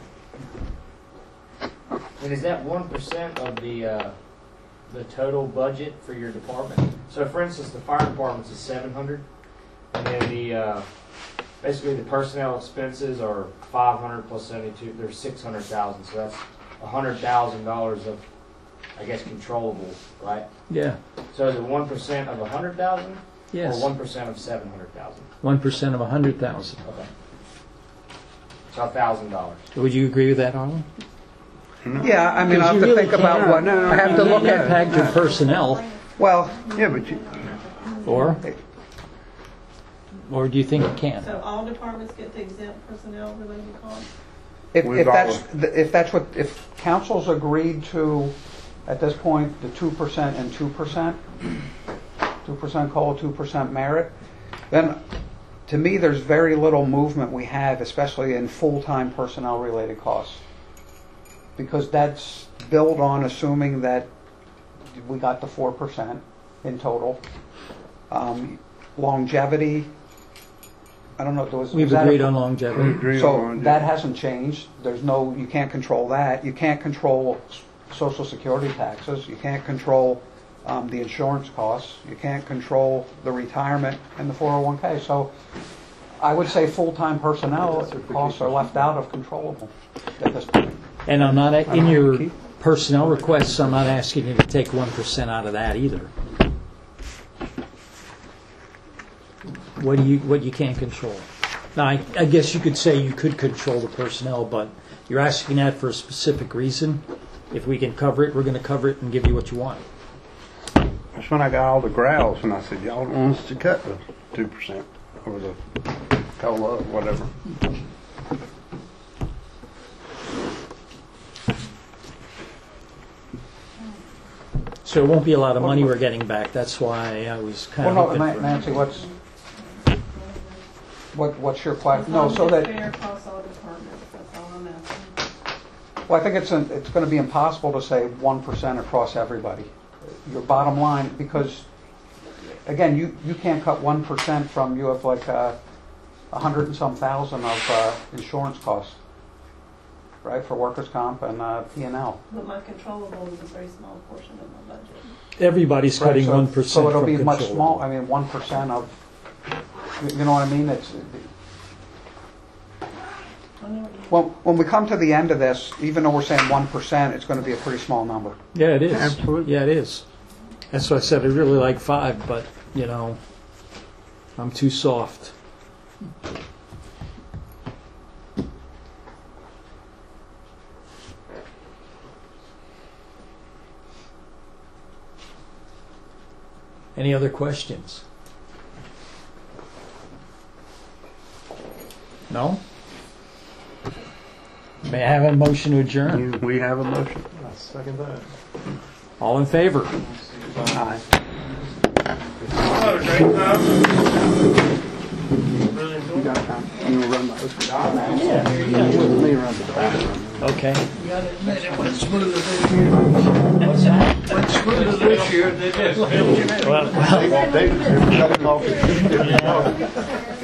S7: And is that one percent of the, uh, the total budget for your department? So for instance, the fire department's is seven hundred, and then the, uh, basically the personnel expenses are five hundred plus seventy-two, they're six hundred thousand, so that's a hundred thousand dollars of, I guess, controllable, right?
S3: Yeah.
S7: So is it one percent of a hundred thousand?
S3: Yes.
S7: Or one percent of seven hundred thousand?
S3: One percent of a hundred thousand.
S7: Okay. So a thousand dollars.
S3: Would you agree with that, Arlen?
S5: Yeah, I mean, I have
S3: Because
S5: to
S3: you really
S5: think about
S3: can't-
S5: what,
S2: No, no,
S5: I have to
S3: You
S5: look
S3: can't
S5: at,
S3: impact your personnel,
S5: well,
S2: Yeah, but you,
S3: or, or do you think it can?
S6: So all departments get to exempt personnel related costs?
S5: if,
S2: We've
S5: if that's,
S2: all-
S5: if that's what, if council's agreed to, at this point, the two percent and two percent, two percent COLA, two percent merit, then to me, there's very little movement we have, especially in full-time personnel-related costs. Because that's built on assuming that we got the four percent in total. Um, Longevity, I don't know if there was.
S3: We've
S5: was that a-
S3: agreed on longevity.
S2: agree
S5: So
S2: on
S5: that hasn't changed. There's no, you can't control that. You can't control s- social security taxes. You can't control um, the insurance costs. You can't control the retirement and the four oh one K. So I would say full-time personnel costs are left out of controllable at this point.
S3: And I'm not, in
S5: know,
S3: your
S5: Keith?
S3: personnel requests, I'm not asking you to take one percent out of that either. What do you, what you can't control? Now, I, I guess you could say you could control the personnel, but you're asking that for a specific reason. If we can cover it, we're going to cover it and give you what you want.
S2: That's when I got all the growls when I said, y'all don't want us to cut the two percent or the COLA or whatever.
S3: So it won't be a lot of money we're getting back. That's why I was kind
S5: Well,
S3: of
S5: no,
S3: hoping
S5: Na-
S3: for.
S5: Nancy, what's, what, what's your question?
S6: As long
S5: No,
S6: as
S5: so
S6: it's
S5: that,
S6: fair across all departments, that's all I'm asking.
S5: well, I think it's, an- it's gonna be impossible to say one percent across everybody. Your bottom line, because, again, you, you can't cut one percent from, you have like a hundred and some thousand of uh, insurance costs. right, for workers' comp and uh, P and L.
S6: But my controllable is a very small portion of my budget.
S3: Everybody's
S5: Right,
S3: cutting
S5: so-
S3: one percent
S5: So it'll
S3: from
S5: be much
S3: control.
S5: small, I mean, one percent of, you know what I mean? It's,
S6: I know what you-
S5: when, when we come to the end of this, even though we're saying one percent, it's gonna be a pretty small number.
S3: Yeah, it is.
S2: Absolutely.
S3: Yeah, it is. That's why I said I really like five, but, you know, I'm too soft. Any other questions? No? May I have a motion to adjourn?
S2: You- We have a motion.
S1: I second that.
S3: All in favor?
S2: Aye.
S8: Had a great time. Really enjoyed
S2: You
S8: it.
S2: got time? You wanna run those?
S3: Yeah.
S2: Let me run the bathroom.
S3: Okay.
S9: You gotta admit, it went smoother this year.
S3: What's that?
S9: Went smoother this year than it did.
S3: Well, well,
S1: David, David's here.